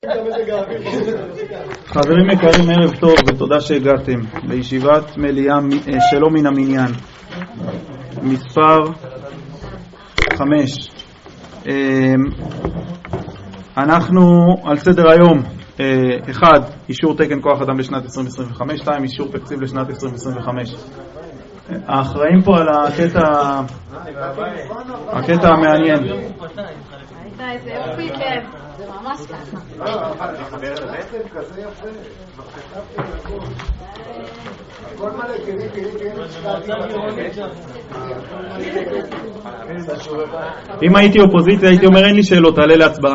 חברים יקרים, ערב טוב ותודה שהגעתם לישיבת מליאה שלא מן המניין מספר 5. אנחנו על סדר היום 1. אישור תקן כוח אדם לשנת 2025, 2. אישור תקציב לשנת 2025. האחראים פה על הקטע המעניין. איזה יופי, כן, זה ממש ככה. לחבר את הבטן כזה יפה. הכל מלא, אם הייתי אופוזיציה הייתי אומר אין לי שאלות, תעלה להצבעה.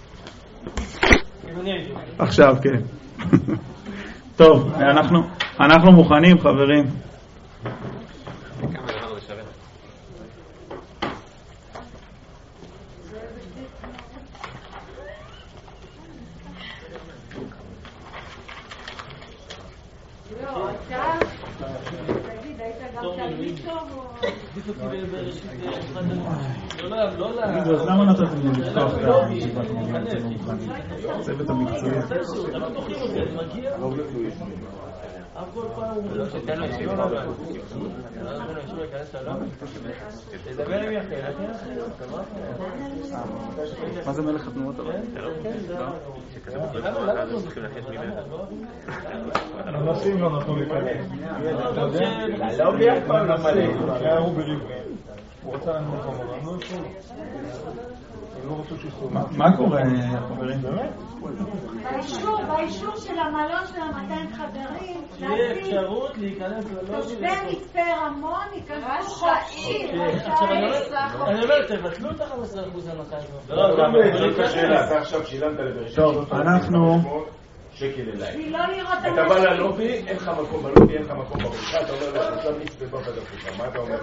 עכשיו, כן. טוב, אנחנו מוכנים, חברים. אז למה נתתם לי לפתוח את הישיבת צוות המקצועי? מה זה מלך התנועות הבא? אנשים לא נתנו להיכנס. לא ביחד פעם לא מלא. היה הוא בריב. הוא רוצה לנו מקום, מה קורה, חברים? באישור של המלון של 200 חדרים, שיהיה אפשרות להיכנס תושבי מצפה רמון ייכנסו חופשי. אני אומר, תבטלו את ה-15% הנחה הזאת. לא, זאת השאלה, אתה עכשיו שילמת לבראשית. טוב, אנחנו... שקל אליי. לא לראות את אתה בא ללובי, אין לך מקום בלובי, אין לך מקום בבריכה, אתה אומר לה, עכשיו מצפה בדפוכה, מה אתה אומר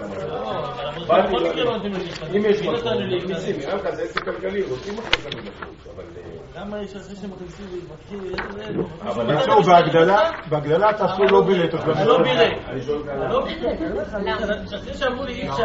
למעלה? אם יש מקום, ניסים, נראה לך זה עסק כלכלי, רוצים אחרי כמה לחוץ, אבל... למה יש עושה שמכניסים להתמקיר, אבל עכשיו בהגדלה תעשו לא בירט. לא בירט. אני שואל כאן. לא בירט. שחרר שאמרו לי אי אפשר.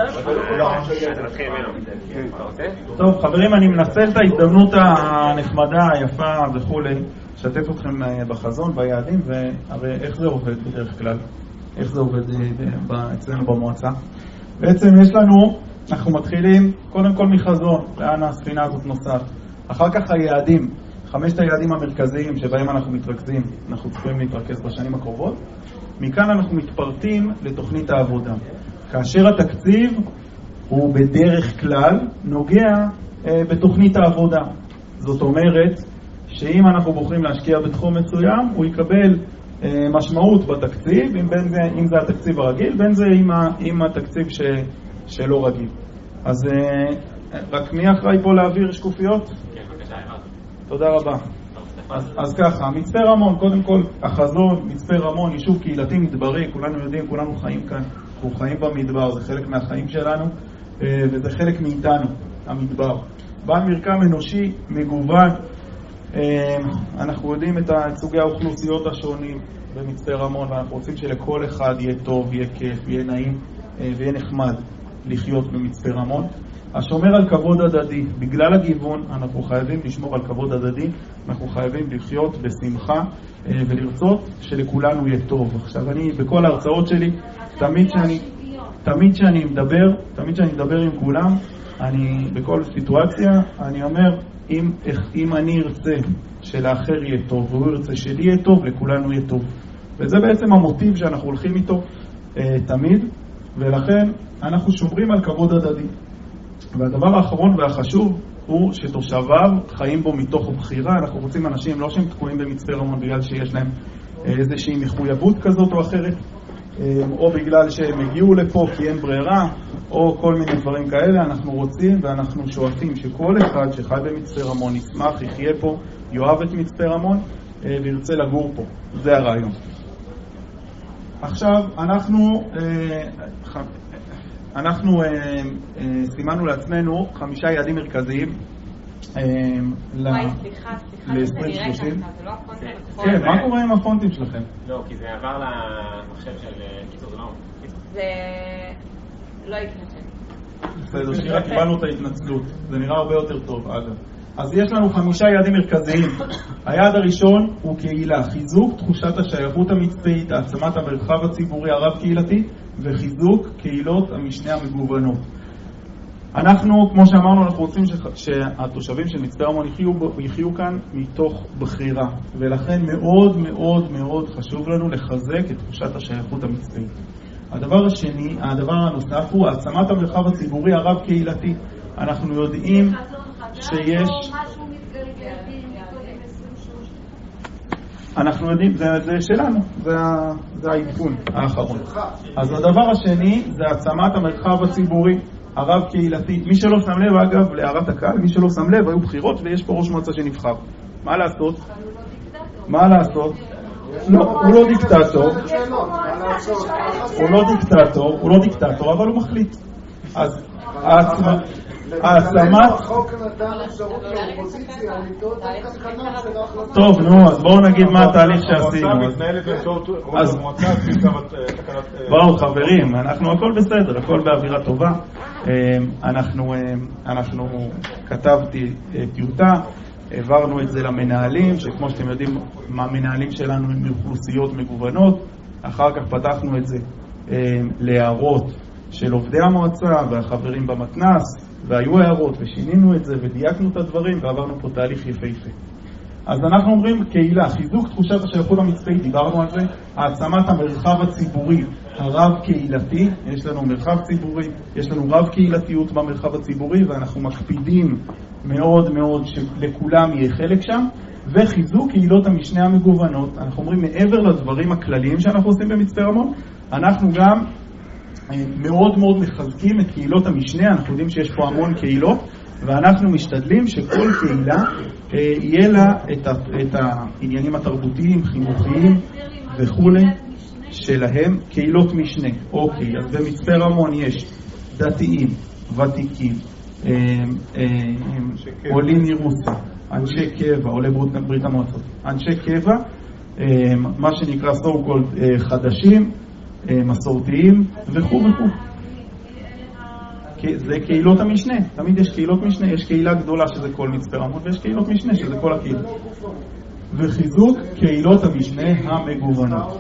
טוב, חברים, אני מנצל את ההזדמנות הנחמדה, היפה וכולי, לשתף אתכם בחזון, ביעדים, והרי איך זה עובד בדרך כלל? איך זה עובד אצלנו במועצה? בעצם אנחנו מתחילים קודם כל מחזון, לאן הספינה הזאת נוסעת. אחר כך היעדים, 5 היעדים המרכזיים שבהם אנחנו מתרכזים, אנחנו צריכים להתרכז בשנים הקרובות. מכאן אנחנו מתפרטים לתוכנית העבודה. כאשר התקציב הוא בדרך כלל נוגע בתוכנית העבודה. זאת אומרת שאם אנחנו בוחרים להשקיע בתחום מסוים, הוא יקבל משמעות בתקציב, אם זה התקציב הרגיל, בין זה עם התקציב שלא רגיל. אז רק מי אחראי פה להעביר שקופיות? תודה רבה. אז ככה, מצפה רמון, קודם כל, החזון, מצפה רמון, יישוב קהילתי מדברי, כולנו יודעים, כולנו חיים כאן, אנחנו חיים במדבר, זה חלק מהחיים שלנו, וזה חלק מאיתנו, המדבר. בעל מרקם אנושי מגוון, אנחנו יודעים את סוגי האוכלוסיות השונים במצפה רמון, ואנחנו רוצים שלכל אחד יהיה טוב, יהיה כיף, יהיה נעים, ויהיה נחמד לחיות במצפה רמון. השומר על כבוד הדדי, בגלל הגיוון אנחנו חייבים לשמור על כבוד הדדי, אנחנו חייבים לחיות בשמחה ולרצות שלכולנו יהיה טוב. עכשיו אני בכל ההרצאות שלי, תמיד שאני מדבר עם כולם, אני בכל סיטואציה, אני אומר, אם אני ארצה שלאחר יהיה טוב, והוא ירצה שלי יהיה טוב, לכולנו יהיה טוב. וזה בעצם המוטיב שאנחנו הולכים איתו תמיד, ולכן אנחנו שומרים על כבוד הדדי. והדבר האחרון והחשוב הוא שתושביו חיים בו מתוך בחירה. אנחנו רוצים אנשים לא שהם תקועים במצפה רמון בגלל שיש להם איזושהי מחויבות כזאת או אחרת, או בגלל שהם הגיעו לפה כי אין ברירה, או כל מיני דברים כאלה. אנחנו רוצים ואנחנו שואפים שכל אחד שחי במצפה רמון ישמח, יחיה פה, יאהב את מצפה רמון וירצה לגור פה. זה הרעיון. עכשיו אנחנו סימנו לעצמנו 5 יעדים מרכזיים ל-2030. כן, מה קורה עם הפונטים שלכם? לא, כי זה עבר למחשב של קיצור, זה לא... זה לא יקרה. בסדר, שירה, קיבלנו את ההתנצלות. זה נראה הרבה יותר טוב, אגב. אז יש לנו 5 יעדים מרכזיים. היעד הראשון הוא קהילה, חיזוק תחושת השייכות המצפית, העצמת המרחב הציבורי הרב-קהילתי וחיזוק קהילות המשנה המגוונות. אנחנו, כמו שאמרנו, אנחנו רוצים שהתושבים של מצפה רמון יחיו כאן מתוך בחירה, ולכן מאוד מאוד מאוד חשוב לנו לחזק את תחושת השייכות המצפית. הדבר הנוסף הוא העצמת המרחב הציבורי הרב-קהילתי. אנחנו יודעים שיש... אנחנו יודעים, זה שלנו, זה העדכון האחרון. אז הדבר השני זה העצמת המרחב הציבורי הרב-קהילתי. מי שלא שם לב, אגב, להערת הקהל, מי שלא שם לב, היו בחירות ויש פה ראש מועצה שנבחר. מה לעשות? מה לעשות? לא, הוא לא דיקטטור. הוא לא דיקטטור, אבל הוא מחליט. אז העצמת... טוב, נו, אז בואו נגיד מה התהליך שעשינו. אז בואו חברים, אנחנו הכל בסדר, הכל באווירה טובה. אנחנו כתבתי טיוטה, העברנו את זה למנהלים, שכמו שאתם יודעים, המנהלים שלנו הם מאוכלוסיות מגוונות. אחר כך פתחנו את זה להערות של עובדי המועצה והחברים במתנ"ס, והיו הערות ושינינו את זה ודייקנו את הדברים ועברנו פה תהליך יפהפה. אז אנחנו אומרים קהילה, חיזוק תחושת השייכות המצפית, דיברנו על זה, העצמת המרחב הציבורי הרב-קהילתי, יש לנו מרחב ציבורי, יש לנו רב-קהילתיות במרחב הציבורי ואנחנו מקפידים מאוד מאוד שלכולם יהיה חלק שם, וחיזוק קהילות המשנה המגוונות. אנחנו אומרים מעבר לדברים הכלליים שאנחנו עושים במצפה רמון, אנחנו גם מאוד מאוד מחזקים את קהילות המשנה. אנחנו יודעים שיש פה המון קהילות ואנחנו משתדלים שכל קהילה יהיה לה את העניינים התרבותיים, חינוכיים וכו' שלהם, קהילות משנה. אוקיי, אז במצפה רמון יש דתיים, ותיקים, עולים מרוסיה, אנשי קבע, עולי ברית המועצות, אנשי קבע, מה שנקרא so called חדשים, מסורתיים וכו' וכו'. זה קהילות המשנה, תמיד יש קהילות משנה, יש קהילה גדולה שזה כל מצפה רמון ויש קהילות משנה שזה כל הקהילה. וחיזוק קהילות המשנה המגוונות.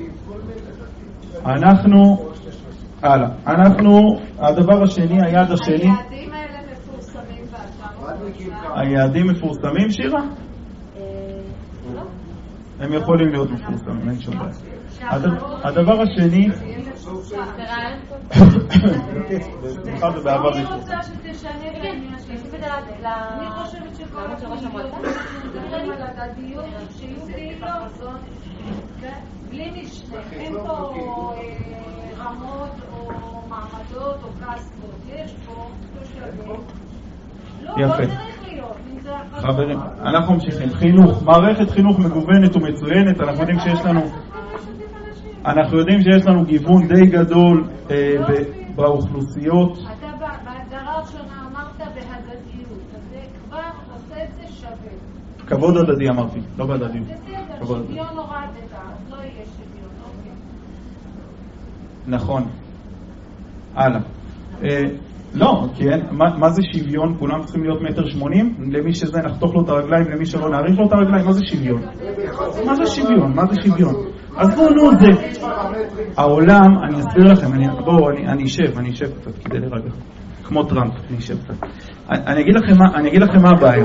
הדבר השני, היעד השני, היעדים האלה מפורסמים באתר. היעדים מפורסמים, שירה? הם יכולים להיות מפורסמים, אין שום בעיה. הדבר השני, סליחה ובעבר אני רוצה שתשנה את העניין שלי. אני חושבת שכל הקהילות מדברים על הדדיות, שיהיו קהילות בלי משנה, אין פה רמות או מעמדות או קסטות, יש פה תושבים. לא צריך להיות. חברים, אנחנו ממשיכים. חינוך, מערכת חינוך מגוונת ומצוינת. אנחנו יודעים שיש לנו גיוון די גדול באוכלוסיות. אתה בהגדרה הראשונה אמרת בהדדיות, אז זה כבר עושה את זה שווה. כבוד הדדי אמרתי, לא בהדדיות. בסדר, שוויון הורדת, אז לא יהיה שוויון, אוקיי. נכון. הלאה. לא, כן, מה זה שוויון? כולם צריכים להיות 1.80 מטר? למי שזה נחתוך לו את הרגליים, למי שלא נעריך לו את הרגליים, מה זה שוויון? מה זה שוויון? מה זה שוויון? אז בואו נו, זה העולם, אני אסביר לכם, אני אשב קצת כדי לרגע, כמו טראמפ, אני אשב קצת. אני אגיד לכם מה הבעיה.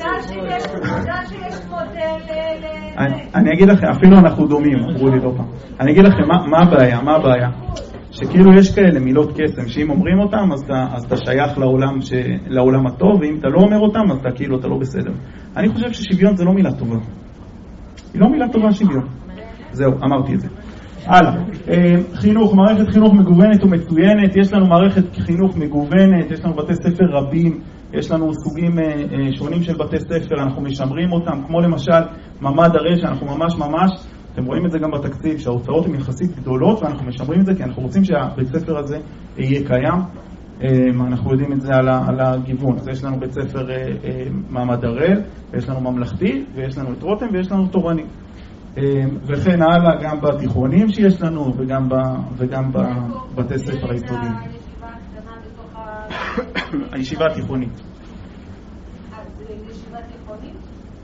אני אגיד לכם, אפילו אנחנו דומים, אמרו לי לא פעם. אני אגיד לכם מה הבעיה. שכאילו יש כאלה מילות קסם, שאם אומרים אותם, אז אתה שייך לעולם הטוב, ואם אתה לא אומר אותם, אז אתה לא בסדר. אני חושב ששוויון זה לא מילה טובה. היא לא מילה טובה, שוויון. זהו, אמרתי את זה. הלאה. חינוך, מערכת חינוך מגוונת ומצוינת. יש לנו מערכת חינוך מגוונת, יש לנו בתי ספר רבים, יש לנו סוגים שונים של בתי ספר, אנחנו משמרים אותם, כמו למשל ממד הרש, אנחנו ממש, אתם רואים את זה גם בתקציב, שההוצאות הן יחסית גדולות, ואנחנו משמרים את זה כי אנחנו רוצים שהבית ספר הזה יהיה קיים. אנחנו יודעים את זה על הגיוון. אז יש לנו בית ספר מעמד הראל, ויש לנו ממלכתי, ויש לנו את רותם, ויש לנו תורני. וכן הלאה גם בתיכונים שיש לנו, וגם בבתי ספר היסודיים. הישיבה התיכונית. בתיכונים?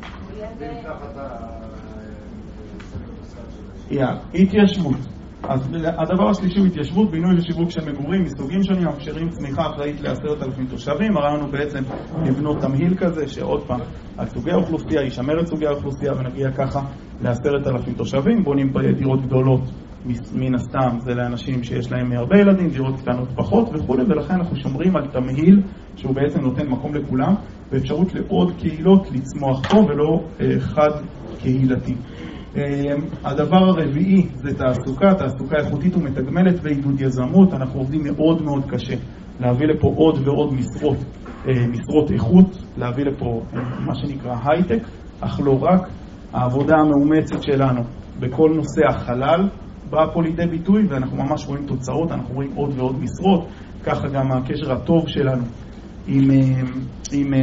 התיישבות. אז הדבר השלישי הוא התיישבות, בינוי ושיווק של מגורים מסוגים שונים, מאפשרים צמיחה אחראית ל10,000 תושבים. הרעיון הוא בעצם לבנות תמהיל כזה, שעוד פעם, על סוגי האוכלוסייה, ישמר את סוגי האוכלוסייה ונגיע ככה ל10,000 תושבים. בונים דירות גדולות, מן הסתם זה לאנשים שיש להם הרבה ילדים, דירות קטנות פחות וכו', ולכן אנחנו שומרים על תמהיל שהוא בעצם נותן מקום לכולם, ואפשרות לעוד קהילות לצמוח פה ולא חד קהילתי. הדבר הרביעי זה תעסוקה איכותית ומתגמלת ועידוד יזמות. אנחנו עובדים מאוד מאוד קשה להביא לפה עוד ועוד משרות איכות, להביא לפה מה שנקרא הייטק, אך לא רק. העבודה המאומצת שלנו בכל נושא החלל באה פה לידי ביטוי, ואנחנו ממש רואים תוצאות, אנחנו רואים עוד ועוד משרות. ככה גם הקשר הטוב שלנו עם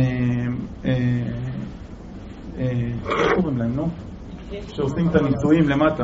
איך קוראים להם, נו? שעושים את הניסויים למטה.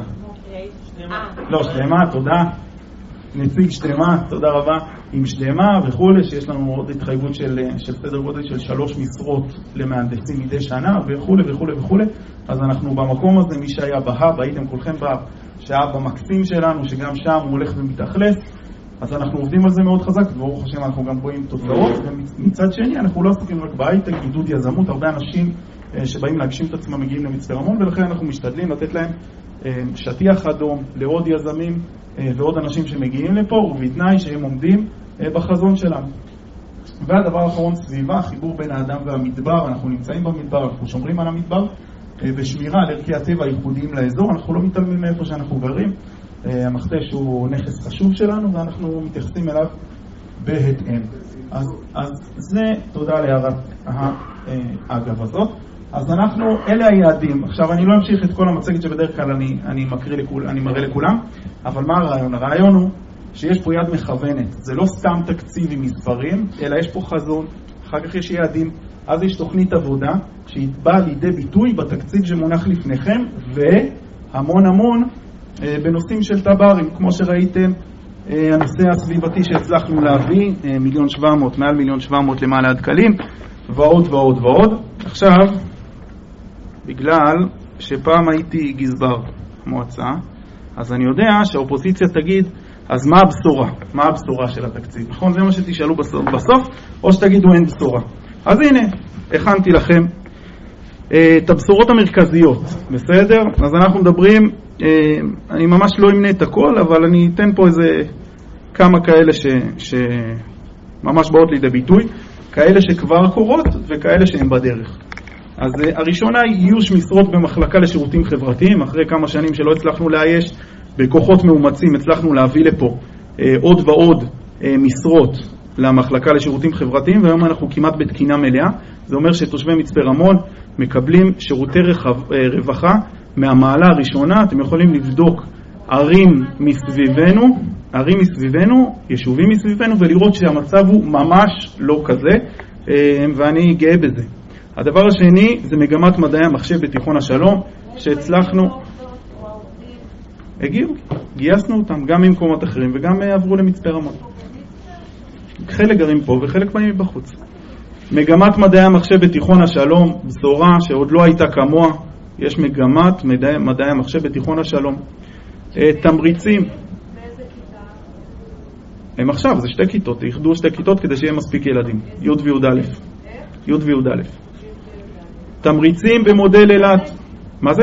לא, שלמה, תודה. נציג שלמה, תודה רבה. עם שלמה וכולי, שיש לנו עוד התחייבות של סדר גודל של 3 משרות למהנדסים מדי שנה וכולי וכולי וכולי. אז אנחנו במקום הזה, מי שהיה בהאב, הייתם כולכם בהאב, שהאב המקסים שלנו, שגם שם הוא הולך ומתאכלס, אז אנחנו עובדים על זה מאוד חזק, וברוך השם אנחנו גם רואים תוצאות. ומצד שני, אנחנו לא עסוקים רק בהייטק, עידוד יזמות. הרבה אנשים שבאים להגשים את עצמם מגיעים למצפה רמון, ולכן אנחנו משתדלים לתת להם שטיח אדום לעוד יזמים ועוד אנשים שמגיעים לפה, ובתנאי שהם עומדים בחזון שלנו. והדבר האחרון, סביבה, חיבור בין האדם והמדבר. אנחנו נמצאים במדבר, אנחנו שומרים על המדבר, ושמירה על ערכי הטבע הייחודיים לאזור. אנחנו לא מתעלמים מאיפה שאנחנו גרים. המכתש הוא נכס חשוב שלנו, ואנחנו מתייחסים אליו בהתאם. אז זה תודה להערת האגב הזאת. אז אלה היעדים. עכשיו אני לא אמשיך את כל המצגת שבדרך כלל אני מראה לכולם, אבל מה הרעיון? הרעיון הוא שיש פה יד מכוונת. זה לא סתם תקציב עם מספרים, אלא יש פה חזון, אחר כך יש יעדים, אז יש תוכנית עבודה שהיא באה לידי ביטוי בתקציב שמונח לפניכם, והמון המון בנושאים של טברים, כמו שראיתם, הנושא הסביבתי שהצלחנו להביא, 1,700,000, מעל 1,700,000 למעלה הדקלים, ועוד ועוד ועוד. עכשיו, בגלל שפעם הייתי גזבר מועצה, אז אני יודע שהאופוזיציה תגיד, אז מה הבשורה? מה הבשורה של התקציב? נכון? זה מה שתשאלו בסוף, או שתגידו אין בשורה. אז הנה, הכנתי לכם את הבשורות המרכזיות, בסדר? אז אנחנו מדברים, אני ממש לא אמנה את הכל, אבל אני אתן פה איזה כמה כאלה שממש באות לידי ביטוי, כאלה שכבר קורות וכאלה שהם בדרך. אז הראשונה היא איוש משרות במחלקה לשירותים חברתיים. אחרי כמה שנים שלא הצלחנו לאייש בכוחות מאומצים, הצלחנו להביא לפה עוד ועוד משרות למחלקה לשירותים חברתיים, והיום אנחנו כמעט בתקינה מלאה. זה אומר שתושבי מצפה רמון מקבלים שירותי רווחה מהמעלה הראשונה. אתם יכולים לבדוק ערים מסביבנו, יישובים מסביבנו, ולראות שהמצב הוא ממש לא כזה, ואני גאה בזה. הדבר השני זה מגמת מדעי המחשב בתיכון השלום, שהצלחנו, גייסנו אותם גם ממקומות אחרים וגם עברו למצפה רמון. חלק גרים פה וחלק באים בחוץ. מגמת מדעי המחשב בתיכון השלום, בשורה שעוד לא הייתה כמוה, יש מגמת מדעי המחשב בתיכון השלום. תמריצים. באיזה כיתה? הם עכשיו, זה 2 כיתות, יחדו 2 כיתות כדי שיהיה מספיק ילדים. י' וי' א'. תמריצים במודל אילת. מה זה?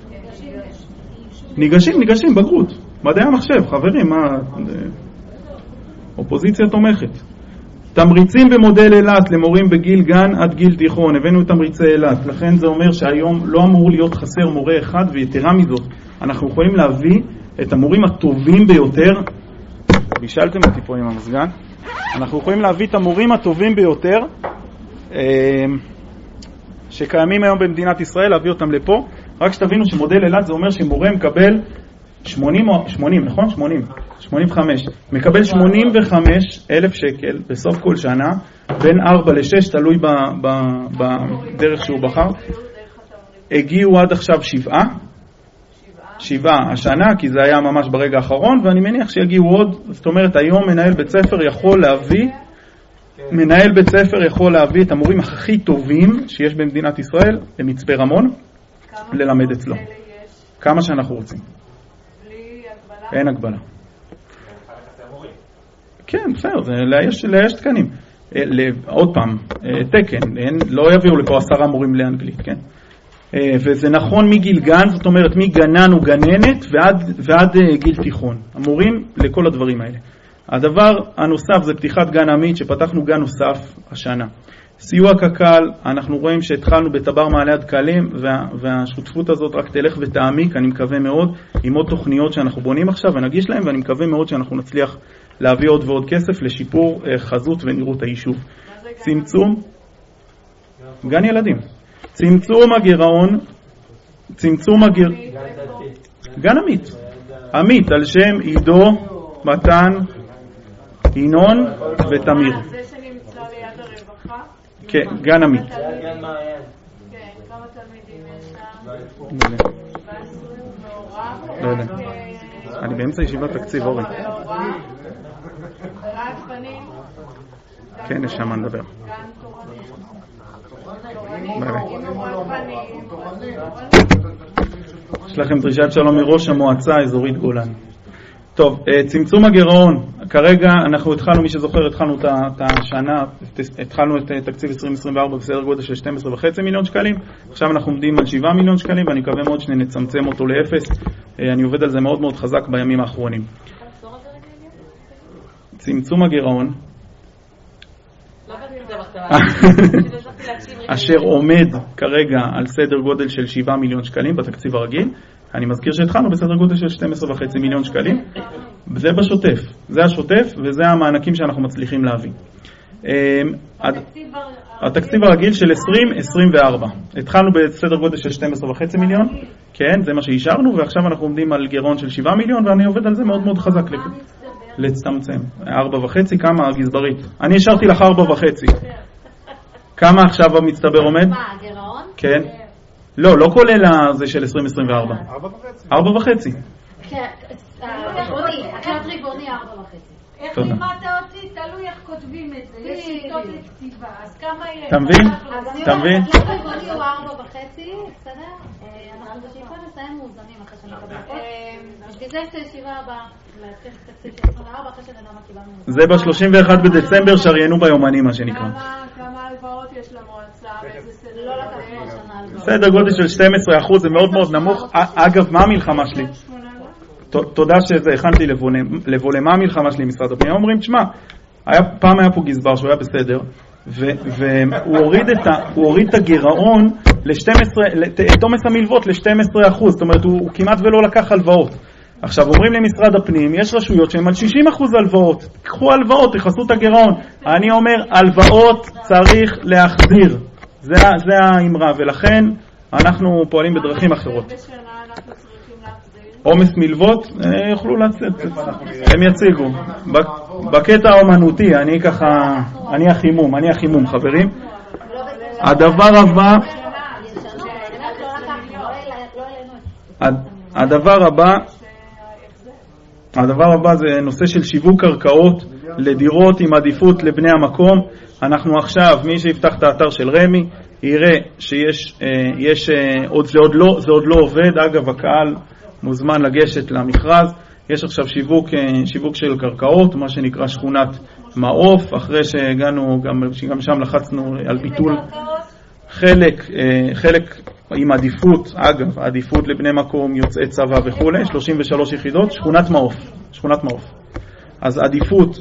ניגשים, בגרות. מדעי המחשב, חברים, אופוזיציה תומכת. תמריצים במודל אילת למורים בגיל גן עד גיל תיכון. הבאנו את תמריצי אילת. לכן זה אומר שהיום לא אמור להיות חסר מורה אחד, ויתרה מזאת, אנחנו יכולים להביא את המורים הטובים ביותר. בישלתם אותי פה עם המסגן. אנחנו יכולים להביא את המורים הטובים ביותר שקיימים היום במדינת ישראל, להביא אותם לפה. רק שתבינו שמודל אילת זה אומר שמורה מקבל 80, נכון? 85. מקבל 85,000 שקל בסוף כל שנה, בין 4 ל-6, תלוי בדרך שהוא בחר. הגיעו עד עכשיו 7 השנה, כי זה היה ממש ברגע האחרון, ואני מניח שיגיעו עוד. זאת אומרת, היום מנהל בית ספר יכול להביא מנהל בית ספר יכול להביא את המורים הכי טובים שיש במדינת ישראל למצפה רמון, ללמד אצלו. כמה שאנחנו רוצים. בלי הגבלה? אין הגבלה. כן, בסדר, לאייש תקנים. עוד פעם, תקן, לא יביאו לפה 10 מורים לאנגלית, כן? וזה נכון מגיל גן, זאת אומרת מגנן או גננת ועד גיל תיכון. המורים לכל הדברים האלה. הדבר הנוסף זה פתיחת גן עמית, שפתחנו גן נוסף השנה. סיוע קק"ל, אנחנו רואים שהתחלנו בטבר מעלה הדקלים, והשותפות הזאת רק תלך ותעמיק, אני מקווה מאוד, עם עוד תוכניות שאנחנו בונים עכשיו ונגיש להם, ואני מקווה מאוד שאנחנו נצליח להביא עוד ועוד כסף לשיפור חזות ונראות היישוב. צמצום, גן ילדים. צמצום הגירעון, גן עמית. עמית על שם עידו, מתן, ינון ותמיר. זה שנמצא ליד הרווחה? כן, גן עמית. גן מעיין. כן, כמה תלמידים יש שם? לא יודע. אני באמצע ישיבת תקציב, אורי. רק בנים? כן, יש שם נדבר. גן תורני. יש לכם דרישת שלום מראש המועצה האזורית גולן. טוב, צמצום הגירעון. כרגע אנחנו התחלנו, מי שזוכר, התחלנו את השנה, התחלנו את תקציב 2024 בסדר גודל של 12.5 מיליון שקלים. עכשיו אנחנו עומדים על 7 מיליון שקלים, ואני מקווה מאוד שנצמצם אותו לאפס. אני עובד על זה מאוד מאוד חזק בימים האחרונים. צמצום הגירעון. אשר עומד כרגע על סדר גודל של 7 מיליון שקלים בתקציב הרגיל. אני מזכיר שהתחלנו בסדר גודל של 12.5 מיליון שקלים. זה בשוטף. זה השוטף וזה המענקים שאנחנו מצליחים להביא. התקציב הרגיל של 2024. התחלנו בסדר גודל של 12.5 מיליון. כן, זה מה שהשארנו, ועכשיו אנחנו עומדים על גירעון של 7 מיליון, ואני עובד על זה מאוד מאוד חזק להצטמצם. 4.5, כמה הגזברית? אני השארתי לך 4.5. כמה עכשיו המצטבר עומד? מה, הגירעון? כן. לא כולל זה של 2024. 4.5. כן, הקלט ריבוני 4.5. איך לימדת אותי? תלוי איך כותבים את זה. יש שיטות לכתיבה. אז כמה יהיה? אתה מבין? אתה מבין? הקלט ריבוני הוא 4.5, בסדר? אנחנו בשאיפה נסיים מאוזנים אחרי שנקבל פה. בשביל זה יש את הישיבה הבאה. להתחיל תקציב של 24 אחרי שנדע מה קיבלנו. זה ב-31 בדצמבר שריינו ביומנים, מה שנקרא. כמה הלוואות יש למועצה? באיזה סדר? לא לקחנו השנה הלוואות. סדר גודל של 12%, זה מאוד מאוד נמוך. אגב, מה המלחמה שלי? תודה שזה, הכנתי לבולה. מה המלחמה שלי משרד הפנים? אומרים, תשמע, פעם היה פה גזבר שהוא היה בסדר, והוא הוריד את הגירעון את עומס המלוות ל-12%, זאת אומרת, הוא כמעט ולא לקח הלוואות. עכשיו, אומרים למשרד הפנים, יש רשויות שהן על 60% הלוואות. קחו הלוואות, תחסו את הגירעון. אני אומר, הלוואות צריך להחזיר. זה האמרה, ולכן אנחנו פועלים בדרכים אחרות. עומס מלוות, יוכלו לצאת, הם יציגו. בקטע האומנותי, אני החימום, חברים. הדבר הבא זה נושא של שיווק קרקעות לדירות עם עדיפות לבני המקום. אנחנו עכשיו, מי שיפתח את האתר של רמי, יראה שיש, זה עוד לא עובד. אגב, הקהל מוזמן לגשת למכרז. יש עכשיו שיווק של קרקעות, מה שנקרא שכונת מעוף, אחרי שהגענו, גם שם לחצנו על ביטול חלק עם עדיפות, אגב, עדיפות לבני מקום, יוצאי צבא וכו', 33 יחידות, שכונת מעוף. אז עדיפות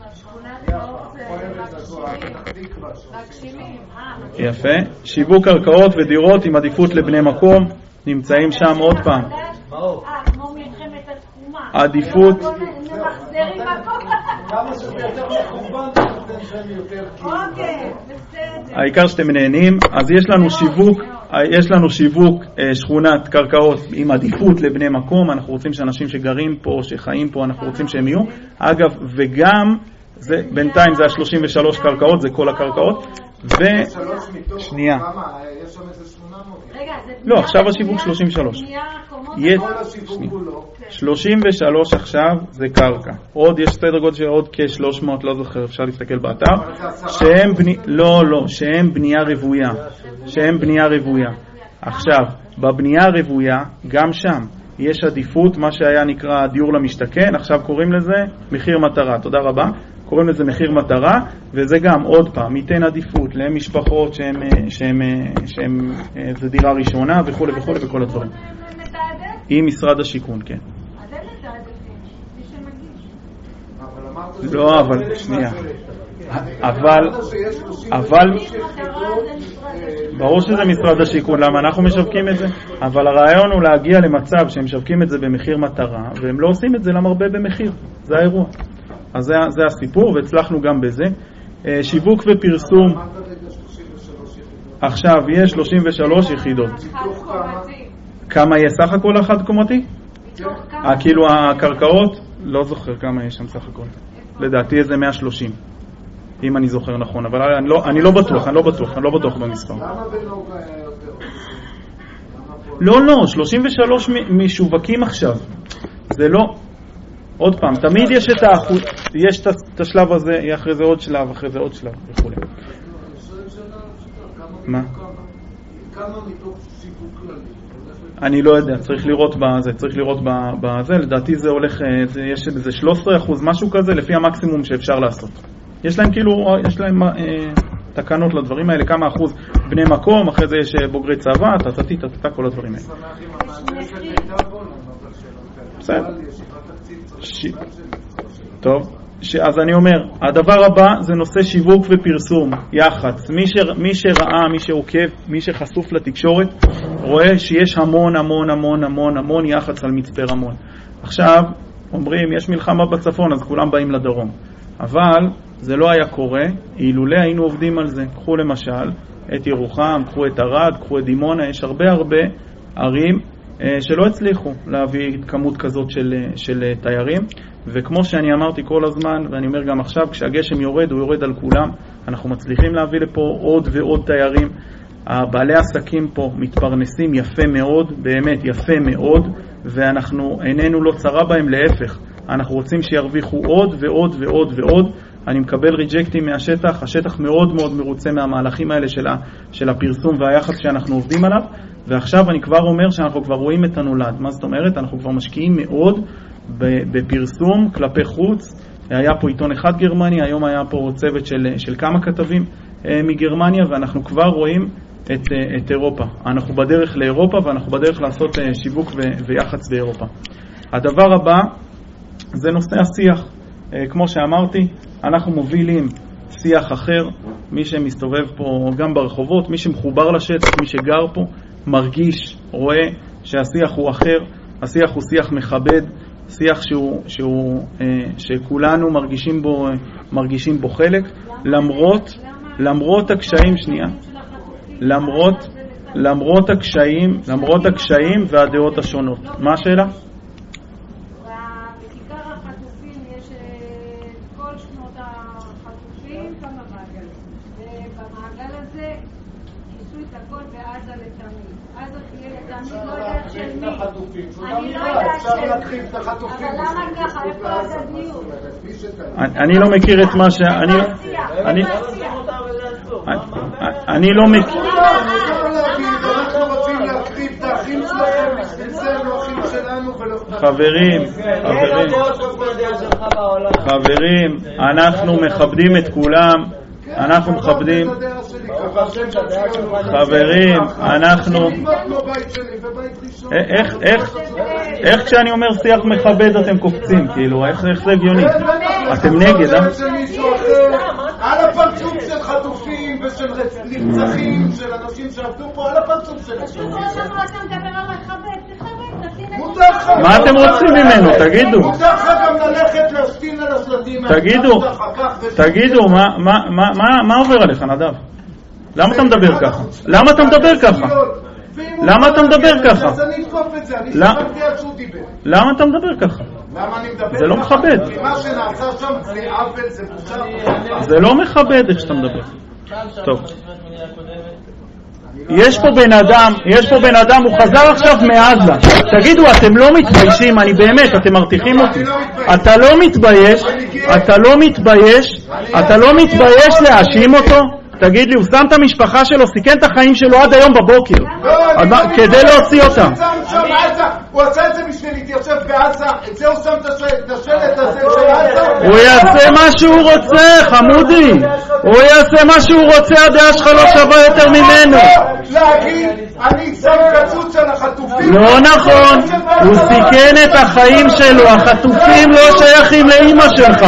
יפה, שיווק קרקעות ודירות עם עדיפות לבני מקום, נמצאים שם עוד פעם. כמו מלחמת התקומה. עדיפות. מחזרים מקום. כמה שיותר מחורבן, אוקיי, בסדר. העיקר שאתם נהנים. אז יש לנו שיווק שכונת קרקעות עם עדיפות לבני מקום. אנחנו רוצים שאנשים שגרים פה, שחיים פה, אנחנו רוצים שהם יהיו. אגב, וגם, בינתיים זה ה-33 קרקעות, זה כל הקרקעות. שנייה. יש שם איזה 8 רגע, לא, עכשיו השיווק 33. יש 33 עכשיו זה קרקע. עוד יש סדר גודל של עוד כ-300, לא זוכר, אפשר להסתכל באתר, שהם בנייה רוויה. שהם בנייה רוויה. עכשיו, בבנייה הרוויה, גם שם יש עדיפות, מה שהיה נקרא דיור למשתכן, עכשיו קוראים לזה מחיר מטרה. תודה רבה. קוראים לזה מחיר מטרה, וזה גם עוד פעם ייתן עדיפות למשפחות שהם זה דירה ראשונה וכו' וכו' וכל הדברים. עם משרד השיכון, כן. אז אין מתעדפים, מי שמגיש. לא, אבל שנייה. אבל ברור שזה משרד השיכון, למה אנחנו משווקים את זה? אבל הרעיון הוא להגיע למצב שהם משווקים את זה במחיר מטרה, והם לא עושים את זה למרבה במחיר. זה האירוע. אז זה הסיפור, והצלחנו גם בזה. שיווק ופרסום. עכשיו יש 33 יחידות. כמה יש סך הכל החד קומתי? כאילו הקרקעות? לא זוכר כמה יש שם סך הכל. לדעתי איזה 130. אם אני זוכר נכון, אבל אני לא בטוח במספר. לא, 33 משווקים עכשיו. זה לא... עוד פעם, תמיד יש את האחוז, יש את השלב הזה, אחרי זה עוד שלב, אחרי זה עוד שלב, וכו'. מה? אני לא יודע, צריך לראות בזה, לדעתי זה הולך, יש איזה 13%, משהו כזה, לפי המקסימום שאפשר לעשות. יש להם כאילו, יש להם תקנות לדברים האלה, כמה אחוז בני מקום, אחרי זה יש בוגרי צבא, תתתה, כל הדברים האלה. בסדר. טוב, אז אני אומר, הדבר הבא זה נושא שיווק ופרסום, יח"צ. מי שראה, מי שעוקב, מי שחשוף לתקשורת, רואה שיש המון יח"צ על מצפה רמון. עכשיו, אומרים, יש מלחמה בצפון, אז כולם באים לדרום. אבל זה לא היה קורה, אילולא היינו עובדים על זה. קחו למשל את ירוחם, קחו את ערד, קחו את דימונה, יש הרבה ערים שלא הצליחו להביא כמות כזאת של תיירים, וכמו שאני אמרתי כל הזמן, ואני אומר גם עכשיו, כשהגשם יורד, הוא יורד על כולם, אנחנו מצליחים להביא לפה עוד ועוד תיירים. בעלי עסקים פה מתפרנסים יפה מאוד, באמת יפה מאוד, ואנחנו איננו לא צרה בהם, להפך, אנחנו רוצים שירוויחו עוד ועוד ועוד ועוד. אני מקבל ריג'קטים מהשטח, השטח מאוד מאוד מרוצה מהמהלכים האלה של הפרסום והיחס שאנחנו עובדים עליו, ועכשיו אני כבר אומר שאנחנו כבר רואים את הנולד. מה זאת אומרת? אנחנו כבר משקיעים מאוד בפרסום כלפי חוץ. היה פה עיתון אחד גרמני, היום היה פה צוות של כמה כתבים מגרמניה, ואנחנו כבר רואים את אירופה. אנחנו בדרך לאירופה, ואנחנו בדרך לעשות שיווק ויחץ באירופה. הדבר הבא זה נושא השיח. כמו שאמרתי, אנחנו מובילים שיח אחר. מי שמסתובב פה גם ברחובות, מי שמחובר לשטח, מי שגר פה, מרגיש, רואה שהשיח הוא אחר. השיח הוא שיח מכבד, שיח שכולנו מרגישים בו חלק, למרות הקשיים, שנייה, למרות הקשיים והדעות השונות. מה השאלה? בכיכר החטופים יש כל שנות החטופים כמה מעגלים, ובמעגל הזה כיסו את הכל בעזה לתמיד. עזה תהיה לתמיד, לא יודעת של מי. אני לא יודעת של מי. אבל למה ככה? איפה הדדיות? אני לא מכיר את מה ש... אני לא מכיר... חברים, אנחנו מכבדים את כולם, אנחנו מכבדים, חברים, אנחנו, איך כשאני אומר שיח מכבד אתם קופצים, כאילו, איך זה הגיוני? אתם נגד, על הפרצוף של חטופים ושל נרצחים, של אנשים שעבדו פה, על הפרצוף שלהם. מה אתם רוצים ממנו? תגידו. מותר לך גם ללכת להשתין על השלטים. תגידו, מה עובר עליך, נדב? למה אתה מדבר ככה? למה אתה מדבר ככה? למה אתה מדבר ככה? אז אני אתקוף את זה, אני ספקתי על שהוא דיבר. למה אתה מדבר ככה? למה אני מדבר? זה לא מכבד. כי מה שנעשה שם זה עוול, זה בושה. זה לא מכבד איך שאתה מדבר. טוב. יש פה בן אדם, הוא חזר עכשיו מעזה. תגידו, אתם לא מתביישים? אני באמת, אתם מרתיחים אותי. אתה לא מתבייש להאשים אותו? תגיד לי, הוא שם את המשפחה שלו, סיכן את החיים שלו עד היום בבוקר כדי להוציא אותם. הוא עשה את זה בשביל להתיישב בעזה, את זה הוא שם את השלט הזה של עזה. הוא יעשה מה שהוא רוצה, חמודי. הוא יעשה מה שהוא רוצה, הדעה שלך לא שווה יותר ממנו. להגיד, אני שם קצוץ על החטופים. לא נכון, הוא סיכן את החיים שלו, החטופים לא שייכים לאמא שלך.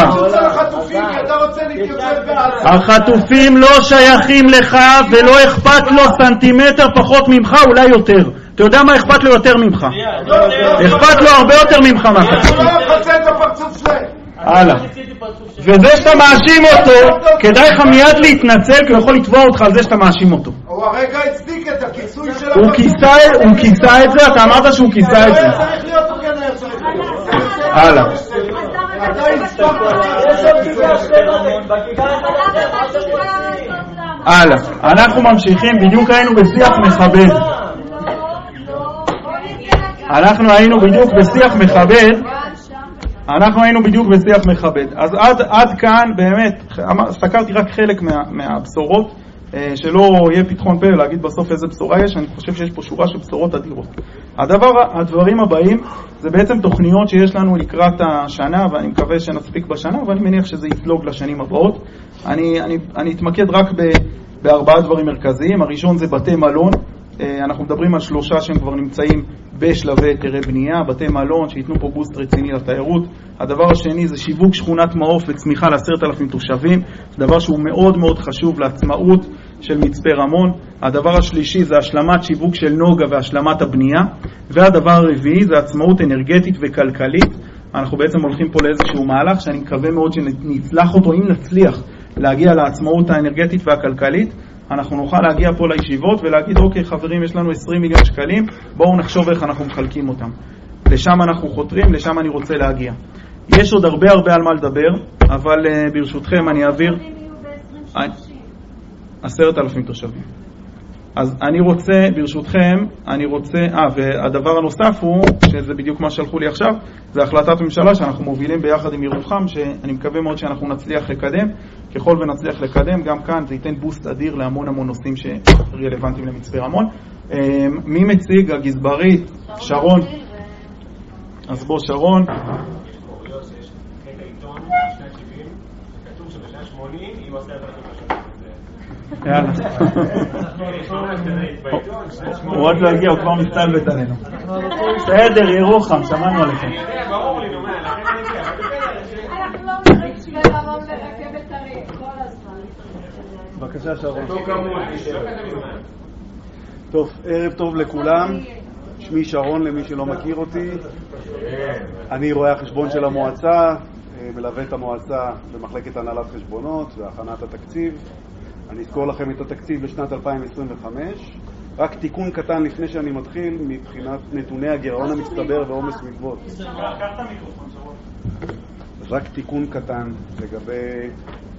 החטופים לא שייכים לך ולא אכפת לו סנטימטר פחות ממך, אולי יותר. אתה יודע מה אכפת לו יותר ממך? אכפת לו הרבה יותר ממך מהחטופים. הלאה. וזה שאתה מאשים אותו, כדאי לך מיד להתנצל, כי הוא יכול לתבוע אותך על זה שאתה מאשים אותו. הוא הרגע הצדיק את הכיסוי של הוא כיסה את זה, אתה אמרת שהוא כיסה את זה. הלאה. הלאה. אנחנו ממשיכים, בדיוק היינו בשיח מכבד. אנחנו היינו בדיוק בשיח מכבד. אז עד כאן באמת, סקרתי רק חלק מהבשורות, שלא יהיה פתחון פה להגיד בסוף איזה בשורה יש. אני חושב שיש פה שורה של בשורות אדירות. הדברים הבאים זה בעצם תוכניות שיש לנו לקראת השנה, ואני מקווה שנספיק בשנה, ואני מניח שזה יפלוג לשנים הבאות. אני אתמקד רק בארבעה דברים מרכזיים. הראשון זה בתי מלון. אנחנו מדברים על 3 שהם כבר נמצאים בשלבי היתרי בנייה, בתי מלון שיתנו פה בוסט רציני לתיירות. הדבר השני זה שיווק שכונת מעוף וצמיחה ל10,000 תושבים, זה דבר שהוא מאוד מאוד חשוב לעצמאות של מצפה רמון. הדבר השלישי זה השלמת שיווק של נוגה והשלמת הבנייה, והדבר הרביעי זה עצמאות אנרגטית וכלכלית. אנחנו בעצם הולכים פה לאיזשהו מהלך שאני מקווה מאוד שנצלח אותו. אם נצליח להגיע לעצמאות האנרגטית והכלכלית, אנחנו נוכל להגיע פה לישיבות ולהגיד, אוקיי חברים, יש לנו 20 מיליון שקלים, בואו נחשוב איך אנחנו מחלקים אותם. לשם אנחנו חותרים, לשם אני רוצה להגיע. יש עוד הרבה על מה לדבר, אבל ברשותכם אני אעביר 10,000 תושבים. אז אני רוצה, ברשותכם, והדבר הנוסף הוא, שזה בדיוק מה שלחו לי עכשיו, זה החלטת ממשלה שאנחנו מובילים ביחד עם ירוחם, שאני מקווה מאוד שאנחנו נצליח לקדם. ככל ונצליח לקדם, גם כאן זה ייתן בוסט אדיר להמון נושאים שרלוונטיים למצפה רמון. מי מציג? הגזברית, שרון. אז בוא שרון. יאללה. הוא עוד לא הגיע, הוא כבר מסתלבט עלינו. בסדר, ירוחם, שמענו עליכם. אנחנו לא אומרים שברמון לרכבת הרים כל הזמן. בבקשה שרון. טוב, ערב טוב לכולם. שמי שרון, למי שלא מכיר אותי. אני רואה החשבון של המועצה, מלווה את המועצה במחלקת הנהלת חשבונות והכנת התקציב. אני אזכור לכם את התקציב לשנת 2025. רק תיקון קטן לפני שאני מתחיל, מבחינת נתוני הגירעון המצטבר ועומס מלוות. רק תיקון קטן לגבי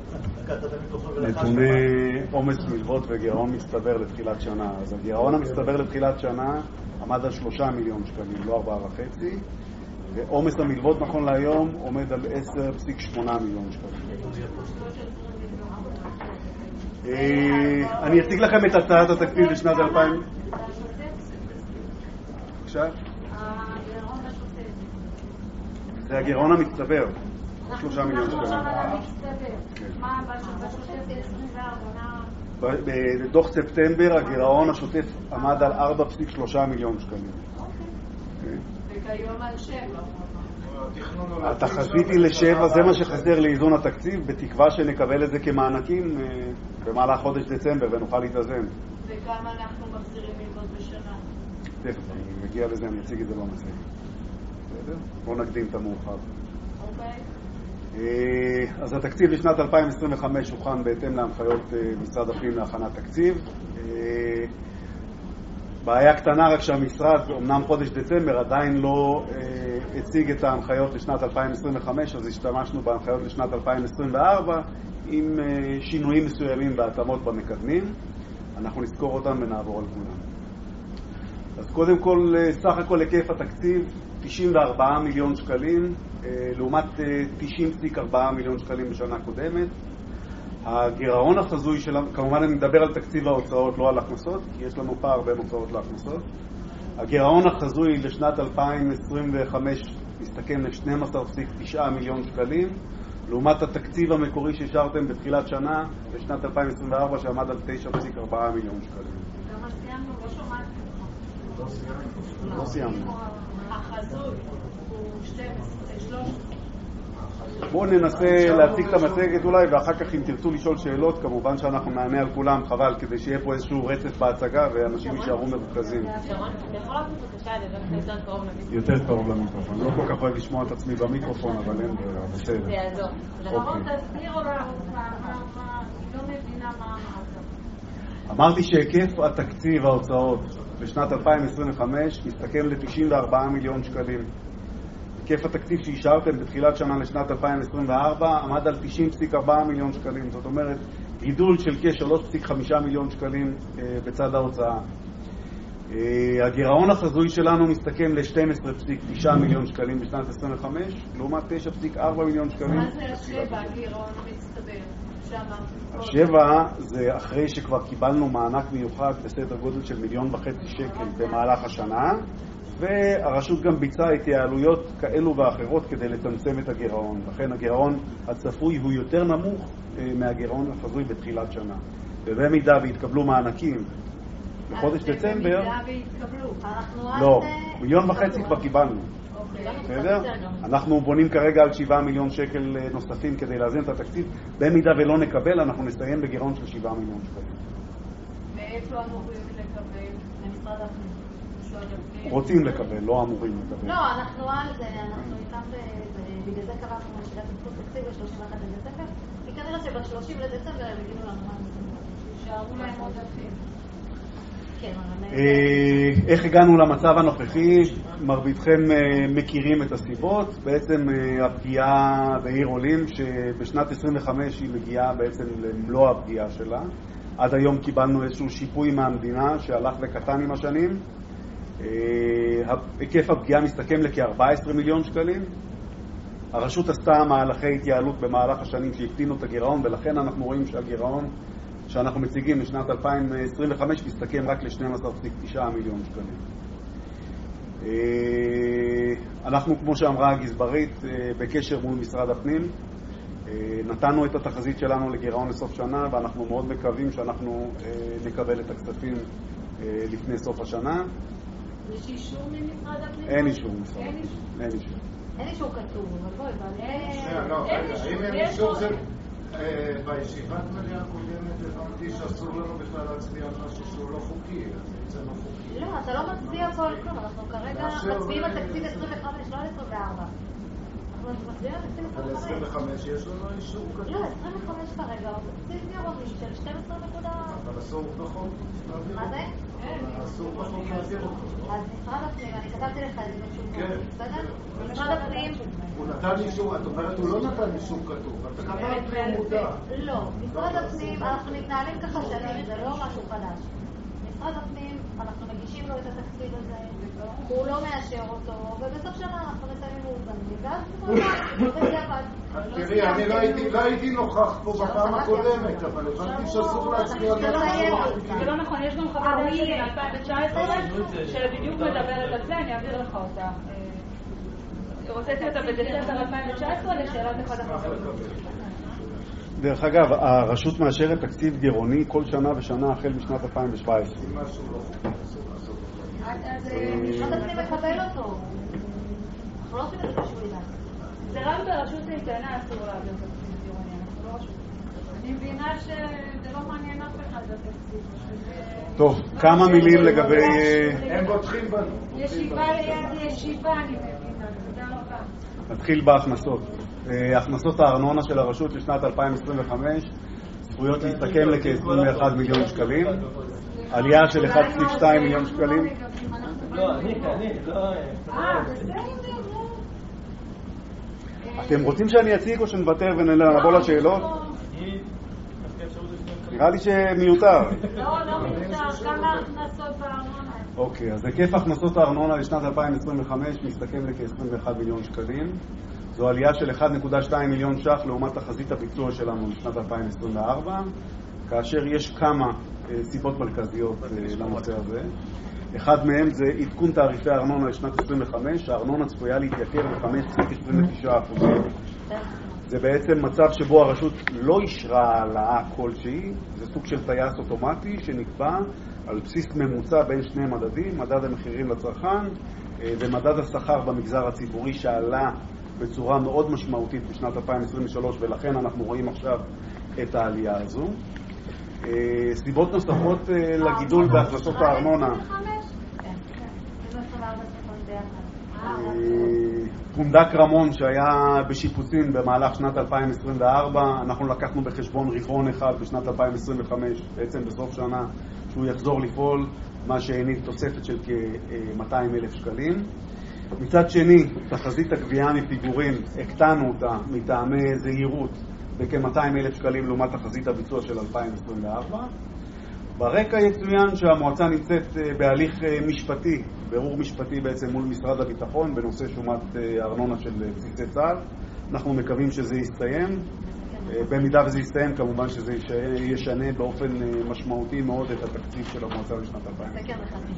נתוני עומס מלוות וגירעון מצטבר לתחילת שנה. אז הגירעון המצטבר לתחילת שנה עמד על 3 מיליון שקלים, לא 4.5, ועומס המלוות נכון להיום עומד על 10.8 מיליון שקלים. אני אציג לכם את הצעת התקציב לשנת 2000. עכשיו? זה הגירעון המצטבר, 3 מיליון שקלים. מה, בשוטף 24? בדוח ספטמבר הגירעון השוטף עמד על 4.3 מיליון שקלים. וכיום על 7. התחזית היא ל7, זה מה שחסר לאיזון התקציב, בתקווה שנקבל את זה כמענקים במהלך חודש דצמבר ונוכל להתאזן. וכמה אנחנו מחזירים מלוות בשנה? תכף, אני מגיע לזה, אני אציג את זה במצגת. בסדר? בואו נקדים את המאוחר. אז התקציב לשנת 2025 הוכן בהתאם להנחיות משרד הפנים להכנת תקציב. בעיה קטנה רק שהמשרד, אמנם חודש דצמבר, עדיין לא הציג את ההנחיות לשנת 2025, אז השתמשנו בהנחיות לשנת 2024 עם שינויים מסוימים והתאמות במקדמים. אנחנו נזכור אותם ונעבור על כולם. אז קודם כל, סך הכל היקף התקציב 94 מיליון שקלים, לעומת 90.4 מיליון שקלים בשנה קודמת. הגירעון החזוי שלנו, כמובן אני מדבר על תקציב ההוצאות, לא על הכנסות, כי יש לנו פער בין הוצאות להכנסות. הגירעון החזוי לשנת 2025 מסתכם ל-12.9 מיליון שקלים, לעומת התקציב המקורי שהשארתם בתחילת שנה לשנת 2024 שעמד על 9.4 מיליון שקלים. למה סיימנו? לא שמעתי. לא סיימנו. החזוי הוא 13. בואו ננסה להציג את המצגת אולי, ואחר כך אם תרצו לשאול שאלות, כמובן שאנחנו נענה על כולם, חבל, כדי שיהיה פה איזשהו רצף בהצגה ואנשים יישארו מרוכזים. שרון, אני יכולה בבקשה לדבר יותר קרוב למיקרופון? יותר קרוב למיקרופון. לא כל כך אוהב לשמוע את עצמי במיקרופון, אבל אין ברירה, בסדר. זה יעזור. שרון, תסביר לנו מה, אני לא מבינה מה אמרת. אמרתי שהיקף התקציב ההוצאות בשנת 2025 מסתכם ל-94 מיליון שקלים. היקף התקציב שהשארתם בתחילת שנה לשנת 2024 עמד על 90.4 מיליון שקלים. זאת אומרת, גידול של כ-3.5 מיליון שקלים בצד ההוצאה. הגירעון החזוי שלנו מסתכם ל-12.9 מיליון שקלים בשנת 25, לעומת 9.4 מיליון שקלים. מה זה השבע, הגירעון מצטבר? השבע זה אחרי שכבר קיבלנו מענק מיוחד בסדר גודל של 1.5 מיליון שקל במהלך השנה, והרשות גם ביצעה התייעלויות כאלו ואחרות כדי לצמצם את הגירעון. לכן הגירעון הצפוי הוא יותר נמוך מהגירעון החזוי בתחילת שנה. ובמידה והתקבלו מענקים בחודש דצמבר, לא, 1.5 מיליון כבר קיבלנו. בסדר? אנחנו בונים כרגע על 7 מיליון שקל נוספים כדי לאזן את התקציב. במידה ולא נקבל, אנחנו נסיים בגירעון של 7 מיליון שקלים. מאיפה אמורים לקבל? למשרד הפנים? רוצים לקבל, לא אמורים לקבל. לא, אנחנו על זה, אנחנו איתם, בגלל זה קבענו משלת תקציב ל-31 לדצמבר, כי כנראה שב-30 לדצמבר הם הגיעו לנו מה שישארו להם עודפים. איך הגענו למצב הנוכחי? מרביתכם מכירים את הסיבות. בעצם הפגיעה בעיר עולים, שבשנת 25 היא מגיעה בעצם למלוא הפגיעה שלה. עד היום קיבלנו איזשהו שיפוי מהמדינה שהלך וקטן עם השנים. היקף הפגיעה מסתכם לכ-14 מיליון שקלים. הרשות עשתה מהלכי התייעלות במהלך השנים שהקטינו את הגירעון, ולכן אנחנו רואים שהגירעון שאנחנו מציגים לשנת 2025 מסתכם רק ל-12.9 מיליון שקלים. אנחנו, כמו שאמרה הגזברית, בקשר מול משרד הפנים. נתנו את התחזית שלנו לגירעון לסוף שנה, ואנחנו מאוד מקווים שאנחנו נקבל את הכספים לפני סוף השנה. יש אישור ממשרד הפנים? אין אישור ממשרד הפנים. אין אישור כתוב, אבל בואי, האם אין אישור זה... בישיבת מליאה הקודמת הבנתי שאסור לנו בכלל להצביע על משהו שהוא לא חוקי, זה לא חוקי. לא, אתה לא מצביע פה על כלום, אנחנו כרגע מצביעים על תקציב 25, לא על 24. אנחנו מצביעים על תקציב 25. על 25 יש לנו אישור כתוב? לא, 25 כרגע, הוא תקציב גירעוני של 12 נקודה... אבל אסור בחוק. מה זה? אסור בחוק להעביר אותו. אז משרד הפנים, אני כתבתי לך את זה משהו, בסדר? משרד הפנים... הוא נתן אישור, את אומרת הוא לא נתן אישור כתוב, אתה כתבת מודע. לא, משרד הפנים, אנחנו מתנהלים ככה שנים, זה לא משהו חדש. משרד הפנים, אנחנו מגישים לו את התקציב הזה, הוא לא מאשר אותו, ובסוף שנה אנחנו מסיימים מאוזנים, ואז הוא בדיעבד. תראי, אני לא הייתי נוכח פה בפעם הקודמת, אבל הבנתי שאסור להצביע על משהו. זה לא נכון, יש גם חוות דעת של 2019 שבדיוק מדברת על זה, אני אעביר לך אותה. הוצאתי אותה בדצמבר 2019 לשאלת אחד החברים. דרך אגב, הרשות מאשרת תקציב גירעוני כל שנה ושנה החל משנת 2017. אז משרד הפנים מקבל אותו. אנחנו לא עושים את זה בשביל לדעת. זה רק ברשות איתנה אסור להעביר תקציב גירעוני, אנחנו לא רשות. אני מבינה שזה לא מעניין אף אחד בתקציב. טוב, כמה מילים לגבי... הם בוטחים בנו. ישיבה ליד ישיבה, אני מבינה. תודה רבה. נתחיל בהכנסות. הכנסות הארנונה של הרשות לשנת 2025 צפויות להסתכם לכ-21 מיליון שקלים, עלייה של 1.2 מיליון שקלים. לא, אני, לא... אתם רוצים שאני אציג או שנוותר ונעבור לשאלות? נראה לי שמיותר. לא מיותר, כמה הכנסות בארנונה? אוקיי, אז היקף הכנסות הארנונה לשנת 2025 מסתכם לכ-21 מיליון שקלים. זו עלייה של 1.2 מיליון ש"ח לעומת תחזית הביצוע שלנו לשנת 2024, כאשר יש כמה סיבות מרכזיות לנושא הזה. אחד מהם זה עדכון תעריפי הארנונה לשנת 25, הארנונה צפויה להתייקר ב-5.29%. זה בעצם מצב שבו הרשות לא אישרה העלאה כלשהי, זה סוג של טייס אוטומטי שנקבע על בסיס ממוצע בין שני מדדים, מדד המחירים לצרכן ומדד השכר במגזר הציבורי שעלה בצורה מאוד משמעותית בשנת 2023, ולכן אנחנו רואים עכשיו את העלייה הזו. סיבות נוספות לגידול בהכנסות הארנונה. פונדק רמון שהיה בשיפוצים במהלך שנת 2024, אנחנו לקחנו בחשבון רבעון אחד בשנת 2025, בעצם בסוף שנה שהוא יחזור לפעול, מה שהניב תוספת של כ-200,000 שקלים. מצד שני, תחזית הגבייה מפיגורים, הקטנו אותה מטעמי זהירות בכ-200,000 שקלים לעומת תחזית הביצוע של 2024. ברקע יצוין שהמועצה נמצאת בהליך משפטי, ברור משפטי בעצם מול משרד הביטחון בנושא שומת ארנונה של בסיסי צה"ל. אנחנו מקווים שזה יסתיים. במידה וזה יסתיים, כמובן שזה ישנה באופן משמעותי מאוד את התקציב של המועצה לשנת 2000.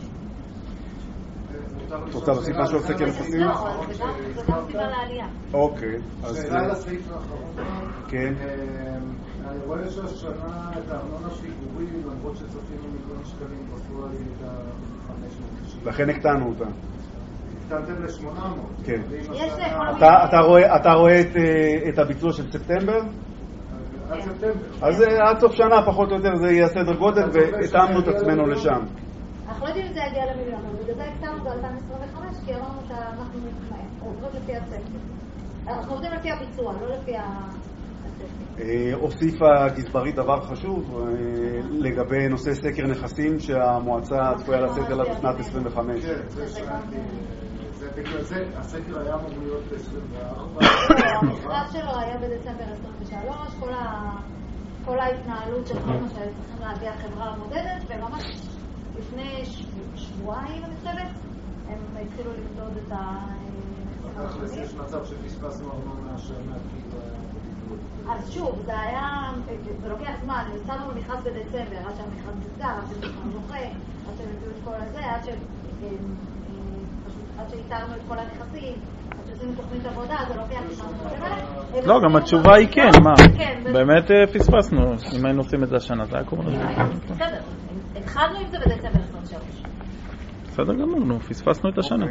את רוצה להוסיף משהו על סקר נכסים? לא, זה גם סיבה לעלייה. אוקיי. שאלה לסעיף האחרון. כן. אני רואה שהשנה את הארנונה פיגורי, למרות שצפינו מיליון שקלים, בפועל היא הייתה 590. לכן הקטנו אותה. הקטנתם ל-800. כן. אתה רואה את הביצוע של ספטמבר? עד ספטמבר. אז עד סוף שנה פחות או יותר זה יהיה סדר גודל, והתאמנו את עצמנו לשם. אנחנו לא יודעים אם זה יגיע למיליון, אבל בגלל זה הקטנו ב-2025, כי אמרנו שאנחנו עובדים לפי הצפי. אנחנו עובדים לפי הביצוע, לא לפי הצפי. הוסיפה גזברית דבר חשוב לגבי נושא סקר נכסים שהמועצה צפויה לצאת אליו בשנת 25. כן, זה שאלתי. בגלל זה הסקר היה אמור להיות ב-24. המכרז שלו היה בדצמבר 23, כל ההתנהלות של כל מה שצריכים להביא החברה המודדת, וממש לפני שבועיים, אני חושבת, הם התחילו למדוד את התכלס יש מצב שפספסנו ארנונה השנה אז שוב, זה היה, זה לוקח זמן, יצאנו במכרז בדצמבר, עד שהמכרז נסגר, עד שהמכרז זוכה, עד שהביאו את כל הזה, עד שהתארנו את כל הנכסים, עד שעשינו תוכנית עבודה, זה לוקח זמן. לא, גם התשובה היא כן, מה? באמת פספסנו, אם היינו עושים את זה השנה, זה היה קורה. בסדר, התחלנו עם זה בדצמבר 23. בסדר גמור, פספסנו את השנה.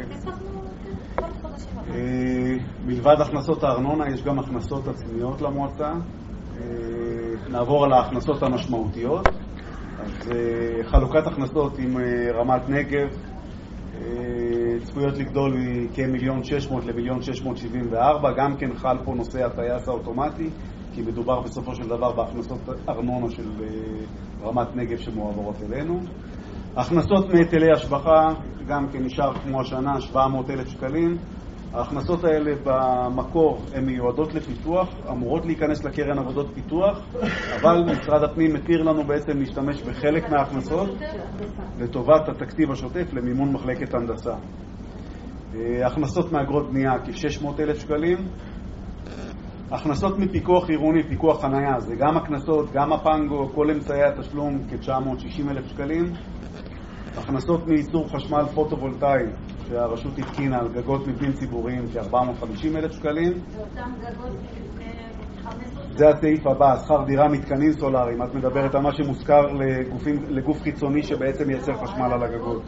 מלבד הכנסות הארנונה יש גם הכנסות עצמיות למועצה. נעבור על ההכנסות המשמעותיות. אז חלוקת הכנסות עם רמת נגב צפויות לגדול מכ-1,600,000 ל-1,674,000. גם כן חל פה נושא הטייס האוטומטי, כי מדובר בסופו של דבר בהכנסות ארנונה של רמת נגב שמועברות אלינו. הכנסות מהיטלי השבחה גם כן נשאר כמו השנה 700,000 שקלים. ההכנסות האלה במקור הן מיועדות לפיתוח, אמורות להיכנס לקרן עבודות פיתוח, אבל משרד הפנים מתיר לנו בעצם להשתמש בחלק מההכנסות לטובת התקציב השוטף למימון מחלקת הנדסה. הכנסות מאגרות בנייה כ-600,000 שקלים. הכנסות מפיקוח עירוני, פיקוח חנייה, זה גם הכנסות, גם הפנגו, כל אמצעי התשלום כ-960,000 שקלים. הכנסות מייצור חשמל פוטו-וולטאי שהרשות התקינה על גגות מבנים ציבוריים כ-450,000 שקלים. זה הסעיף הבא, שכר דירה מתקנים סולאריים. את מדברת על מה שמוזכר לגוף חיצוני שבעצם ייצר חשמל על הגגות.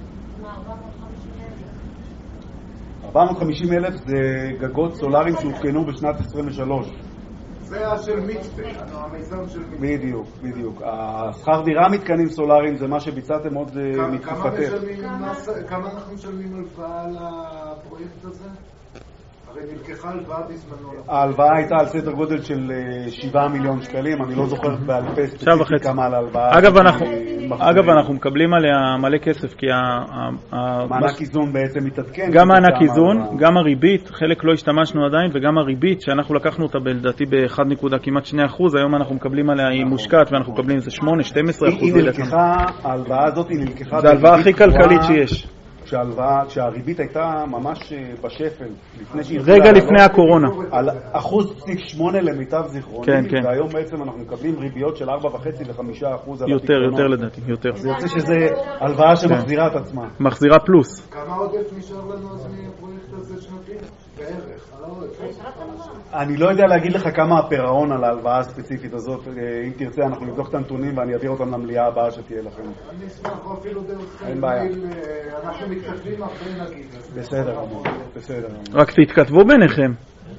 450,000 זה גגות סולאריים שהותקנו בשנת 23. זה של מצפה, המיזם של מצפה. בדיוק, בדיוק. השכר דירה מתקנים סולאריים זה מה שביצעתם עוד מתקופתך. כמה אנחנו משלמים הלוואה על הפרויקט הזה? הרי נלקחה הלוואה בזמנו. ההלוואה הייתה על סדר גודל של 7 מיליון שקלים, אני לא זוכר בעל פה ספציפי כמה על ההלוואה. אגב, אנחנו אגב, אנחנו מקבלים עליה מלא כסף, כי מענק איזון בעצם מתעדכן. גם מענק איזון, גם הריבית, חלק לא השתמשנו עדיין, וגם הריבית, שאנחנו לקחנו אותה בלדעתי כמעט 2%, היום אנחנו מקבלים עליה, היא מושקעת, ואנחנו מקבלים איזה 8-12%. היא נלקחה, ההלוואה הזאת היא נלקחה... זה ההלוואה הכי כלכלית שיש. כשהריבית הייתה ממש בשפל, רגע לפני הקורונה. על 1.8% למיטב זיכרוני, והיום בעצם אנחנו מקבלים ריביות של 4.5% ו5%. יותר לדעתי, יותר. זה יוצא שזה הלוואה שמחזירה את עצמה. מחזירה פלוס. כמה עודף נשאר לנו אז מהפרויקט הזה שנתי? בערך, על העודף. אני לא יודע להגיד לך כמה הפירעון על ההלוואה הספציפית הזאת. אם תרצה, אנחנו נבדוק את הנתונים ואני אעביר אותם למליאה הבאה שתהיה לכם. אני אשמח, או אפילו דרך... אין בעיה. אנחנו מתכתבים הרבה נגיד. בסדר, בסדר. רק תתכתבו ביניכם.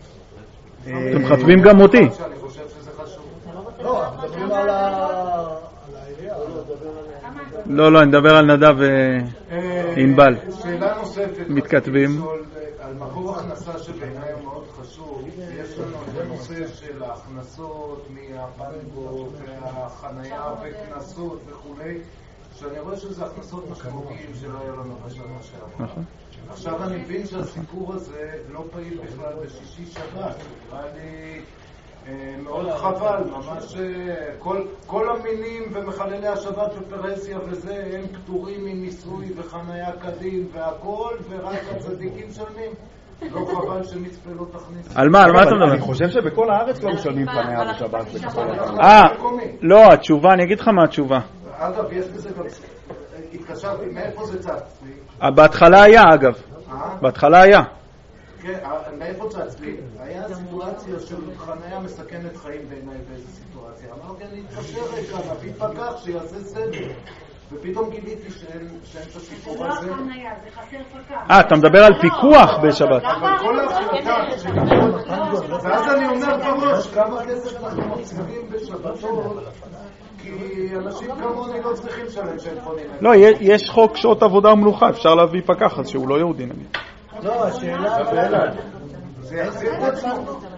אתם חתבים גם אותי. אני חושב שזה חשוב. לא, מדברים על העירייה. לא, אני מדבר על נדב וענבל. שאלה נוספת. מתכתבים. על מקור הכנסה שבעיניי הוא מאוד חשוב. יש לנו את הנושא של ההכנסות מהפנגו והחנייה וכנסות וכולי, שאני רואה שזה הכנסות משמעותיים שלא היה לנו בשנה שעברה. נכון. עכשיו אני מבין שהסיפור הזה לא פעיל בכלל בשישי שבת. נראה לי מאוד חבל, ממש כל המינים ומחללי השבת בפרסיה וזה, הם פטורים ממיסוי וחנייה כדין והכל, ורק הצדיקים משלמים. לא חבל שמצפה לא תכניס. על מה אתה מדבר? אני חושב שבכל הארץ לא משלמים חנייה בשבת. לא, התשובה, אני אגיד לך מה התשובה. אגב, יש בזה גם... התקשרתי, מאיפה זה צץ לי? בהתחלה היה, אגב. בהתחלה היה. כן, מאיפה צץ לי? היה סיטואציה של חנייה מסכנת חיים בעיניי באיזו סיטואציה. אמרתי, אני אתקשר רגע, נביא פקח שיעשה סדר. ופתאום גיליתי שאין את הסיפור הזה. זה לא חנייה, זה חסר פקח. אתה מדבר על פיקוח בשבת. אבל כל ההחלטה ואז אני אומר בראש, כמה כסף אנחנו מפסידים בשבתות, כי אנשים כמוני לא צריכים לשלם טלפונים. לא, יש חוק שעות עבודה ומנוחה, אפשר להביא פקח, אז שהוא לא יהודי נגיד. לא, השאלה... זה יחזיר את עצמו.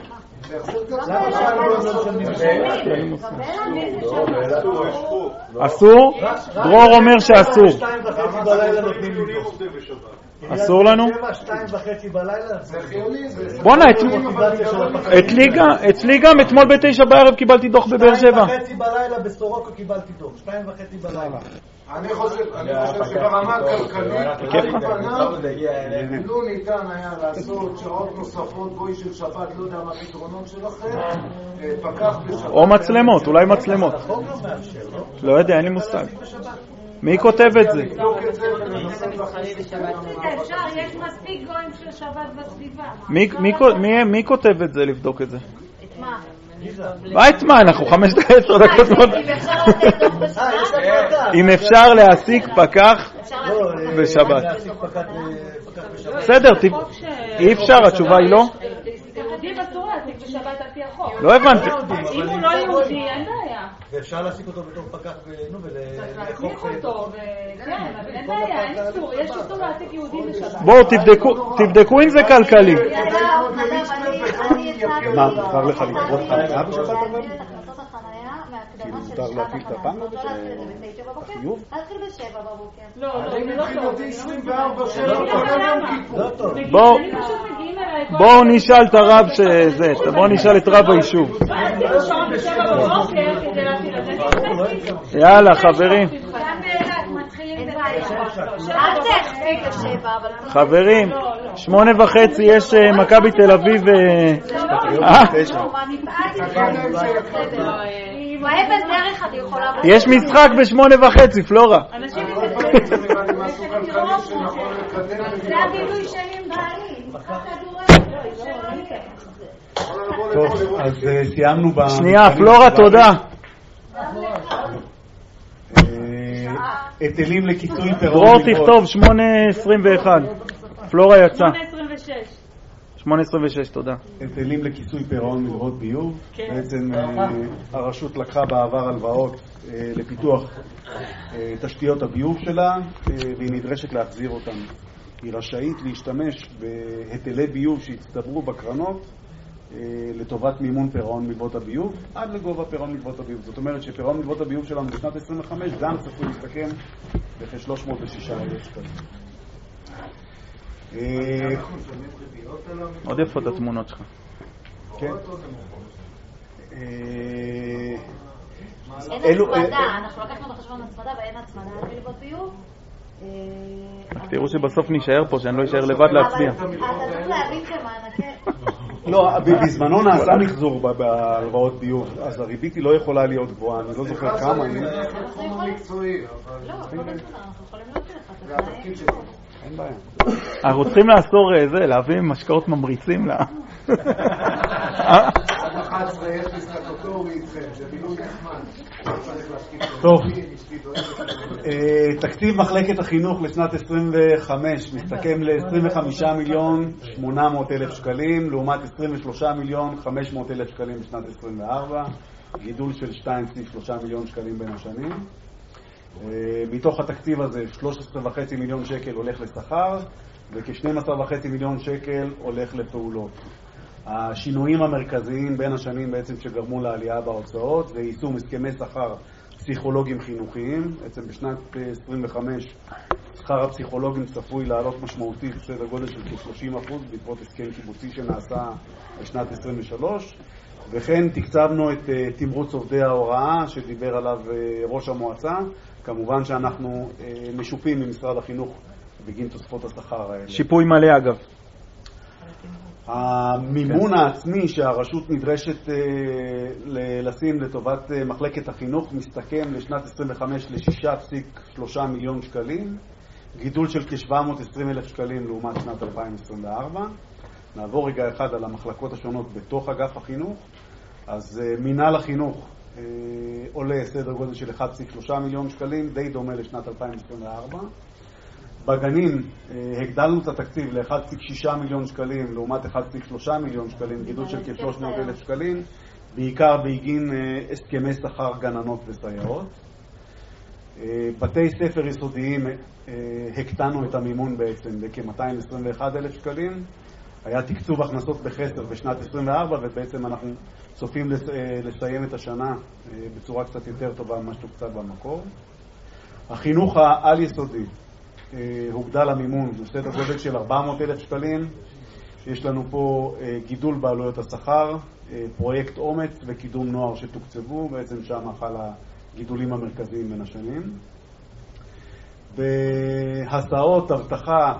אסור? דרור אומר שאסור. 2:30 בלילה נותנים לי דוח. אסור לנו? 2:30 בלילה? זה חיוני. בוא'נה, אצלי גם אתמול ב9 בערב קיבלתי דוח בבאר שבע. 2:30 בלילה בסורוקו קיבלתי דוח. 2:30 בלילה. אני חושב שברמה הכלכלית לא ניתן היה לעשות שעות נוספות גוי של שבת, לא יודע מה הפתרונות שלכם, פקח בשבת או מצלמות, אולי מצלמות. לא יודע, אין לי מושג. מי כותב את זה? אפשר, יש מספיק גויים של שבת בסביבה. מי כותב את זה לבדוק את זה? את מה? את מה? אנחנו 5-10 דקות מאוד. אם אפשר להעסיק פקח בשבת. בסדר, אי אפשר, התשובה היא לא? יהודים אסור להעסיק בשבת על פי החוק. לא הבנתי. אם הוא לא יהודי, אין בעיה. ואפשר להעסיק אותו בתור פקח להסמיך אותו, כן, אבל אין בעיה, אין איסור. יש איסור להעסיק יהודים בשבת. בואו תבדקו אם זה כלכלי. מה, מותר לך לקרוא חנייה בשבת? מותר להפעיל את הפנגו בחיוב? להתחיל ב7 בבוקר. לא, זה לא טוב. 24 בואו נשאל את הרב שזה, בואו נשאל את רב היישוב. יאללה חברים. חברים, 8:30 יש מכבי תל אביב. יש משחק ב8:30, פלורה. טוב, אז סיימנו שנייה, פלורה, תודה. היטלים לכיסוי פירעון. דרור תכתוב 8:21. פלורה יצא. 8:26, תודה. היטלים לכיסוי פירעון מלוות ביוב. בעצם הרשות לקחה בעבר הלוואות לפיתוח תשתיות הביוב שלה, והיא נדרשת להחזיר אותן. היא רשאית להשתמש בהיטלי ביוב שהצטברו בקרנות לטובת מימון פירעון מלוות הביוב, עד לגובה פירעון מלוות הביוב. זאת אומרת שפירעון מלוות הביוב שלנו בשנת 25 גם צפוי להסתכם בכ-306,000 שקלים. עוד יפה את התמונות שלך. כן. אין הצמדה, אנחנו לקחנו בחשבון הצמדה ואין הצמדה על מלוות ביוב. תראו שבסוף נשאר פה, שאני לא אשאר לבד להצביע. אתה צריך להבין שמענקי... לא, בזמנו נעשה מחזור בהלוואות ביוב, אז הריבית היא לא יכולה להיות גבוהה, אני לא זוכר כמה. לא, לא אנחנו יכולים להוציא לך. אין בעיה. אנחנו צריכים לאסור להביא משקאות ממריצים לה. עד 11 יש לי סטטוטורי איתכם, זה בילוי נחמד. טוב, תקציב מחלקת החינוך לשנת 25 מסתכם ל-25,800,000 שקלים, לעומת 23,500,000 שקלים בשנת 24, גידול של 2.3 מיליון שקלים בין השנים. מתוך התקציב הזה 13.5 מיליון שקל הולך לשכר, וכ-12.5 מיליון שקל הולך לפעולות. השינויים המרכזיים בין השנים בעצם שגרמו לעלייה בהוצאות זה יישום הסכמי שכר פסיכולוגיים חינוכיים. בעצם בשנת 25 שכר הפסיכולוגים צפוי לעלות משמעותית בסדר גודל של כ-30% בעקבות הסכם קיבוצי שנעשה בשנת 23, וכן תקצבנו את תמרוץ עובדי ההוראה שדיבר עליו ראש המועצה. כמובן שאנחנו משופים ממשרד החינוך בגין תוספות השכר האלה. שיפוי מלא אגב. המימון העצמי שהרשות נדרשת לשים לטובת מחלקת החינוך מסתכם לשנת 25 ל-6.3 מיליון שקלים, גידול של כ-720,000 שקלים לעומת שנת 2024. נעבור רגע אחד על המחלקות השונות בתוך אגף החינוך. אז מינהל החינוך עולה סדר גודל של 1.3 מיליון שקלים, די דומה לשנת 2024. בגנים הגדלנו את התקציב ל-1.6 מיליון שקלים לעומת 1.3 מיליון שקלים, גידול של כ-300,000 שקלים, בעיקר בגין הסכמי שכר גננות וסייעות. בתי ספר יסודיים הקטנו את המימון בעצם לכ-221,000 שקלים. היה תקצוב הכנסות בחסר בשנת 24, ובעצם אנחנו צופים לסיים את השנה בצורה קצת יותר טובה ממה שתוקצב במקור. החינוך העל יסודי הוגדל המימון בסדר גודל של 400,000 שקלים. יש לנו פה גידול בעלויות השכר, פרויקט אומץ וקידום נוער שתוקצבו, בעצם שם חל הגידולים המרכזיים בין השנים. בהסעות, אבטחה,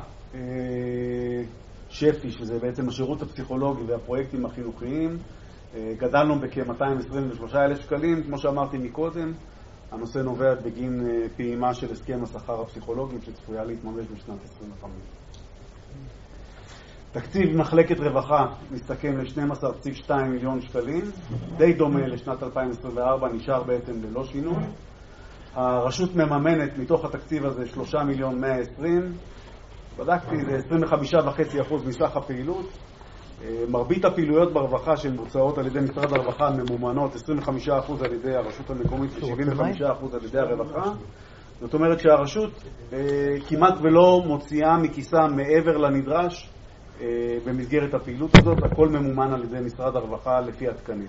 שפי, שזה בעצם השירות הפסיכולוגי והפרויקטים החינוכיים, גדלנו בכ-223,000 שקלים. כמו שאמרתי מקודם, הנושא נובע בגין פעימה של הסכם השכר הפסיכולוגי שצפויה להתממש בשנת 25. תקציב מחלקת רווחה מסתכם ל-12.2 מיליון שקלים, די דומה לשנת 2024, נשאר בעצם ללא שינוי. הרשות מממנת מתוך התקציב הזה 3,120,000, בדקתי, זה 25.5% מסך הפעילות. מרבית הפעילויות ברווחה שמבוצעות על ידי משרד הרווחה ממומנות 25% על ידי הרשות המקומית ו-75% על ידי הרווחה. זאת אומרת שהרשות כמעט ולא מוציאה מכיסה מעבר לנדרש במסגרת הפעילות הזאת, הכל ממומן על ידי משרד הרווחה לפי התקנים.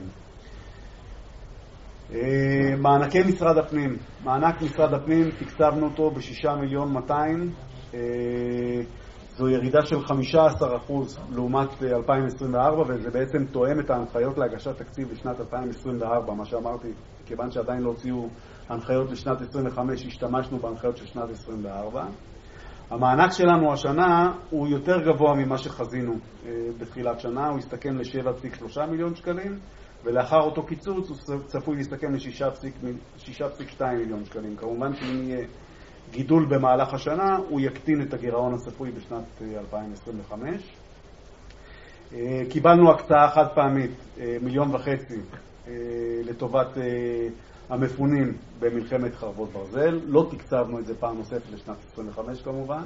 מענקי משרד הפנים, מענק משרד הפנים תקצבנו אותו ב6,200,000, זו ירידה של 15% לעומת 2024, וזה בעצם תואם את ההנחיות להגשת תקציב לשנת 2024. מה שאמרתי, כיוון שעדיין לא הוציאו הנחיות לשנת 25, השתמשנו בהנחיות של שנת 24. המענק שלנו השנה הוא יותר גבוה ממה שחזינו בתחילת שנה, הוא הסתכם ל7.3 מיליון שקלים, ולאחר אותו קיצוץ הוא צפוי להסתכם ל6.2 מיליון שקלים. כמובן שאם יהיה גידול במהלך השנה, הוא יקטין את הגירעון הצפוי בשנת 2025. קיבלנו הקצאה חד פעמית, 1.5 מיליון לטובת המפונים במלחמת חרבות ברזל. לא תקצבנו את זה פעם נוספת לשנת 25 כמובן.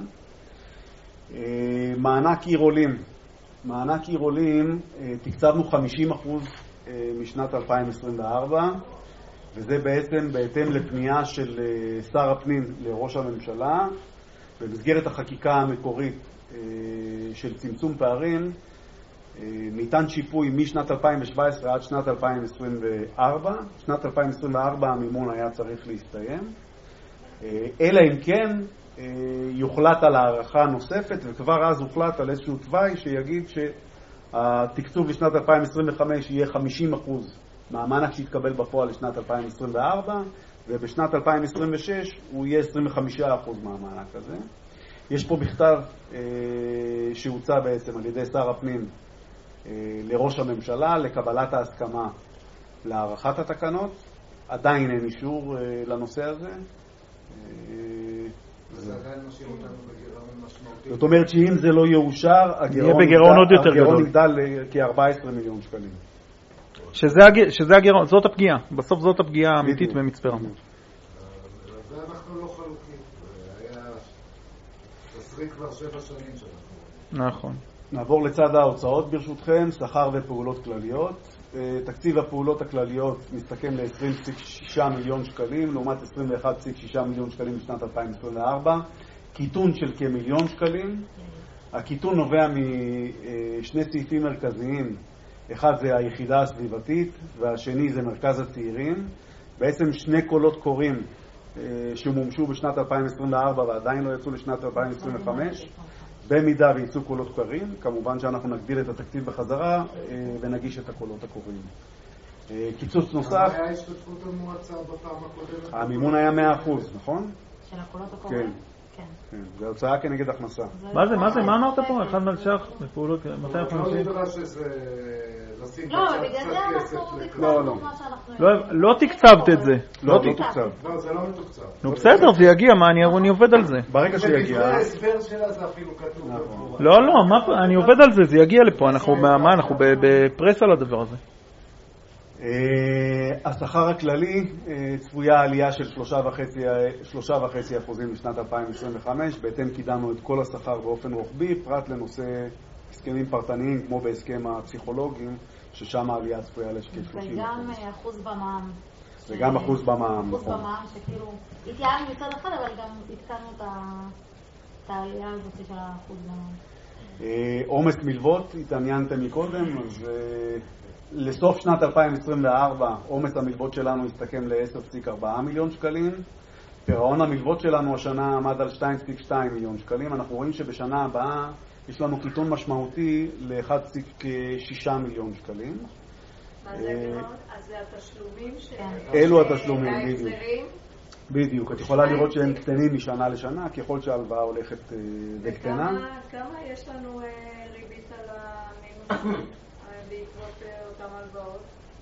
מענק עיר עולים. מענק עיר עולים תקצבנו 50% משנת 2024, וזה בעצם בהתאם לפנייה של שר הפנים לראש הממשלה. במסגרת החקיקה המקורית של צמצום פערים, ניתן שיפוי משנת 2017 עד שנת 2024. שנת 2024 המימון היה צריך להסתיים. אלא אם כן יוחלט על הערכה נוספת, וכבר אז הוחלט על איזשהו תוואי שיגיד שהתקצוב לשנת 2025 יהיה 50% מהמענק שהתקבל בפועל לשנת 2024, ובשנת 2026 הוא יהיה 25% מהמענק הזה. יש פה מכתב שהוצא בעצם על ידי שר הפנים לראש הממשלה לקבלת ההסכמה להארכת התקנות. עדיין אין אישור לנושא הזה. זה עדיין משאיר אותנו בגירעון משמעותי. זאת אומרת שאם זה לא יאושר, הגירעון יגדל כ-14 מיליון שקלים. שזה הגירעון, זאת הפגיעה. בסוף זאת הפגיעה האמיתית במצפה רמון. זה אנחנו לא חלוקים. היה תסריט כבר 7 שנים שאנחנו. נכון. נעבור לצד ההוצאות ברשותכם, שכר ופעולות כלליות. תקציב הפעולות הכלליות מסתכם ל-20.6 מיליון שקלים, לעומת 21.6 מיליון שקלים בשנת 2024, קיטון של כמיליון שקלים. הקיטון נובע משני סעיפים מרכזיים, אחד זה היחידה הסביבתית והשני זה מרכז הצעירים. בעצם שני קולות קוראים שמומשו בשנת 2024 ועדיין לא יצאו לשנת 2025. במידה ויצאו קולות קוראים, כמובן שאנחנו נגדיל את התקציב בחזרה ונגיש את הקולות הקוראים. קיצוץ נוסף. היה השתתפות המועצה בפעם הקודמת? המימון היה 100%, נכון? של הקולות הקוראים? כן. זה הוצאה כנגד הכנסה. מה זה? מה אמרת פה? 1 מיליון ש"ח לפעולות 250? לא נדרש איזה לשים לא, בגלל זה אנחנו תקצבנו מה שאנחנו... לא תקצבת את זה. לא תוקצב. לא, זה לא מתוקצב. נו בסדר, זה יגיע, מה אני עובד על זה. ברגע שיגיע. ההסבר שלה זה אפילו כתוב. לא, אני עובד על זה, זה יגיע לפה. אנחנו בפרס על הדבר הזה. השכר הכללי צפויה עלייה של 3.5% בשנת 2025. בהתאם קידמנו את כל השכר באופן רוחבי, פרט לנושא הסכמים פרטניים כמו בהסכם הפסיכולוגים, ששם העלייה צפויה כ-30%. וגם אחוז במע"מ. וגם אחוז במע"מ. אחוז במע"מ שכאילו התייעלנו מצד אחד, אבל גם התקנו את העלייה הזאת של האחוז במע"מ. עומס מלוות, התעניינתם מקודם, אז לסוף שנת 2024 עומס המלוות שלנו הסתכם ל-10.4 מיליון שקלים. פירעון המלוות שלנו השנה עמד על 2.2 מיליון שקלים. אנחנו רואים שבשנה הבאה יש לנו קיטון משמעותי ל-1.6 מיליון שקלים. אז זה התשלומים אלו התשלומים, בדיוק. את יכולה לראות שהם קטנים משנה לשנה, ככל שההלוואה הולכת וקטנה. כמה יש לנו ריבית על המינוס בעקבות אותם הלוואות?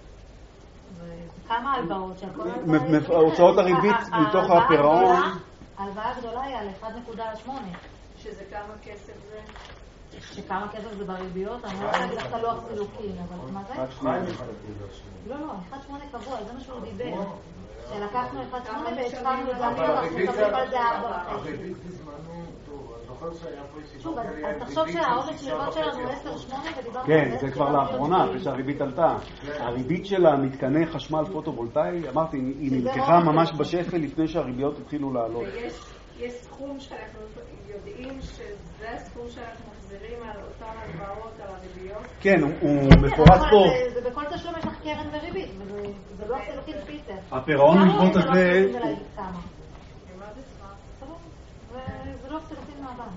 כמה הלוואות? הוצאות הריבית מתוך הפירעון. ההלוואה הגדולה היא על 1.8. שזה כמה כסף זה? שכמה כסף זה בריביות? אני לא רוצה להגיד לך את הלוח סילוקין, אבל מה זה? 1.8. לא, 1.8 קבוע, זה מה שהוא דיבר. שלקחנו 1.8 והשפענו את זה, אנחנו מדברים על זה 4.5. הריבית בזמנו, טוב, אני זוכר שהיה פה שוב, אז תחשוב שהעודף מלוות שלנו 10.8 ודיברנו... כן, זה כבר לאחרונה, אחרי שהריבית עלתה. הריבית של המתקני חשמל פוטו-וולטאי, אמרתי, היא נלקחה ממש בשפל לפני שהריביות התחילו לעלות. יש סכום שאנחנו יודעים שזה הסכום שאנחנו מחזירים על אותם הלוואות, על הריביות? כן, הוא מפורט פה. זה בכל תשלום יש לך קרן וריבית, וזה לא סילוקין פיצר. הפירעון מלוות הזה... זה לא סילוקין מהבנק.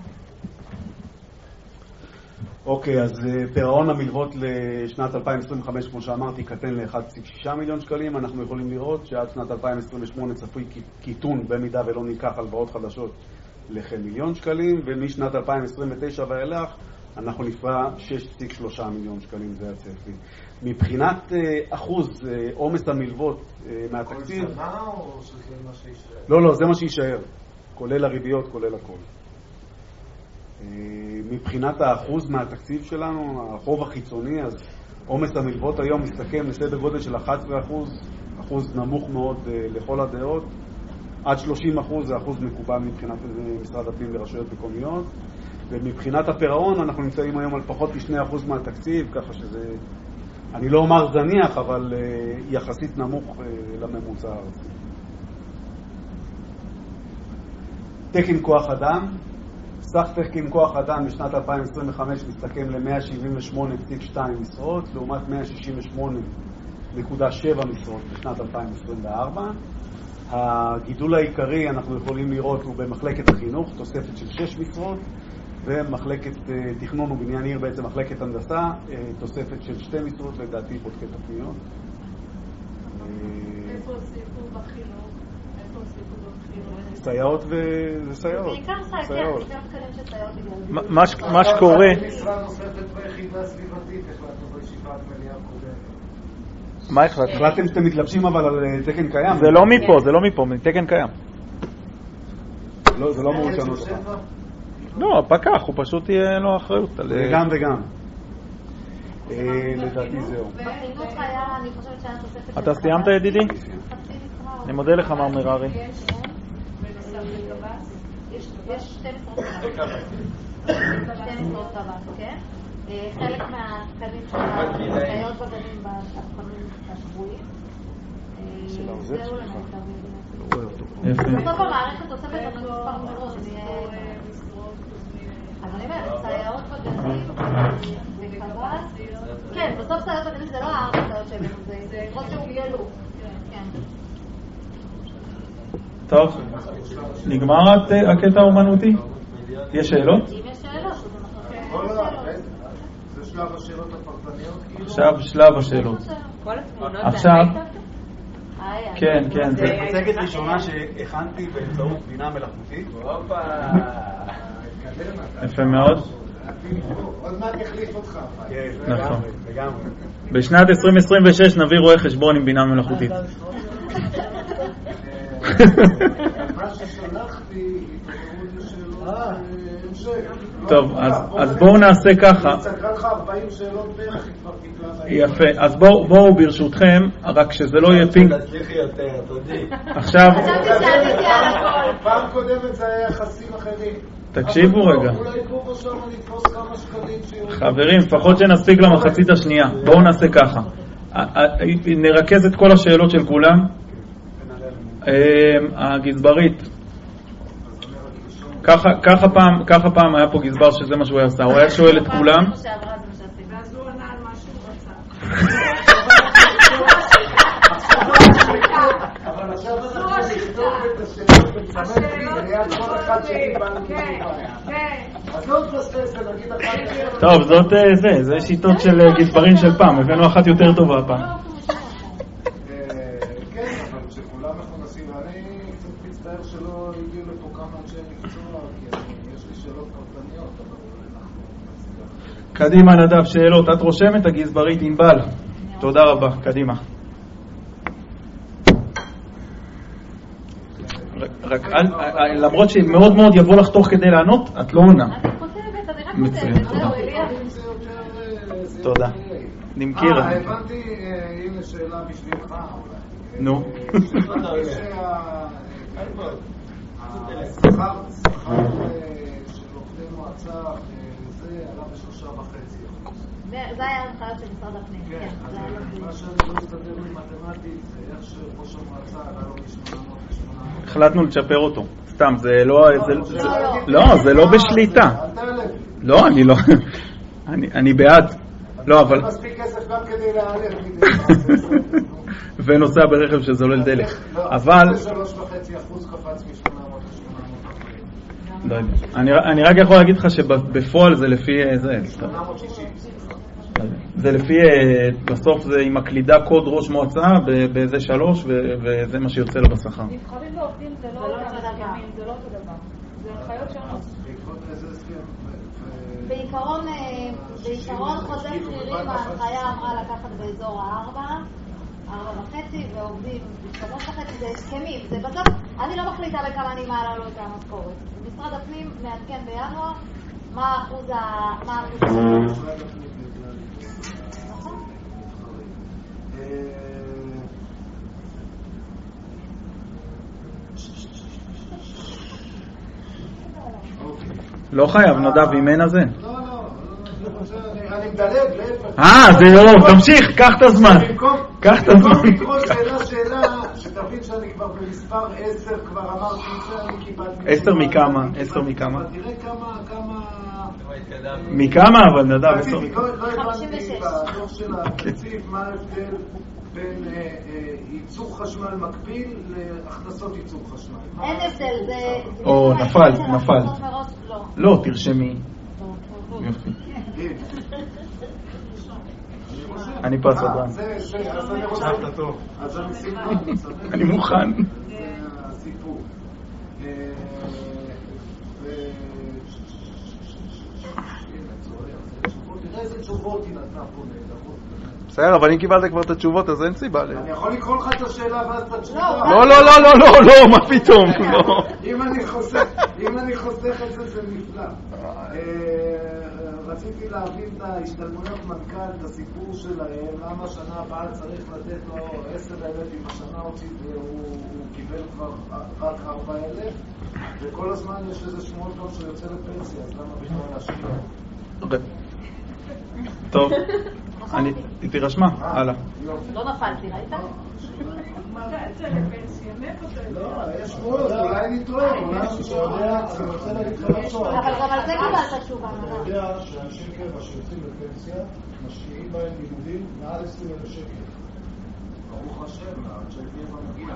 אוקיי, אז פירעון המלוות לשנת 2025, כמו שאמרתי, קטן ל-1.6 מיליון שקלים. אנחנו יכולים לראות שעד שנת 2028 צפוי קיטון במידה ולא ניקח הלוואות חדשות לכמיליון שקלים, ומשנת 2029 ואילך אנחנו נפרע 6.3 מיליון שקלים, זה הצפי. מבחינת אחוז עומס המלוות מהתקציב... כל שנה או שזה מה שישאר? לא, זה מה שישאר, כולל הריביות, כולל הכל. מבחינת האחוז מהתקציב שלנו, החוב החיצוני, אז עומס המלוות היום מסתכם לסדר גודל של 11%, אחוז נמוך מאוד לכל הדעות. עד 30% זה אחוז מקובל מבחינת משרד הפנים ורשויות מקומיות. ומבחינת הפירעון אנחנו נמצאים היום על פחות מ2% מהתקציב, ככה שזה, אני לא אומר זניח, אבל יחסית נמוך לממוצע הארצי. תקן כוח אדם, סך תקן כוח אדם בשנת 2025 מסתכם ל-178.2 משרות, לעומת 168.7 משרות בשנת 2024. הגידול העיקרי, אנחנו יכולים לראות, הוא במחלקת החינוך, תוספת של 6 משרות, ומחלקת תכנון ובניין עיר, בעצם מחלקת הנדסה, תוספת של 2 משרות, לדעתי בודקי תוכניות. איפה הוסיפו בחינוך? סייעות וסייעות. בעיקר סייעות, בעיקר תקנים של סייעות בגלל. מה שקורה... משרה נוספת ביחידה סביבתית, החלטנו בישיבת מליאה קודמת. מה החלטתם? החלטתם שאתם מתלבשים אבל על תקן קיים? זה לא מפה, זה לא מפה, מתקן קיים. לא, זה לא אמור לשנות אותך. לא, הפקח, הוא פשוט יהיה לו אחריות. גם וגם. לדעתי זהו. בחינוך היה, אני חושבת שהיה תוספת... אתה סיימת ידידי? אני מודה לך מר מררי. יש 2 משרות קב"ס, כן? חלק מהתקנים של הסייעות בגנים השבועיים. זהו למיטב. בסוף המערכת תוספת לנו מספר מראש. אז אני אומרת, סייעות בגנים וקב"ס. כן, בסוף סייעות בגנים זה לא 4 סייעות שלנו, זה משרות שהוגדלו. כן. טוב, נגמר הקטע האומנותי? יש שאלות? אם יש שאלות, זה שלב השאלות הפרטניות? עכשיו שלב השאלות. עכשיו, כן, כן. זה מצגת ראשונה שהכנתי באמצעות בינה מלאכותית. יפה מאוד. עוד מעט יחליף אותך. נכון. בשנת 2026 נביא רואה חשבון עם בינה מלאכותית. מה ששלחתי טוב, אז בואו נעשה ככה. צדקה לך 40 שאלות בערך כבר תקלה. יפה, אז בואו ברשותכם, רק שזה לא יהיה פינג. תצליחי יותר, תודי. עכשיו... פעם קודמת זה היה יחסים אחרים. תקשיבו רגע. אולי פה שם נתפוס כמה שקלים שיהיו... חברים, לפחות שנספיק למחצית השנייה. בואו נעשה ככה. נרכז את כל השאלות של כולם. הגזברית. ככה פעם היה פה גזבר שזה מה שהוא עשה. הוא היה שואל את כולם. ואז הוא ענה על מה שהוא רצה. אבל עכשיו אנחנו נכתוב את השאלות בצמד ליד כל אחד שקיבלנו בבית. אז לא תפספס, נגיד אחת. טוב, זה שיטות של גזברים של פעם. הבאנו אחת יותר טובה פעם. כן, אבל כשכולם מכונסים, ואני קצת מצטער שלא הגיעו לפה כמה אנשי מקצוע, כי יש לי שאלות פרטניות, אבל אנחנו... קדימה נדב, שאלות. את רושמת הגזברית ענבל. תודה רבה, קדימה. רק למרות שמאוד מאוד יבוא לך תוך כדי לענות, את לא עונה. מצוין. תודה. נמכירה. הבנתי, הנה שאלה בשבילך אולי. נו. השכר של עובדי מועצה זה עלה ב3.5%. זה היה ההנחיות של משרד הפנים. כן, מה שאני לא מסתדר לי מתמטית זה איך שראש המועצה עלה לו מ-800 ל-800. החלטנו לצ'פר אותו. סתם, זה לא... לא, זה לא בשליטה. לא, אני לא... אני בעד. לא, אבל... מספיק כסף גם כדי להעלם מדי. ונוסע ברכב שזולל דלק. אבל... זה 3.5% קפץ מ-800 ל-800. לא יודע. אני רק יכול להגיד לך שבפועל זה לפי... 860. זה לפי... בסוף זה עם הקלידה קוד ראש מועצה באיזה 3 וזה מה שיוצא לו בשכר. נבחרים ועובדים זה לא אותו דבר. זה לא אותו דבר. זה הנחיות שונות. בעיקרון חוזה שכירים ההנחיה אמרה לקחת באזור 4.5 ועובדים 3.5, זה הסכמים, זה בסוף, אני לא מחליטה בכמה אני מעלה לו את המשכורת. משרד הפנים מעדכן בינואר מה האחוז נכון? לא חייב, נדב, אם אין אז אין. לא, אני מדלג, להפך. זה לא, תמשיך, קח את הזמן. קח את הזמן. במקום לקרוא שאלה, שתבין שאני שאני כבר במספר 10, כבר אמרתי שאני קיבלתי... 10 מכמה? 10 מכמה? תראה כמה... מכמה אבל נדב, 10 מכמה. לא הבנתי בדוח של התקציב מה ההבדל בין ייצור חשמל מקביל להכנסות ייצור חשמל. אין הבדל, זה... או, נפל. לא, תרשמי. יופי. אני פה הסדרן. אז אני רוצה... אז אני סיפור. אני מוכן. זה הסיפור. תראה איזה תשובות היא נתנה פה נהדרות. בסדר, אבל אם קיבלת כבר את התשובות, אז אין סיבה. אני יכול לקרוא לך את השאלה ואז את התשובה. לא, מה פתאום? אם אני חוסך את זה, זה נפלא. רציתי להבין את ההשתלמויות מנכ"ל, את הסיפור שלהם, למה שנה הבאה צריך לתת לו 10,000, אם השנה הוא קיבל כבר רק 4,000, וכל הזמן יש איזה שמועות טוב שיוצא לפנסיה, אז למה בכלל להשקיע? טוב, היא רשמה, הלאה. לא נפלתי, ראית? מה זה יוצא לפנסיה? מאיפה זה יוצא? לא, יש שמועות, אולי נתרום, אני רוצה להגיד לך משהו. אבל גם על זה קיבלת תשובה. אני יודע שאנשי קבע שיוצאים לפנסיה משקיעים בהם לימודים מעל 20,000 שקל. ברוך השם, אנשי קבע מגיע.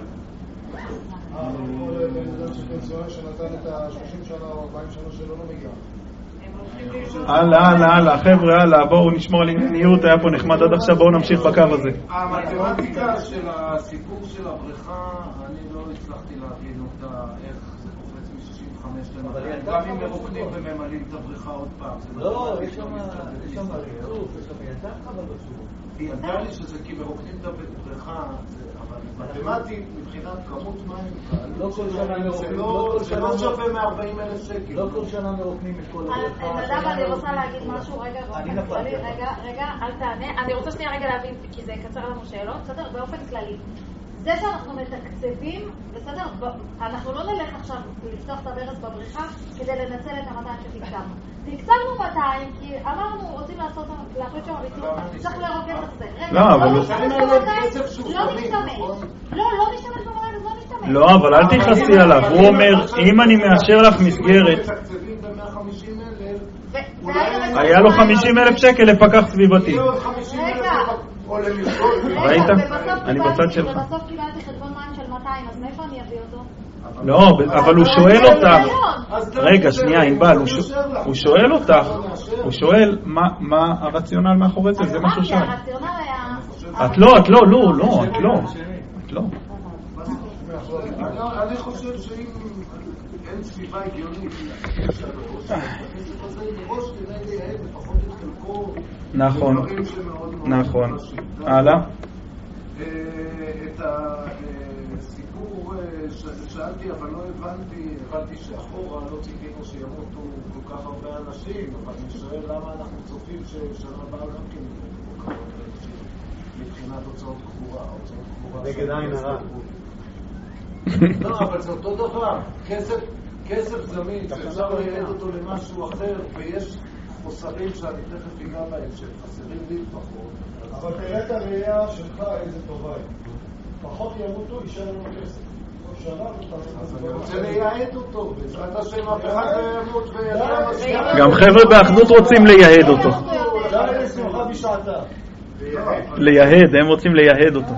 כל בן אדם שפנסיונר שנתן את ה-30 שנה או 40 שנה שלו לא מגיע. הלאה, חבר'ה, הלאה, בואו נשמור על ענייניות, היה פה נחמד עד עכשיו, בואו נמשיך בקו הזה. המתמטיקה של הסיפור של הבריכה, אני לא הצלחתי להבין אותה, איך זה קופץ מ-65 ל-200, גם אם מרוקנים וממלאים את הבריכה עוד פעם. לא, יש שם ריצוף, יש שם יצא אבל בצורה. היא ענתה לי שזה כי מרוקנים את הבריכה, אבל מתמטית מבחינת כמות מים, לא כל שנה מרוקנים, זה לא שווה מ-40,000 שקל. לא כל שנה מרוקנים את כל הבריכה. נדב, אני רוצה להגיד משהו, רגע, אל תענה. אני רוצה שנייה רגע להבין, כי זה יקצר לנו שאלות, בסדר? באופן כללי. זה שאנחנו מתקצבים, בסדר? אנחנו לא נלך עכשיו לפתוח את הברז בבריכה כדי לנצל את ה-200 שתקצבנו. תקצבנו 200 כי אמרנו רוצים לעשות שם ביטוח, צריך לרוקן את זה. לא, אבל לא נשתמש. לא נשתמש במים, אז לא נשתמש. לא, אבל אל תכנסי עליו. הוא אומר, אם אני מאשר לך מסגרת, מתקצבים ב-150,000, היה לו 50,000 שקל לפקח סביבתי. ראית? אני בצד שלך. ובסוף קיבלתי חשבון מים של 200, אז מאיפה אני אביא אותו? לא, אבל הוא שואל אותך. רגע, שנייה, ענבל, הוא שואל אותך. הוא שואל מה הרציונל מאחורי זה, זה מה שהוא שואל. הרציונל היה... את לא. אני חושב שאם אין סביבה הגיונית, מראש כדאי לייעד לפחות את חלקו. נכון. הלאה. את הסיפור שאלתי, אבל לא הבנתי שאחורה לא ציפינו שימותו כל כך הרבה אנשים, אבל אני שואל למה אנחנו צופים ששנה הבאה גם כן כל כך הרבה אנשים מבחינת הוצאות קבורה. נגד עין הרע. לא, אבל זה אותו דבר. כסף זמין שאפשר לייעד אותו למשהו אחר, ויש חוסרים שאני תכף אגע בהם שחסרים לי פחות. אבל תראה את הראייה שלך איזה טובה היא. פחות ימותו, יישאר לנו כסף. אז אני רוצה לייעד אותו, בעזרת השם אף אחד לא ימות וישאר משקיע. גם חבר'ה באחדות רוצים לייהד אותו. די לשמחה בשעתה. לייהד, הם רוצים לייהד אותו.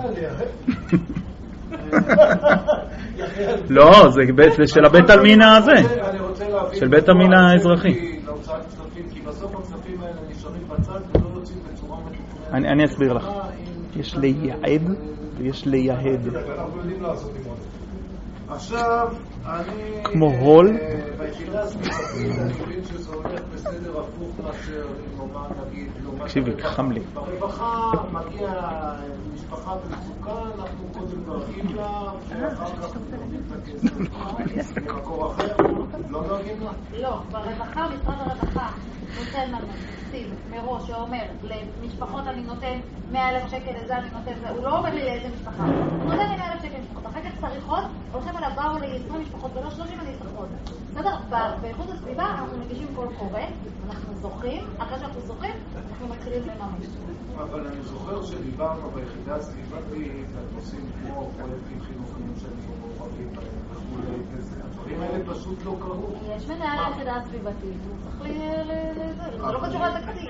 לא, זה של הבית עלמין הזה. של בית עלמין האזרחי. כי בסוף הכספים האלה נשארים בצד ולא יוצאים בצורה מתוכננת. אני אסביר לך. יש לייעד ויש לייהד. אנחנו יודעים לעשות עם עוד. עכשיו, אני... כמו הול? ביחידה הסביבתית אני מבין שזה הולך בסדר הפוך מאשר, נאמר נגיד, תקשיבי, חם לי. ברווחה מגיע משפחה במצוקה, אנחנו קודם דואגים לה, ואחר כך נותנים את הכסף ממקור אחר, לא דואגים לה? לא, ברווחה, משרד הרווחה נותן לנו תקציב מראש שאומר למשפחות אני נותן 100,000 שקל, לזה אני נותן, הוא לא אומר לי לאיזה משפחה, הוא נותן לי 100,000 שקל משפחות, אחר כך צריכות, הולכים עליו באו ל-20 משפחות ולא 30 הנצטרכות. בסדר? באיכות הסביבה אנחנו מגישים קול קורא, אנחנו זוכים, אחרי שאנחנו זוכים, אנחנו מתחילים יכולים לממש. אבל אני זוכר שדיברנו ביחידה הסביבתית על נושאים כמו פרויקטים חינוכיים שהם מעורבים וכולי, הדברים האלה פשוט לא קרו. יש מנהל היחידה הסביבתית, הוא צריך זה לא קשור לתקציב.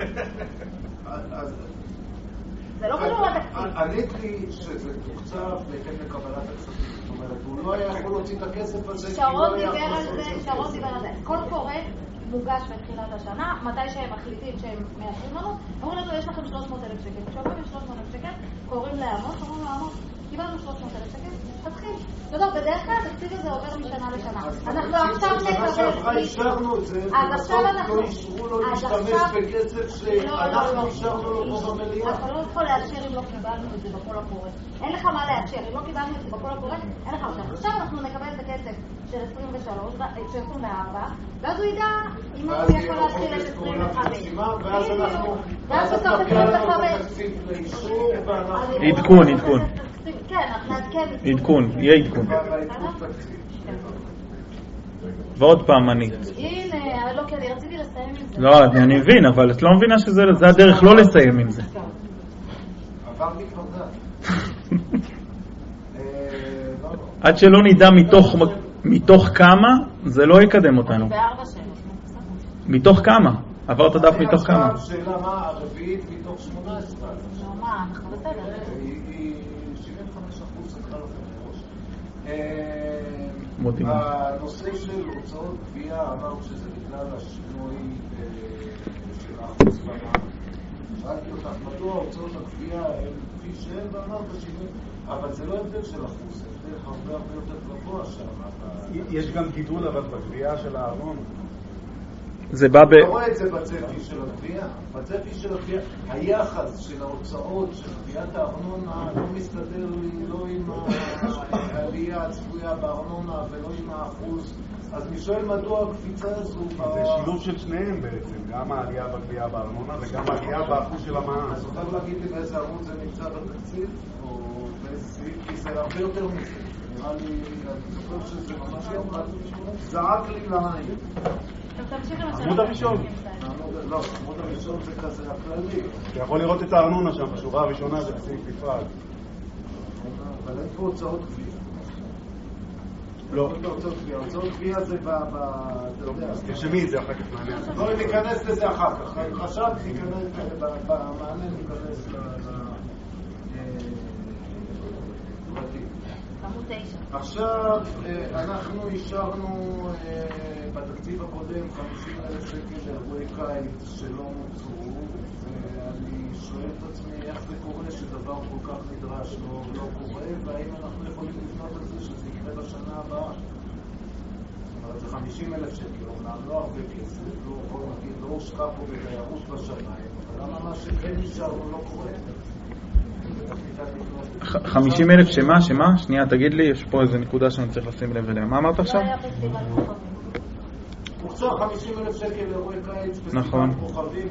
זה לא קשור לתקציב. ענית לי שזה תוקצב בהתאם לקבלת הכספים. זאת אומרת, הוא לא היה יכול להוציא את הכסף הזה. שרון דיבר על זה. כל קורא מוגש בתחילת השנה, מתי שהם מחליטים שהם מאשרים לנו, אומרים לנו, יש לכם 300,000 שקל. כשאומרים 300,000 שקל, קוראים לעמוס, אומרים לעמוס, קיבלנו 300,000 שקל, תתחיל. אתה יודע, בדרך כלל התקציב הזה עובר משנה לשנה. אנחנו עכשיו נקבל אישרנו את זה, ובסוף לא אישרו לו להשתמש בכסף שאנחנו אישרנו לו פה במליאה. אתה לא יכול לאשר אם לא קיבלנו את זה בכל הקורא. אין לך מה לאשר, אם לא קיבלנו את זה בכל הקורא, אין לך לאשר. עכשיו אנחנו נקבל את הכסף של 24, ואז הוא ידע אם הוא יכול להתחיל את 25. ואז בסוף 25. עדכון. כן, אנחנו נעדכן. עדכון, יהיה עדכון. ועוד פעם אני. הנה, לא, כי אני רציתי לסיים עם זה. לא, אני מבין, אבל את לא מבינה שזה הדרך לא לסיים עם זה. עברתי כבר עד שלא נדע מתוך כמה, זה לא יקדם אותנו. מתוך כמה? עברת דף מתוך כמה? שאלה מה הרביעית מתוך 18? לא, מה, אנחנו בסדר. היא 75% סקרה לכם בראש. מודים. הנושא של הוצאות גבייה, אמרנו שזה בגלל השינוי של האחוז במע"מ. שאלתי אותך, מדוע הוצאות הגבייה הם כפי שהן, ואמרת שינוי, אבל זה לא הבדל של אחוז, זה הבדל הרבה יותר גבוה שם. יש גם גידול אבל בגבייה של הארנונה. זה בא אתה רואה את זה בצפי של הגבייה. בצפי של הגבייה, היחס של ההוצאות של גביית הארנונה לא מסתדר לי לא עם העלייה הצפויה בארנונה ולא עם האחוז. אז אני שואל מדוע הקפיצה הזו... זה שילוב של שניהם בעצם, גם העלייה בגבייה בארנונה וגם העלייה באחוז של המע"מ. אז אתה יכול להגיד לי באיזה עמוד זה נמצא בתקציב? או באיזה סעיף? כי זה הרבה יותר מזה. נראה לי, אני זוכר שזה ממש יוכל. זעק לי לעין. עמוד הראשון. לא, עמוד הראשון זה כזה הכללי. אתה יכול לראות את הארנונה שם, בשורה הראשונה זה בסעיף נפרד. אבל אין פה הוצאות גבייה. לא. הוצאות גבייה זה תרשמי את זה אחר כך מעניין. לא, ניכנס לזה אחר כך. חשבתי, במענה ניכנס עכשיו, אנחנו אישרנו בתקציב הקודם 50,000 שקל לאירועי קיץ שלא מוצאו, ואני שואל את עצמי איך זה קורה שדבר כל כך נדרש לא קורה, והאם אנחנו יכולים לפנות על זה שזה יקרה בשנה הבאה. זאת אומרת, זה 50,000 שקל, אומנם לא הרבה כסף, לא הושקע פה בתיירות בשמיים, אבל למה מה שכן אישרנו לא קורה? 50,000 שמה? שנייה, תגיד לי, יש פה איזה נקודה שאני צריך לשים לב אליה. מה אמרת עכשיו? הוקצה 50,000 שקל לאירועי קיץ פסטיבל כוכבים,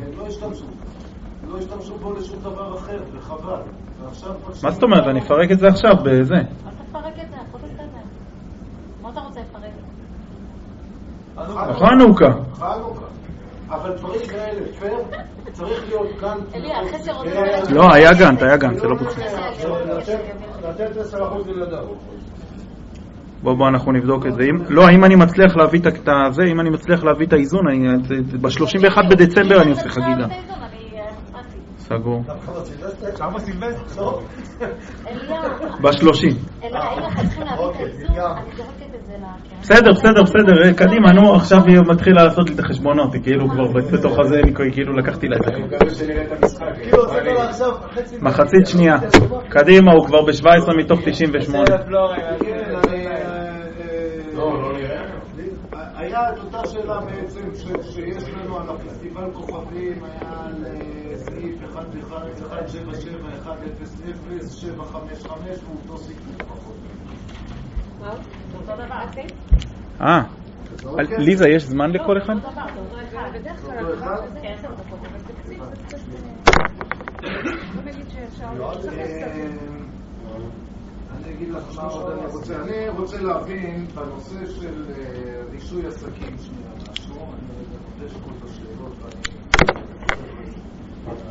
לא השתמשו בו לשום דבר אחר, וחבל. מה זאת אומרת? אני אפרק את זה עכשיו בזה. אל תפרק את זה, הכל בסדר. מה אתה רוצה לפרק את זה? חנוכה. אבל דברים כאלה, פייר, צריך להיות כאן... לא, היה גנט, זה לא בוצע. לתת 10% לילדיו. בוא, אנחנו נבדוק את זה. לא, אם אני מצליח להביא את זה, אם אני מצליח להביא את האיזון, ב-31 בדצמבר אני עושה חגיגה. סגור. כמה סילבסטר? ב-30. בסדר, קדימה, נו, עכשיו היא מתחילה לעשות לי את החשבונות, היא כאילו כבר בתוך הזה, כאילו לקחתי לה את זה. מחצית שנייה. קדימה, הוא כבר ב-17 מתוך 98. היה את אותה שאלה בעצם שיש לנו על הפסטיבל כוכבים, היה על סעיף 177, 100, 755, והוא אותו סיכוי פחות. מה? זה אותו דבר, ליזה, יש זמן לכל אחד? בדרך כלל זה 10 דקות, אבל תקציב זה קצת... לא נגיד שאפשר... אני אגיד לך מה עוד אני רוצה להבין בנושא של רישוי עסקים שנייה משהו, אני מבקש כל את השאלות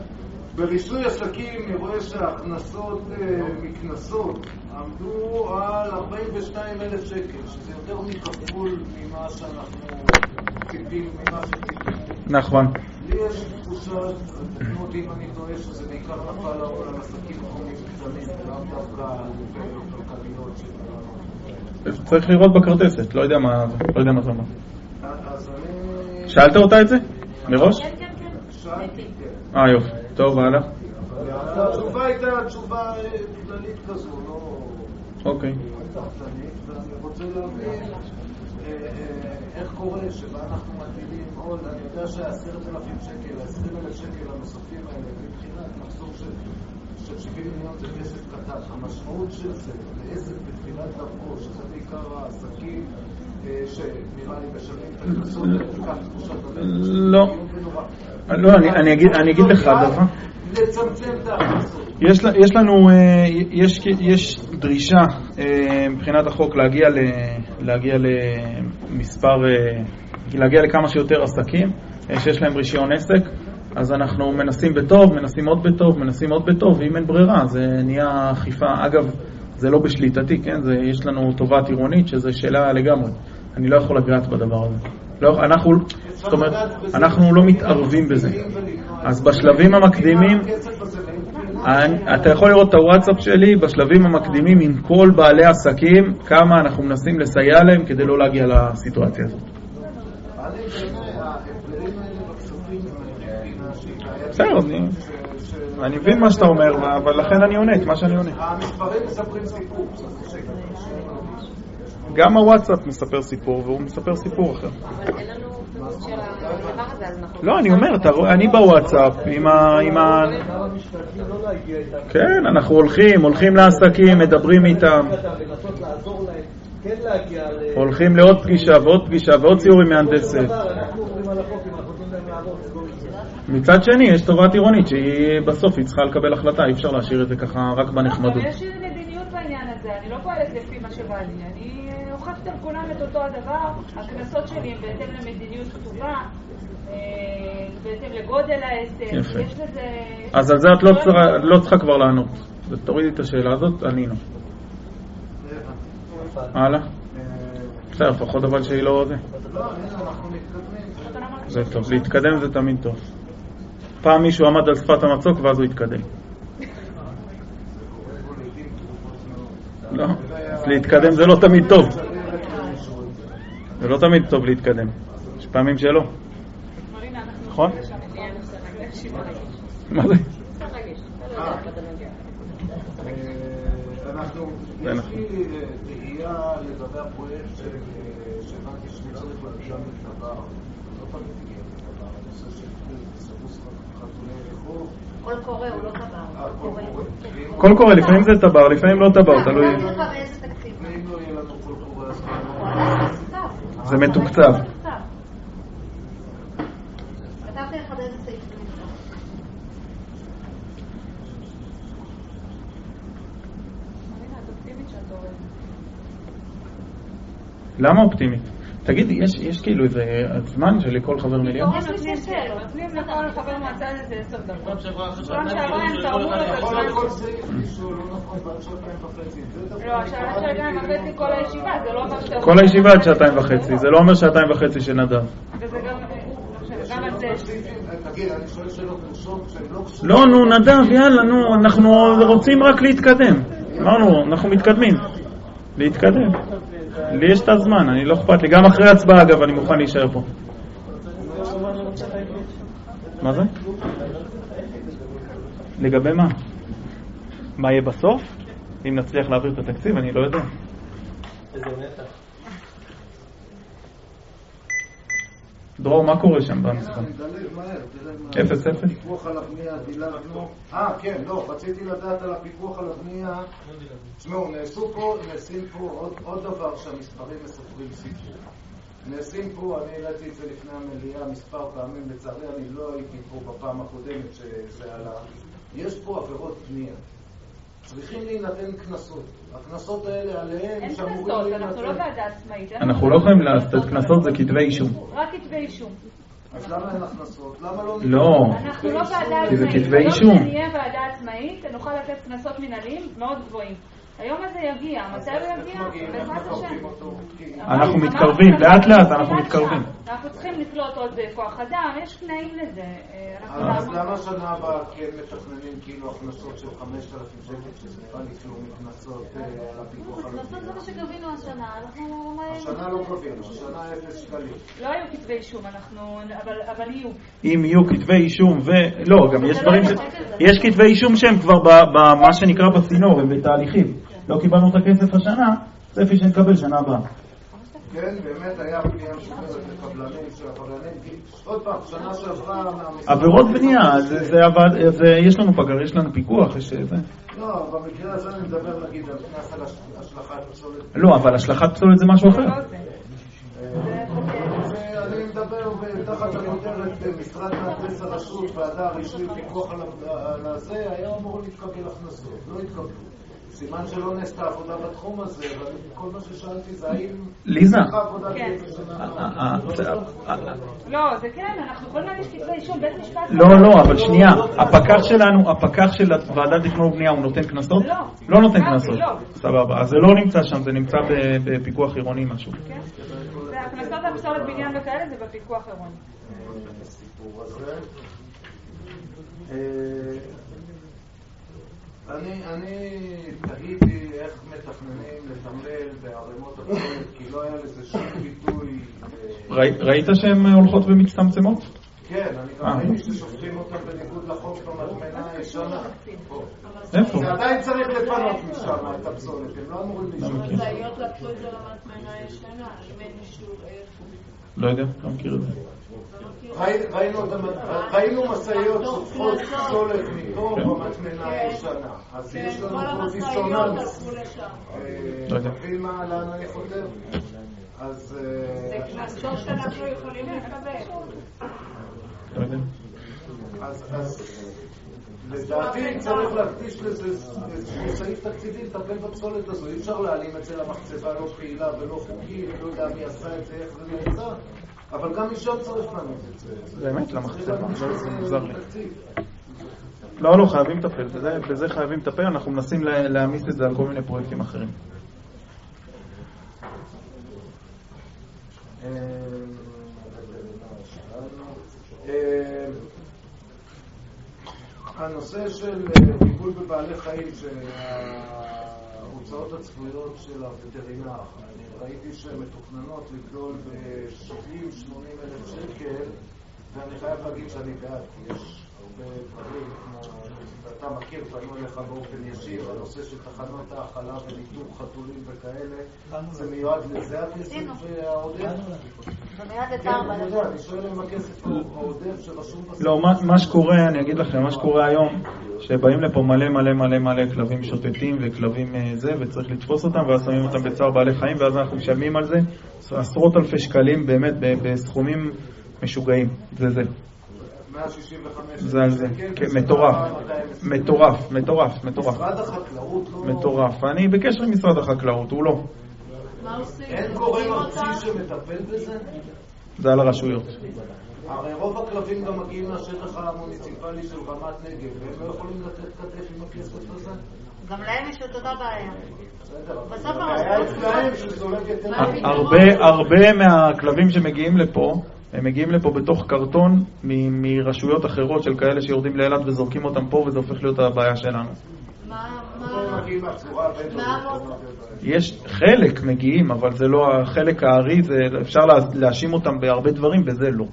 ברישוי עסקים אני רואה שההכנסות מכנסות עמדו על 42,000 שקל, שזה יותר מכפול ממה שאנחנו ציפים, ממה שציפים. נכון. לי יש תחושה, תקנו אותי אם אני טועה, שזה בעיקר נפל על עסקים מקומיים קטנים, ולאו דווקא על פעילות כלכליות שלנו. צריך לראות בכרטסת, לא יודע מה זה אומר. אז אני... שאלת אותה את זה? מראש? כן, כן, כן. שאלתי, כן. יופי. טוב, הלאה. התשובה הייתה תשובה כללית כזו, לא... אוקיי. ואני רוצה להבין איך קורה שבה אנחנו מטילים עוד, אני יודע ש10,000 שקל, 20,000 שקל הנוספים האלה, מבחינת מחסור של 70 מיליון זה כסף קטן. המשמעות של זה לעסק בתחילת דרכו, שזה בעיקר העסקים שנראה לי משלמים את הכנסות, וכך תחושת לא. לא, אני אגיד לך דבר. לצמצם את ההכנסות. יש לנו, יש דרישה מבחינת החוק להגיע למספר, להגיע לכמה שיותר עסקים שיש להם רישיון עסק, אז אנחנו מנסים בטוב, מנסים עוד בטוב, מנסים עוד בטוב, ואם אין ברירה זה נהיה אכיפה. אגב, זה לא בשליטתי, כן? יש לנו טובת עירונית שזה שאלה לגמרי. אני לא יכול לגעת בדבר הזה. זאת אומרת, אנחנו לא מתערבים בזה. אז בשלבים המקדימים, אתה יכול לראות את הוואטסאפ שלי בשלבים המקדימים עם כל בעלי עסקים, כמה אנחנו מנסים לסייע להם כדי לא להגיע לסיטואציה הזאת. בסדר, אני מבין מה שאתה אומר, אבל לכן אני עונה את מה שאני עונה. המספרים מספרים סיפור. גם הוואטסאפ מספר סיפור, והוא מספר סיפור אחר. אבל אין לנו תמות של הדבר הזה, אז אנחנו... לא, אני אומר, אני בוואטסאפ עם ה... כן, אנחנו הולכים לעסקים, מדברים איתם. הולכים לעוד פגישה ועוד פגישה ועוד ציורים מהנדסת. מצד שני, יש טובת עירונית שהיא בסוף היא צריכה לקבל החלטה, אי אפשר להשאיר את זה ככה רק בנחמדות. יש לי מדיניות בעניין הזה, אני לא פועלת לפי מה שבא לי, אני הוכחת על כולם את אותו הדבר, הכנסות שלי הם בהתאם למדיניות כתובה, בהתאם לגודל העסק, יפה. יש לזה... אז על זה את לא צריכה כבר לענות, תורידי את השאלה הזאת, ענינו. הלאה? בסדר, לפחות אבל שהיא לא זה. זה טוב, להתקדם זה תמיד טוב. פעם מישהו עמד על שפת המצוק ואז הוא התקדם. לא, אז להתקדם זה לא תמיד טוב. זה לא תמיד טוב להתקדם. יש פעמים שלא. נכון? מה זה? יש לי תהייה לגבי הפרויקט שבאתי שצריך להגיע מתבר. לא תמיד תגיע מתבר. הנושא של סירוס חתולי לחור. קול קורא הוא לא טבר. קול קורא, לפעמים זה טבר, לפעמים לא טבר, תלוי. ואיזה תקציב? ואם לא יהיה לנו קול קורא, אז זה מתוקצב. כתבתי לך באיזה סעיף זה נמצא. למה אופטימית? תגידי, יש כאילו איזה זמן של כל חבר מיליון? יש לי ששל, נותנים לכל חבר מועצה לזה 10 דקות. פעם שעברה הם תרמו יכול לזה כל סעיף לשאול, לא נכון, בעד 2:30. לא, השעה 2:30 כל הישיבה, זה לא אומר שאתה... כל הישיבה עד 2:30, זה לא אומר 2:30 של נדב. וזה גם על זה. תגיד, אני שואל שאלות קשות שהן לא קשות. לא, נו, נדב, יאללה, נו, אנחנו רוצים רק להתקדם. אמרנו, אנחנו מתקדמים. להתקדם. לי יש את הזמן, אני לא אכפת לי. גם אחרי הצבעה, אגב, אני מוכן להישאר פה. מה זה? לגבי מה? מה יהיה בסוף? אם נצליח להעביר את התקציב, אני לא יודע. דרור, מה קורה שם במשחק? 0-0? פיקוח על הבנייה, דילגנו. כן, לא, רציתי לדעת על הפיקוח על הבנייה. תשמעו, נעשים פה עוד דבר שהמספרים מספרים סיפור. נעשים פה, אני העליתי את זה לפני המליאה מספר פעמים, לצערי אני לא הייתי פה בפעם הקודמת שזה עלה. יש פה עבירות בנייה. צריכים להינתן כנסות. הכנסות האלה עליהם... אין כנסות, אנחנו לא ועדה עצמאית. אנחנו לא יכולים לתת כנסות, זה כתבי אישום. רק כתבי אישום. אז למה אין הכנסות? למה לא... לא. אנחנו לא ועדה עצמאית. כי זה כתבי אישום. לא שנהיה ועדה עצמאית, נוכל לתת קנסות מנהליים מאוד גבוהים. היום הזה יגיע, מתי הוא יגיע? בעזרת השם. אנחנו מתקרבים, לאט לאט אנחנו מתקרבים. אנחנו צריכים לקלוט עוד כוח אדם, יש תנאים לזה. אז למה שנה הבאה כן מתכננים כאילו הכנסות של 5,000 שקל, שזה נראה לי כאילו מכנסות על הפיקוח על הכנסות זה מה שגבינו השנה, השנה לא גבינו, השנה 0 שקלים. לא היו כתבי אישום, אבל יהיו. אם יהיו כתבי אישום לא, גם יש דברים יש כתבי אישום שהם כבר במה שנקרא בצינור, הם בתהליכים. לא קיבלנו את הכסף השנה, צפי שנקבל שנה הבאה. כן, באמת היה פנייה משופרת לקבלנים של הקבלנים. עוד פעם, שנה שעברה עבירות בנייה, יש לנו פגר, יש לנו פיקוח, יש זה. לא, במקרה הזה אני מדבר נגיד על קנס על השלכת פסולת. לא, אבל השלכת פסולת זה משהו אחר. אני מדבר תחת הכותרת משרד מהנדס הרשות, ועדה רישוי פיקוח על הזה, היה אמור להתקבל הכנסות, לא התקבלו. סימן שלא נעשתה עבודה בתחום הזה, וכל מה ששאלתי זה האם... ליזה. לא, זה כן, אנחנו יכולים להגיש כתבי אישום, בית משפט... לא, אבל שנייה, הפקח של ועדת תכנון ובנייה, הוא נותן קנסות? לא נותן קנסות. סבבה, אז זה לא נמצא שם, זה נמצא בפיקוח עירוני משהו. כן, זה הקנסות על פסולת בניין וכאלה, זה בפיקוח עירוני. הסיפור הזה. אני תהיתי איך מתכננים לתמלל בערימות הפסולת, כי לא היה לזה שום ביטוי. ראית שהן הולכות ומצטמצמות? כן, אני גם ראיתי ששופטים אותם בניגוד לחוק במטמנה הישנה. איפה? זה עדיין צריך לפנות משם את הפסולת, הם לא אמורים לשאול. משאיות לקחו את זה למטמנה הישנה, אם אין אישור איפה. לא יודע, לא מכיר את זה. ראינו משאיות שופכות פסולת מתוך המטמנה הישנה. אז יש לנו פה דיסוננס. תבין לאן אני חותר? אז... זה קנסות שאנחנו יכולים לקבל. אז לדעתי צריך להקדיש לזה סעיף תקציבי לטפל בפסולת הזו. אי אפשר להעלים את זה למחצבה לא פעילה ולא חוקית, לא יודע מי עשה את זה, איך זה נעצה. אבל גם משם צריך לענות את זה. באמת, למחצבה, זה מוזר לי. לא, חייבים לטפל, בזה חייבים לטפל, אנחנו מנסים להעמיס את זה על כל מיני פרויקטים אחרים. הנושא של טיפול בבעלי חיים, שההוצאות הצפויות של הווטרינר, אני ראיתי שהן מתוכננות לגדול ב-70-80 אלף שקל, ואני חייב להגיד שאני בעד, כי יש הרבה דברים, כמו אתה מכיר, פנו אליך באופן ישיר, הנושא של תחנות האכלה וניתור חתולים וכאלה, זה מיועד לזה הכסף העודף? זה מיועד לטעם. אני שואל אם הכסף העודף שרשום בסוף. לא, מה שקורה, אני אגיד לכם, מה שקורה היום, שבאים לפה מלא כלבים שוטטים וכלבים זה, וצריך לתפוס אותם, ואז שמים אותם בצער בעלי חיים, ואז אנחנו משלמים על זה עשרות אלפי שקלים, באמת בסכומים משוגעים, זה. 165 זה על זה, מטורף. משרד החקלאות לא... מטורף. אני בקשר עם משרד החקלאות, הוא לא. מה עושים? אין גורם ארצי שמטפל בזה? זה על הרשויות. הרי רוב הכלבים גם מגיעים מהשטח המוניציפלי של רמת נגב, והם לא יכולים לתת כתף עם הכסף הזה? גם להם יש את אותה בעיה. בסוף הרבה מהכלבים שמגיעים לפה, הם מגיעים לפה בתוך קרטון מרשויות אחרות של כאלה שיורדים לאילת וזורקים אותם פה, וזה הופך להיות הבעיה שלנו. יש חלק מגיעים, אבל זה לא החלק הארי, אפשר להאשים אותם בהרבה דברים, וזה לא.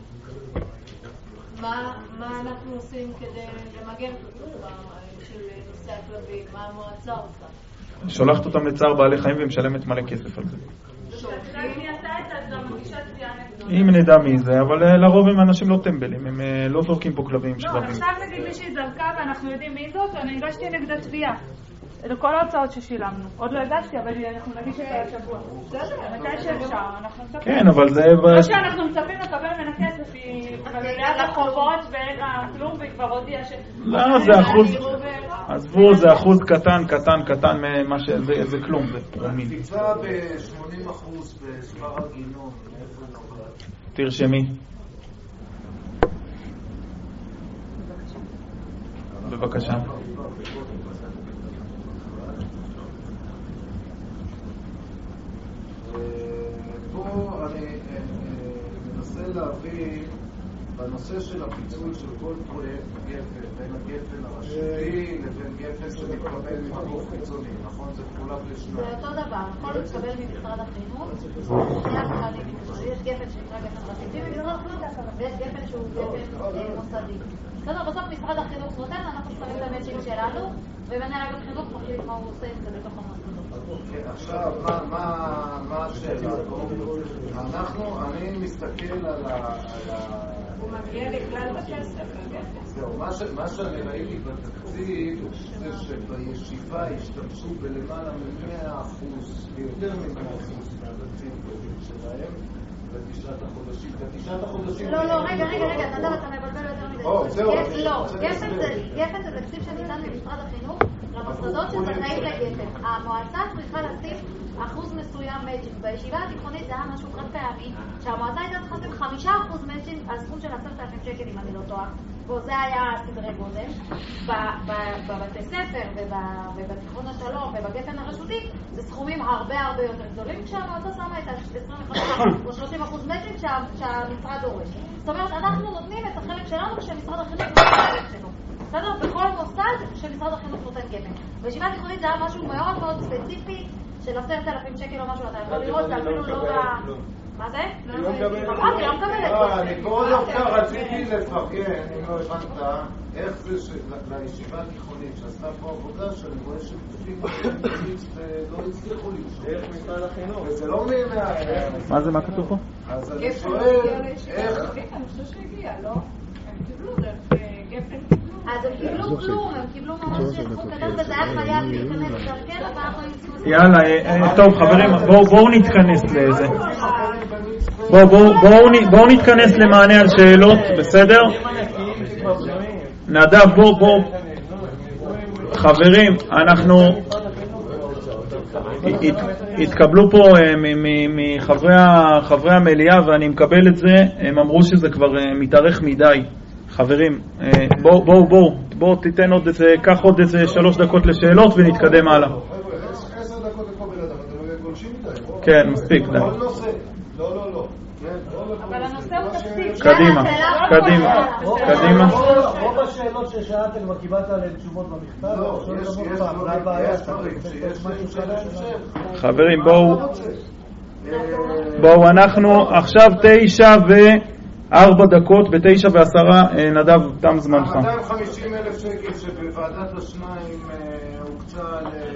מה אנחנו עושים כדי למגר את התופעה של נושא הכלבים? מה המועצה עושה? שולחת אותם לצער בעלי חיים ומשלמת מלא כסף על זה. אם נדע מי זה, אבל לרוב הם אנשים לא טמבלים, הם לא זורקים פה כלבים לא, עכשיו נגיד מישהי זרקה ואנחנו יודעים מי זאת, אני הגשתי נגדה תביעה לכל ההוצאות ששילמנו. עוד לא הגשתי, אבל אנחנו נגיש את השבוע. מתי שאפשר, אנחנו מצפים. כן, אבל זה... לא שאנחנו מצפים לקבל מן הכסף, היא ליד החובות ואין לה כלום, והיא כבר הודיעה ש... לא, זה אחוז... עזבו, זה אחוז קטן ממה שזה כלום, זה פרומיל. תקצה ב-80% בשכר הגינון, איפה נובע? תרשמי. בבקשה. פה אני מנסה להבין בנושא של הפיצול של כל פרויקט גפן, בין הגפן הרשותי לבין גפן שמתקבל ממקור חיצוני, נכון? זה מחולק לשניים. זה אותו דבר, הכל מתקבל ממשרד החינוך. יש גפן שנקרא גפן רשותי ויש גפן שהוא גפן מוסדי. בסוף משרד החינוך נותן, אנחנו שמים את המצ'ינג שלנו, ומנהל אגף חינוך מחליט מה הוא עושה עם זה בתוך המוסדות. עכשיו, מה השאלה? אני מסתכל על הוא מגיע לכלל בתי הספר. זהו, מה שאני ראיתי בתקציב זה שבישיבה השתמשו בלמעלה מ-100%, ביותר מ-100% מהתקציב שלהם בתשעת החודשים. לא, רגע, אתה מבלבל יותר מדי. לא, גפן זה תקציב שניתן ממשרד החינוך למוסדות שזכאים לגפן. המועצה צריכה לשים אחוז מסוים מצ'ינג. בישיבה התיכונית זה היה משהו חד פעמי, שהמועצה הייתה צריכה לשים 5% מצ'ינג על סכום של 10,000 שקל אם אני לא טועה. וזה היה סדרי גודל. בבתי ספר ובתיכון השלום ובגפן הרשותי זה סכומים הרבה יותר גדולים, כשהמועצה שמה את 25% או 30% מצ'ינג שהמשרד דורש. זאת אומרת, אנחנו נותנים את החלק שלנו כשמשרד החינוך נותן את החלק שלנו. בסדר? בכל מוסד שמשרד החינוך נותן גפן. בישיבה התיכונית זה היה משהו מאוד ספציפי של 10,000 שקל או משהו, אתה יכול לראות, זה אפילו לא מה זה? לא מקבלת. אני פה דווקא רציתי לפרגן, אם לא הבנת, איך זה לישיבה התיכונית שעשתה פה עבודה שאני רואה שגופים ולא הצליחו למשוך. איך משרד החינוך? וזה לא מה זה? מה כתוב פה? אז אני שואל איך... אני חושב שהגיע, לא? הם קיבלו גפן. אז הם קיבלו כלום, הם קיבלו ממש סכום קטן וזה היה חייב להיכנס דרכנו ואנחנו נצטרך... יאללה, טוב חברים, בואו נתכנס לזה. בואו נתכנס למענה על שאלות, בסדר? נדב, בואו. חברים, אנחנו... התקבלו פה מחברי המליאה ואני מקבל את זה, הם אמרו שזה כבר מתארך מדי. חברים, בואו תיתן עוד איזה, קח עוד איזה 3 דקות לשאלות ונתקדם הלאה. 10 דקות לכל בן אדם, אתם גולשים מדי. כן, מספיק, די. לא. אבל הנושא הוא תקציב. קדימה. רוב השאלות ששאלתם כבר קיבלת עליהן תשובות במכתב. לא, יש דברים חברים, בואו, אנחנו עכשיו 9:04 ב-9:10, נדב, תם זמנך. 250,000 שקל שבוועדת השניים הוקצה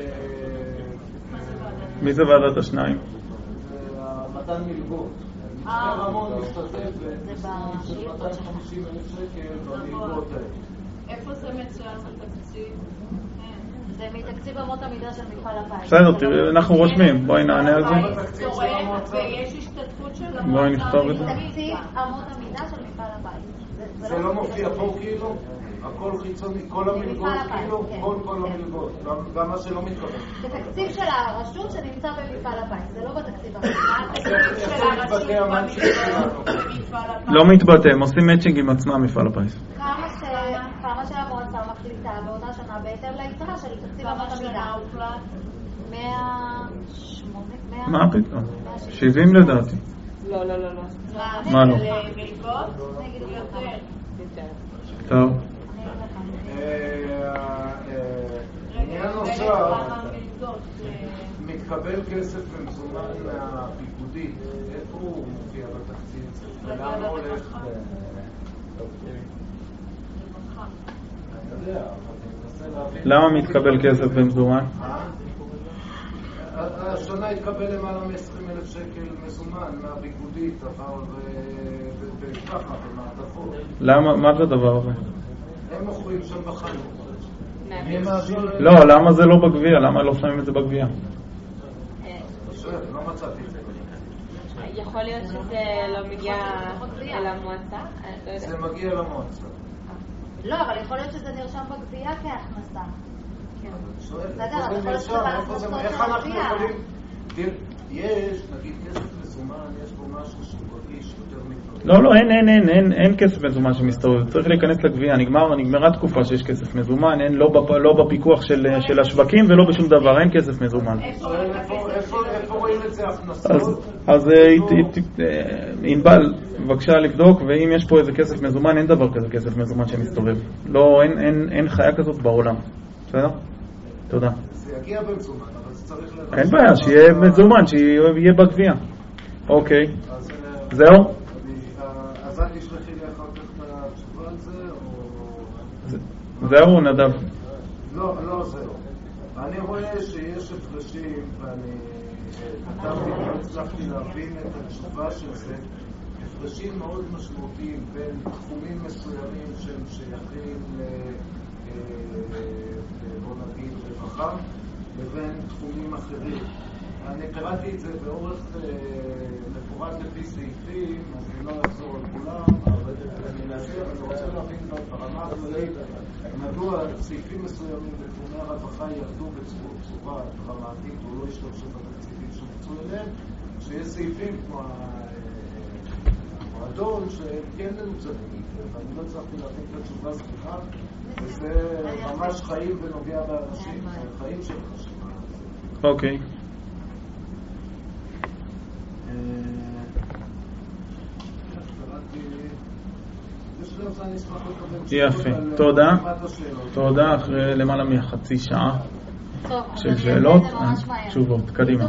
מי זה ועדת השניים? מתן מלגות. מצטער רמון משתתף ב-250,000 שקל במלגות האלה. איפה זה מצוין בתקציב? זה מתקציב אמות המידה של מפעל הפיס. בסדר, תראי, אנחנו רושמים, בואי נענה על זה. ויש השתתפות של בואי נכתוב את זה. תקציב אמות המידה של מפעל הפיס. זה לא מופיע פה כאילו? הכל חיצוני, כל המלגות כאילו? כל המלגות, גם מה שלא מתקבל. זה תקציב של הרשות שנמצא במפעל הפיס, זה לא בתקציב לא מתבטא, הם עושים מאצ'ינג עם עצמם מפעל הפיס. כמה שהמועצה מחליטה באותה שנה בהתאם ליתרה של תקציב אמות המידה. 108. מה פתאום? 70 לדעתי. לא. מה לא? מלגות? נגיד יותר. טוב. עניין נוסף, מתקבל כסף במזומן מהפיקודית, איפה הוא מופיע בתקציב? ולמה הולך? למה מתקבל כסף במזומן? השנה התקבל למעלה מ-20,000 שקל מזומן מהפיקודית, עבר וככה, במעטפות. מה זה הדבר הזה? הם מוכרים שם בחנות. לא, למה זה לא בגבייה? למה לא שמים את זה בגבייה? לא מצאתי את זה. יכול להיות שזה לא מגיע אל המועצה? זה מגיע למועצה. לא, אבל יכול להיות שזה נרשם בגבייה כהכנסה. איך אנחנו יכולים... יש, נגיד, כסף מזומן, יש פה משהו שהוא רגיש יותר מתנועה. לא, אין כסף מזומן שמסתובב. צריך להיכנס לגבייה. נגמרה תקופה שיש כסף מזומן, אין לא בפיקוח של השווקים ולא בשום דבר, אין כסף מזומן. איפה רואים את זה הכנסות? אז ענבל, בבקשה לבדוק, ואם יש פה איזה כסף מזומן, אין דבר כזה כסף מזומן שמסתובב. לא, אין חיה כזאת בעולם. בסדר? תודה. זה יגיע במזומן, אבל זה צריך לדעת. אין בעיה, שיהיה מזומן, שיהיה בגבייה. אוקיי. זהו? אז את תשלחי לי אחר כך את התשובה על זה, או... זהו, נדב? לא זהו. אני רואה שיש הפרשים, ואני כתבתי, לא הצלחתי להבין את התשובה של זה, הפרשים מאוד משמעותיים בין תחומים מסוימים שהם שייכים בוא נגיד רווחה, לבין תחומים אחרים. אני קראתי את זה באורך מפורט לפי סעיפים, אז אני לא אחזור על כולם, אבל אני רוצה להבין ברמה הכללית מדוע סעיפים מסוימים בתחומי הרווחה ירדו בצורה דרמטית או לא השתמשו בתקציבים שהוקצו אליהם, שיש סעיפים כמו המועדון שהם כן מנוצלים, ואני לא הצלחתי להבין את התשובה סליחה, וזה ממש חיים ונוגע באנשים, חיים של אנשים. אוקיי. יפה, תודה. אחרי למעלה מחצי שעה של שאלות, תשובות, קדימה.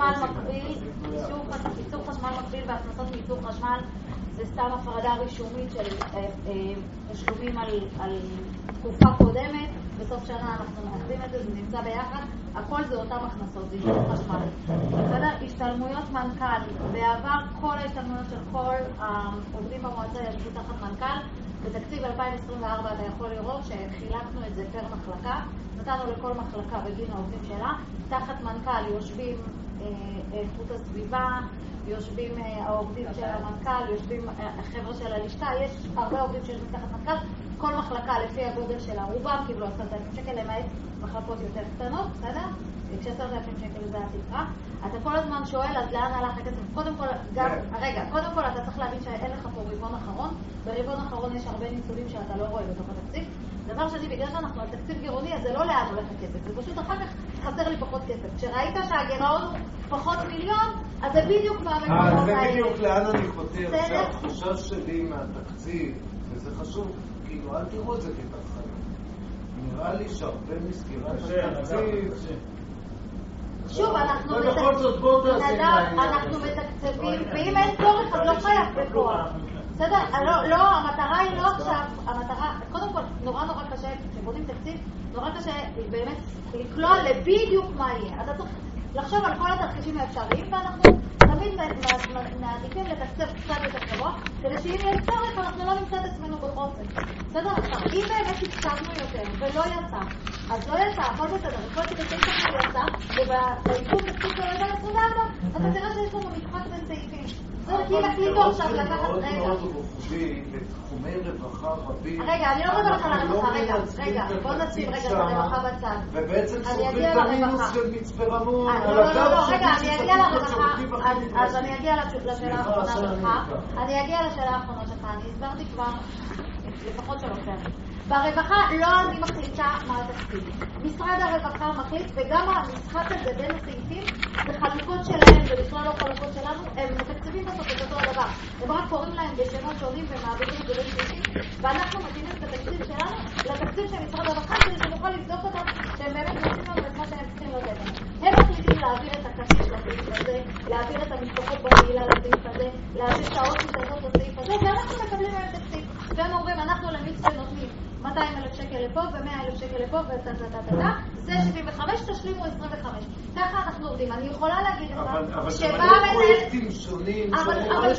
ייצור חשמל מקביל והכנסות מייצור חשמל זה סתם הפרדה רישומית של תשלומים על תקופה קודמת. בסוף שנה אנחנו מאחדים את זה, זה נמצא ביחד, הכל זה אותם הכנסות, זה ייצור חשמל. בסדר? השתלמויות מנכ"ל, בעבר כל ההשתלמויות של כל העובדים במועצה ישבו תחת מנכ"ל. בתקציב 2024 אתה יכול לראות שחילקנו את זה פר מחלקה, נתנו לכל מחלקה בגין העובדים שלה, תחת מנכ"ל יושבים איכות הסביבה, יושבים העובדים של המנכ"ל, יושבים החבר'ה של הלשכה, יש הרבה עובדים שיושבים תחת מנכ"ל, כל מחלקה לפי הגודל שלה, רובם קיבלו 10,000 שקל למעט מחלקות יותר קטנות, בסדר? כש10,000 שקל זה התקרה. אתה כל הזמן שואל, אז לאן הלך הכסף? קודם כל אתה צריך להבין שאין לך פה רבעון אחרון, ברבעון אחרון יש הרבה ניצולים שאתה לא רואה בתוך התקציב. דבר שני, בגלל שאנחנו על תקציב גירעוני, אז זה לא לאן הולך הכסף, זה פשוט אחר כך חסר לי פחות כסף. כשראית שהגירעון הוא פחות מיליון, אז זה בדיוק מהמקומות זה האלה. בדיוק לאן אני חותר, זה התחושה שלי מהתקציב, וזה חשוב, כאילו, אל תראו את זה כתחנה. נראה לי שהרבה מסגירת התקציב... שוב, אנחנו מתקצבים, ואם אין צורך, אז לא חייב בכוח. בסדר? לא, המטרה היא לא עכשיו, קודם כל, נורא קשה, כשבונים תקציב, נורא קשה באמת לקלוע לבדיוק מה יהיה. אתה צריך לחשוב על כל התרחישים האפשריים, ואנחנו תמיד מעדיפים לתקצב קצת יותר גבוה, כדי שאם יהיה צורך, אנחנו לא נמצא את עצמנו בחוסר. בסדר? עכשיו, אם באמת תקצבנו יותר ולא יצא, אז לא יצא, הכל בסדר, הכל שתקציב שלנו יצא, ובעיכוב תקציב של 2024, אתה תראה שיש לנו משחק בין סעיפים. כי אם החליטו עכשיו לקחת בתחומי רווחה רבים. רגע, אני לא מדבר לך על הרווחה, רגע, בוא נשים רגע את הרווחה בצד. ובעצם סופרים את המינוס של מצפה רמון. לא, רגע, אני אגיע לרווחה, אז אני אגיע לשאלה האחרונה שלך. אני הסברתי כבר לפחות 3 פעמים. ברווחה לא אני מחליטה מה התקציב. משרד הרווחה מחליט, וגם המשחק הזה בין הסעיפים זה חלוקות שלהם ובכלל לא חלוקות שלנו, הם מתקציבים בסוף את אותו הדבר. הם רק קוראים להם בשמות שונים ומעבירים את זה בין סעיפים, ואנחנו מתאימים את התקציב שלנו לתקציב של משרד הרווחה כדי שנוכל לבדוק אותם שהם באמת נותנים לנו את מה שהם צריכים לתת לנו. הם מחליטים להעביר את הקשיש לסעיף הזה, להעביר את המשפחות בקהילה לסעיף הזה, להעביר שעות משתתפות לסעיף הזה, ואנחנו מקבלים מהם תקציב. והם אומרים, אנחנו למצפה נותנים 200,000 שקל לפה ו100,000 שקל לפה ותתתתתת, זה 75, תשלימו 25. ככה אנחנו עובדים. אני יכולה להגיד לך אבל זה מלא פרויקטים שונים, אבל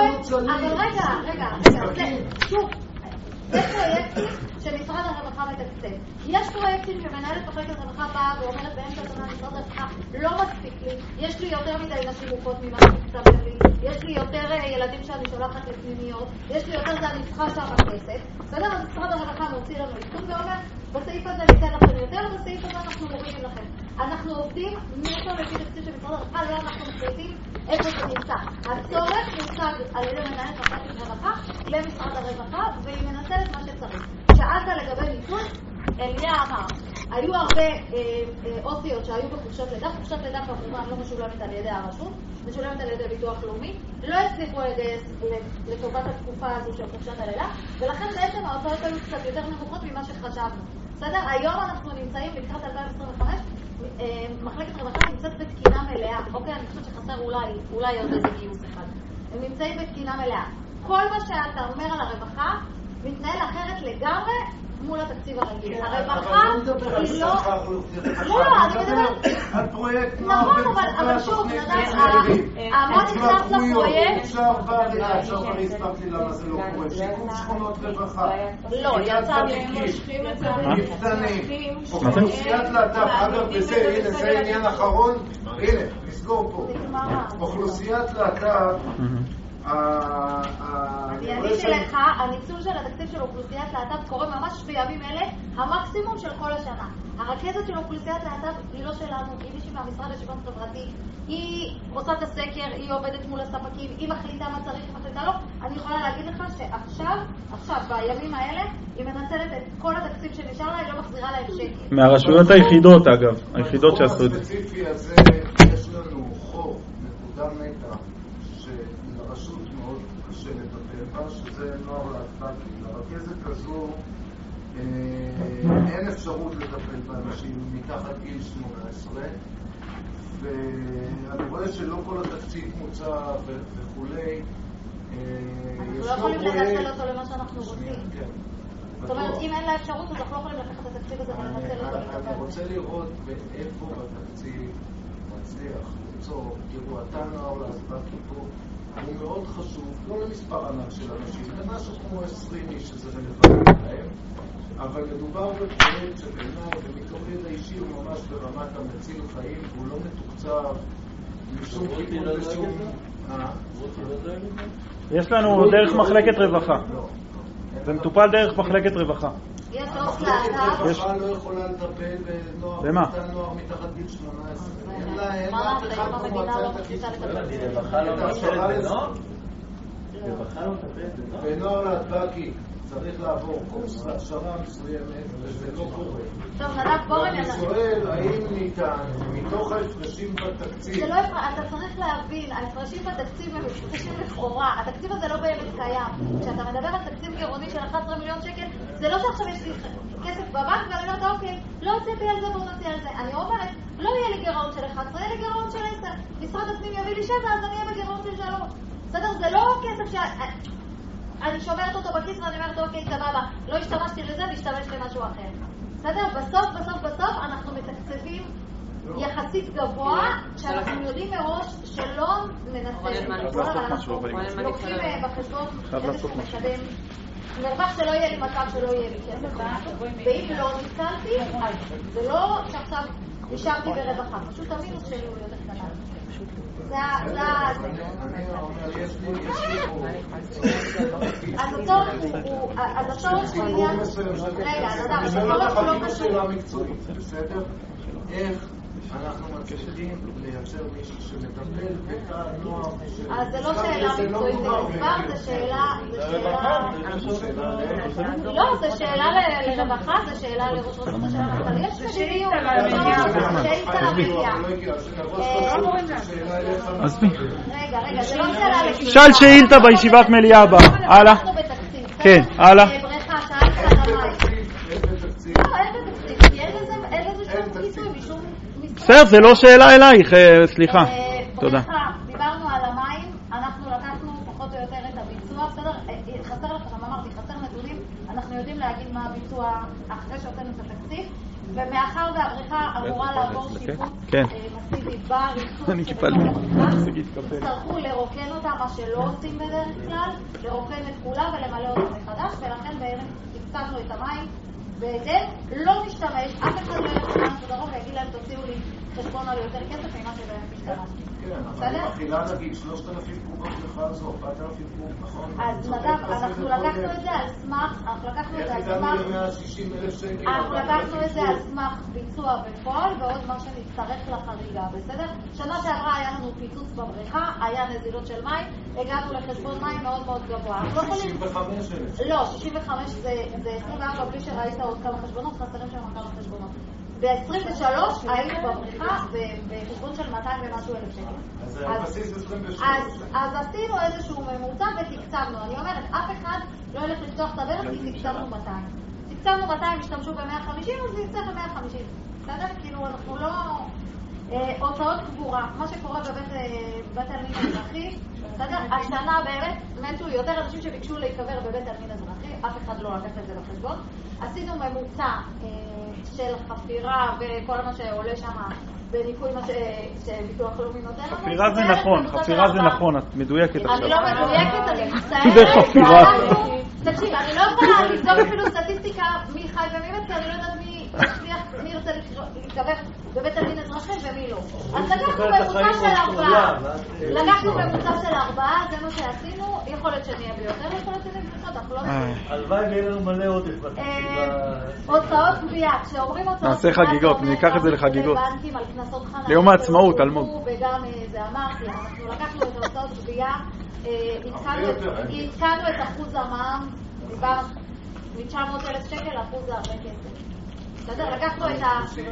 רגע, שוב, זה פרויקטים שמשרד הרווחה מתקצב. יש פרויקטים שמנהלת מחלקת הרווחה באה ואומרת באמצע השנה משרד הרווחה לא מספיק לי, יש לי יותר מדי נשים מוכות ממה שתקצבתם לי, יש לי יותר ילדים שאני שולחת לפנימיות, יש לי יותר זה אני צריכה שם כסף. בסדר? אז משרד הרווחה מוציא לנו עדכון ואומר בסעיף הזה ניתן לכם יותר, בסעיף הזה אנחנו מורידים לכם. אנחנו עובדים לפי תקציב של משרד הרווחה, לא אנחנו מחליטים איפה זה נמצא. הצורך נמצא על ידי מנהלת מחלקת רווחה למשרד הרווחה, והיא מנצלת מה שצריך. שאלת לגבי ניצול, אליה אמר, היו הרבה אוסיות שהיו בחופשת לידה, חופשת לידה כמובן לא משולמת על ידי הרשות, משולמת על ידי ביטוח לאומי, לא הצליחו לגייס לטובת התקופה הזו של חופשת הלידה, ולכן בעצם ההוצאות היו קצת יותר נמוכות ממה שחשבנו. בסדר? היום אנחנו נמצאים לקראת 2025, מחלקת רווחה נמצאת בתקינה מלאה. אוקיי, אני חושבת שחסר אולי עוד איזה גיוס אחד. הם נמצאים בתקינה מלאה. כל מה שאתה אומר על הרווחה מתנהל אחרת לגמרי מול התקציב הרגיל. הרווחה היא לא... לא, אני מדברת... על פרויקט נכון, אבל שוב, המון נכנס לפרויקט... אפשר כבר הספקתי למה זה לא קורה. שיקום שכונות רווחה. לא, יצא מפתנים. אוכלוסיית להט"ב, אגב, הנה, זה עניין אחרון. הנה, נסגור פה. אוכלוסיית להט"ב, אני עניתי לך, הניצול של התקציב של אוכלוסיית להט"ב קורה ממש בימים אלה, המקסימום של כל השנה. הרכזת של אוכלוסיית להט"ב היא לא שלנו, היא מישהי מהמשרד לשוויון חברתי, היא עושה את הסקר, היא עובדת מול הספקים, היא מחליטה מה צריך, היא מחליטה לא. אני יכולה להגיד לך שעכשיו, בימים האלה, היא מנצלת את כל התקציב שנשאר לה, היא לא מחזירה להם שקל. מהרשויות היחידות אגב, היחידות שעשו את זה. בספציפי הזה יש לנו חור, נקודה מתה, שלרשות מאוד קשה לטפל בה, שזה נוער להטב"קים. לרכזת כזו אין אפשרות לטפל באנשים מתחת גיל 18, ואני רואה שלא כל התקציב מוצא וכולי. אנחנו לא יכולים לנצל אותו למה שאנחנו רוצים. זאת אומרת, אם אין לה אפשרות, אז אנחנו לא יכולים לקחת את התקציב הזה ולנצל אותו. אני רוצה לראות באיפה בתקציב מצליח ליצור. תראו, אתה נוער להטב"קים פה הוא מאוד חשוב, לא למספר ענק של אנשים, זה משהו כמו 20 איש שזה רלוונטי להם, אבל מדובר בפרויקט שבעיניי ומתוך ידע אישי הוא ממש ברמת המציל חיים, והוא לא מתוקצב משום כיוון לשום... יש לנו דרך מחלקת רווחה. זה מטופל דרך מחלקת רווחה. יש מחלקת רווחה לא יכולה לטפל בנוער מתחת גיל 18. אין לה אף אחד במועצה את הכיסא רווחה לא מטפלת בנוער להטב"קים. צריך לעבור קורס להכשרה מסוימת, וזה לא קורה. טוב, נדב, בואו אני שואל, האם ניתן, מתוך ההפרשים בתקציב... זה לא הפרש, אתה צריך להבין, ההפרשים בתקציב הם הפרשים לכאורה. התקציב הזה לא באמת קיים. כשאתה מדבר על תקציב גירעוני של 11 מיליון שקל, זה לא שעכשיו יש לי כסף בבנק, ואני אומרת, אוקיי, לא הוצאתי על זה, בואו נוציא על זה. אני אומרת, לא יהיה לי גירעון של 11, יהיה לי גירעון של 10. משרד הפנים יביא לי 7, אז אני אהיה בגירעון של 3. בסדר? זה לא כסף אני שומרת אותו בכיס ואני אומרת, אוקיי, סבבה, לא השתמשתי לזה והשתמש למשהו אחר. בסדר? בסוף אנחנו מתקצבים יחסית גבוה, שאנחנו יודעים מראש שלא מנסים, אבל אנחנו לוקחים בחשבון איזשהו מקדם. מרווח שלא יהיה לי מצב שלא יהיה לי כסף. ואם לא ניצלתי, אז זה לא שעכשיו נשארתי ברווחה. פשוט המינוס שלי הוא יותר קטן. אז הצורך הוא עניין... רגע, הצורך הוא לא קשור. בסדר? איך אנחנו מצליחים לייצר מישהו שמטפל בתא נוער... אז זה לא שאלה מקצועית לגזבר, זה שאלה... לא, זה שאלה לרווחה, זה שאלה לראש רשות השאלה, אבל יש מדיניות, שאילתה למדיעה. רגע, זה לא שאלה לגישה. שאל שאילתה בישיבת מליאה הבאה. הלאה. כן, הלאה. בריכה, שאלת על המים. לא, אין בתקציב, כי אין לזה שום כיסוי משום... בסדר, זה לא שאלה אלייך, סליחה. תודה. דיברנו על המים, אנחנו לקחנו פחות או יותר את הביצוע, בסדר? חסר לך, אמרתי, חסר נתונים, אנחנו יודעים להגיד מה הביצוע אחרי שהוצאנו את התקציב, ומאחר והבריכה אמורה לעבור שיפוץ מסיבי בריצוף, צרכו לרוקן אותה, מה שלא עושים בדרך כלל, לרוקן את כולה ולמלא אותה מחדש, ולכן בעצם הפסקנו את המים. בהיטל לא משתמש, אף אחד לא ילך לנו בדרום ויגיד להם תוציאו לי חשבון על יותר כסף ממה שבאמת השתמשתי. כן, אבל מכילה נגיד 3,000 קוב בכלל זו, 4,000 קוב, נכון? אז נדב, אנחנו לקחנו את זה על סמך, איך הגענו ל-160,000 שקל? אנחנו לקחנו את זה על סמך ביצוע בפועל ועוד מה שנצטרך לחריגה, בסדר? שנה שעברה היה לנו פיצוץ בבריכה, היה נזילות של מים, הגענו לחשבון מים מאוד מאוד גבוה. 65,000. לא, 65 זה 24 בלי שראית עוד כמה חשבונות, חסרים שם כמה חשבונות. ב-23 היינו בבריכה בחשבון של 200 ומשהו אלף שקל. אז הבסיס 23. אז עשינו איזשהו ממוצע ותקצבנו. אני אומרת, אף אחד לא ילך לפתוח את הדרך כי תקצבנו 200. תקצבנו 200, השתמשו ב-150, אז נצא ב-150. בסדר? כאילו אנחנו לא... הוצאות קבורה, מה שקורה בבית עלמין אזרחי, בסדר? השנה באמת מתו יותר אנשים שביקשו להיקבר בבית עלמין אזרחי, אף אחד לא לקח את זה בחשבון. עשינו ממוצע של חפירה וכל מה שעולה שם בניקוי מה שביטוח לאומי נותן לנו. חפירה זה נכון, חפירה זה נכון, את מדויקת עכשיו. אני לא מדויקת, אני מצטערת. תקשיב, אני לא יכולה לבדוק אפילו סטטיסטיקה מי חי ומי מת, כי אני לא יודעת מי ירצה להתקבר בבית הדין אזרחי ומי לא. אז לקחנו ממוצע של 4, זה מה שעשינו, יכול להיות שנהיה ביותר, יכול להיות שנהיה ביותר, אנחנו לא נהיה. הלוואי ויהיה לנו מלא עודף. הוצאות גבייה, כשאומרים הוצאות נעשה חגיגות, ניקח את זה לחגיגות. ליום העצמאות, אלמוג. וגם זה אמרתי, אנחנו לקחנו את הוצאות גבייה, התקנו את אחוז המע"מ, מ-900,000 שקל אחוז זה הרבה כסף. בסדר, לקחנו את ה...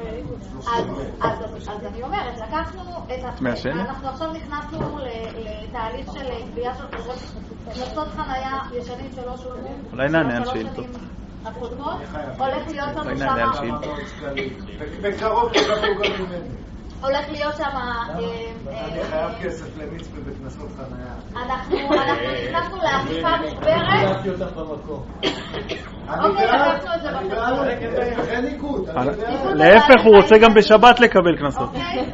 אז אני אומרת, לקחנו את ה... אנחנו עכשיו נכנסנו לתהליך של גבייה של קנסות חניה ישנים שלא שולמו. אולי נענה על שאילתות. הקודמות, הולך להיות לנו שם... בקרוב תקבלו גם ממני. הולך להיות שם... אני חייב כסף למצפה בקנסות חניה. אנחנו נכנסנו לאכיפה מוגברת. לקחתי אותך במקום. אוקיי, לקחנו את זה בחשבון. אין ניקוד. להפך, הוא רוצה גם בשבת לקבל קנסות.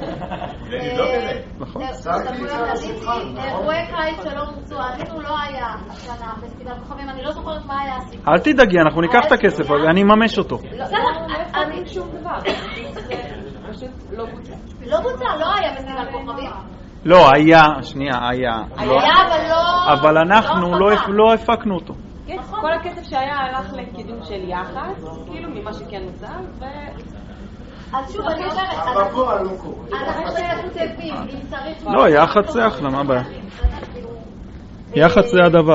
נכון. אירועי קיץ שלא מוצאו, עלינו לא היה השנה, פסטיבל כוכבים, אני לא זוכרת מה היה הסיפור. אל תדאגי, אנחנו ניקח את הכסף הזה, אני אממש אותו. אני שום דבר. לא בוצע. לא בוצע, לא היה פסטיבל כוכבים. לא, היה, שנייה, היה. היה, אבל לא... אבל אנחנו לא הפקנו אותו. כן, כל הכסף שהיה הלך לקידום של יח"צ, כאילו ממה שכן נוצא, אז שוב, אני אומרת, בפועל לא קורה. אנחנו מתקצבים, אם צריך... לא, יח"צ זה אחלה, מה הבעיה? יח"צ זה הדבר.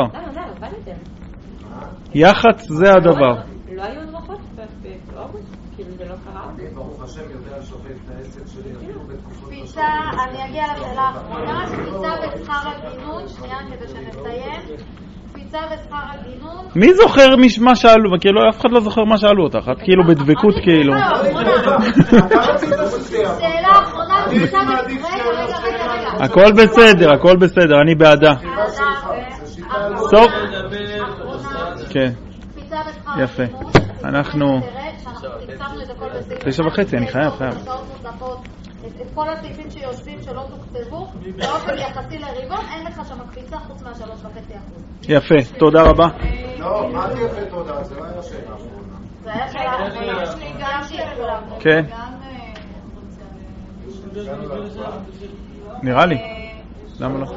יח"צ זה הדבר. לא היו הדרכות באוגוסט? כאילו זה לא קרה? אני ברוך השם יודע לשופט את העסק שלי בתקופות... קפיצה, אני אגיע לשאלה האחרונה, קפיצה בשכר הגינון, שנייה כדי שנסיים. קפיצה בשכר הגינון. מי זוכר מה שאלו? כאילו אף אחד לא זוכר מה שאלו אותך, את כאילו בדבקות כאילו. שאלה האחרונה, קפיצה רגע. הכל בסדר, הכל בסדר, אני בעדה. סוף. כן. יפה. אנחנו... 9:30, אני חייב. את כל הסעיפים שיושבים שלא תוקצבו, באופן יחסי לריבון, אין לך שם קפיצה חוץ מה3.5%. יפה, תודה רבה. לא, מה זה יפה תודה? זה לא היה שאלה אחרונה. זה היה שאלה אחרונה. יש לי גם שאלה. כן. נראה לי. למה לא?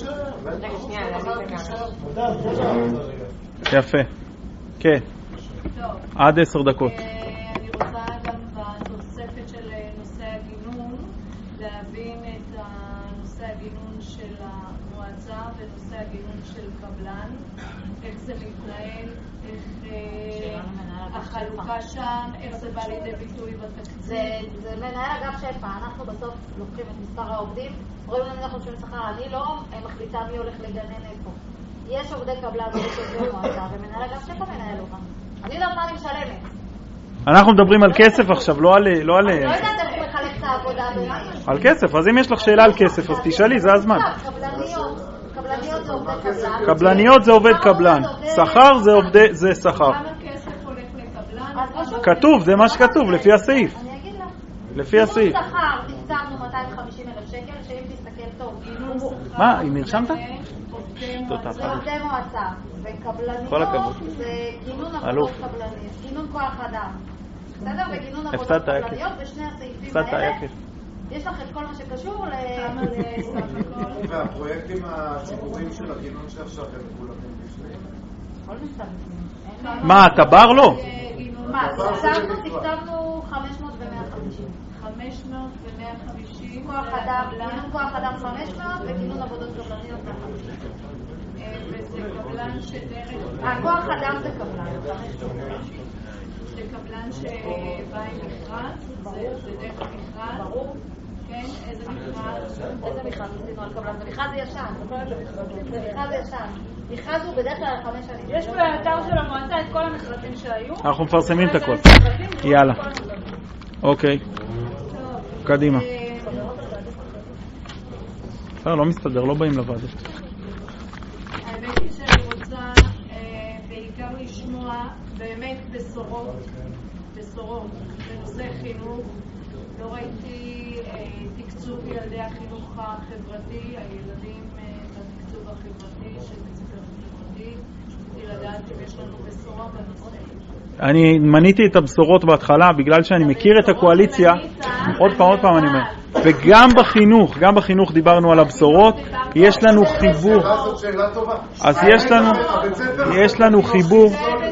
יפה. כן. עד 10 דקות. אני רוצה גם בתוספת של נושא הגינון להבין את נושא הגינון של המועצה ונושא הגינון של קבלן, איך זה מתנהל, איך החלוקה שם, איך זה בא לידי ביטוי בתקציב. זה מנהל אגף שפע, אנחנו בסוף לוקחים את מספר העובדים, רואים לנו אנחנו חושבים שכר, אני לא מחליטה מי הולך לגנן פה. יש עובדי קבלן ויש עובדי מועצה, ומנהל אגף שפע מנהל אותם. אני יודעת מה אני משלמת. אנחנו מדברים על כסף עכשיו, לא על... לא יודעת איך הוא מחלק את העבודה בינינו. על כסף, אז אם יש לך שאלה על כסף, אז תשאלי, זה הזמן. קבלניות זה עובדי קבלן. קבלניות זה עובד קבלן. שכר זה שכר. כמה כסף הולך לקבלן? כתוב, זה מה שכתוב, לפי הסעיף. אני אגיד לך. לפי הסעיף. שכר, תקצבנו 250,000 שקל, שאם תסתכל טוב. מה, אם נרשמת? זה עובדי מועצה. וקבלניות זה גינון עבודות קבלניות. גינון כוח אדם. בסדר? וגינון עבודות קבלניות בשני הסעיפים האלה. יש לך את כל מה שקשור והפרויקטים הציבוריים של הגינון שעכשיו הם כולבים בפנים. כל נמצא בפנים. מה, הטבר לא? מה, תקצבנו 500 ו-150. 500 ו-150. כוח אדם 500 וגינון עבודות קבלניות 150. וזה קבלן שדרך... כוח אדם זה קבלן. זה קבלן שבא עם מכרז, זה דרך מכרז. ברור. כן, איזה מכרז? איזה מכרז עשינו על קבלן? זה מכרז ישן. זה מכרז ישן. מכרז הוא בדרך כלל 5 שנים. יש באתר של המועצה את כל המכרזים שהיו. אנחנו מפרסמים את הכל. יאללה. אוקיי. קדימה. לא מסתדר, לא באים לוועדה. האמת היא שאני רוצה בעיקר לשמוע באמת בשורות בנושא חינוך. לא ראיתי תקצוב ילדי החינוך החברתי, הילדים בתקצוב החברתי של בית-ספר חברתי. רציתי לדעת אם יש לנו בשורה בנושא. אני מניתי את הבשורות בהתחלה בגלל שאני מכיר את הקואליציה. עוד פעם אני אומר. וגם בחינוך דיברנו על הבשורות. יש לנו חיבור. אז יש לנו חיבור.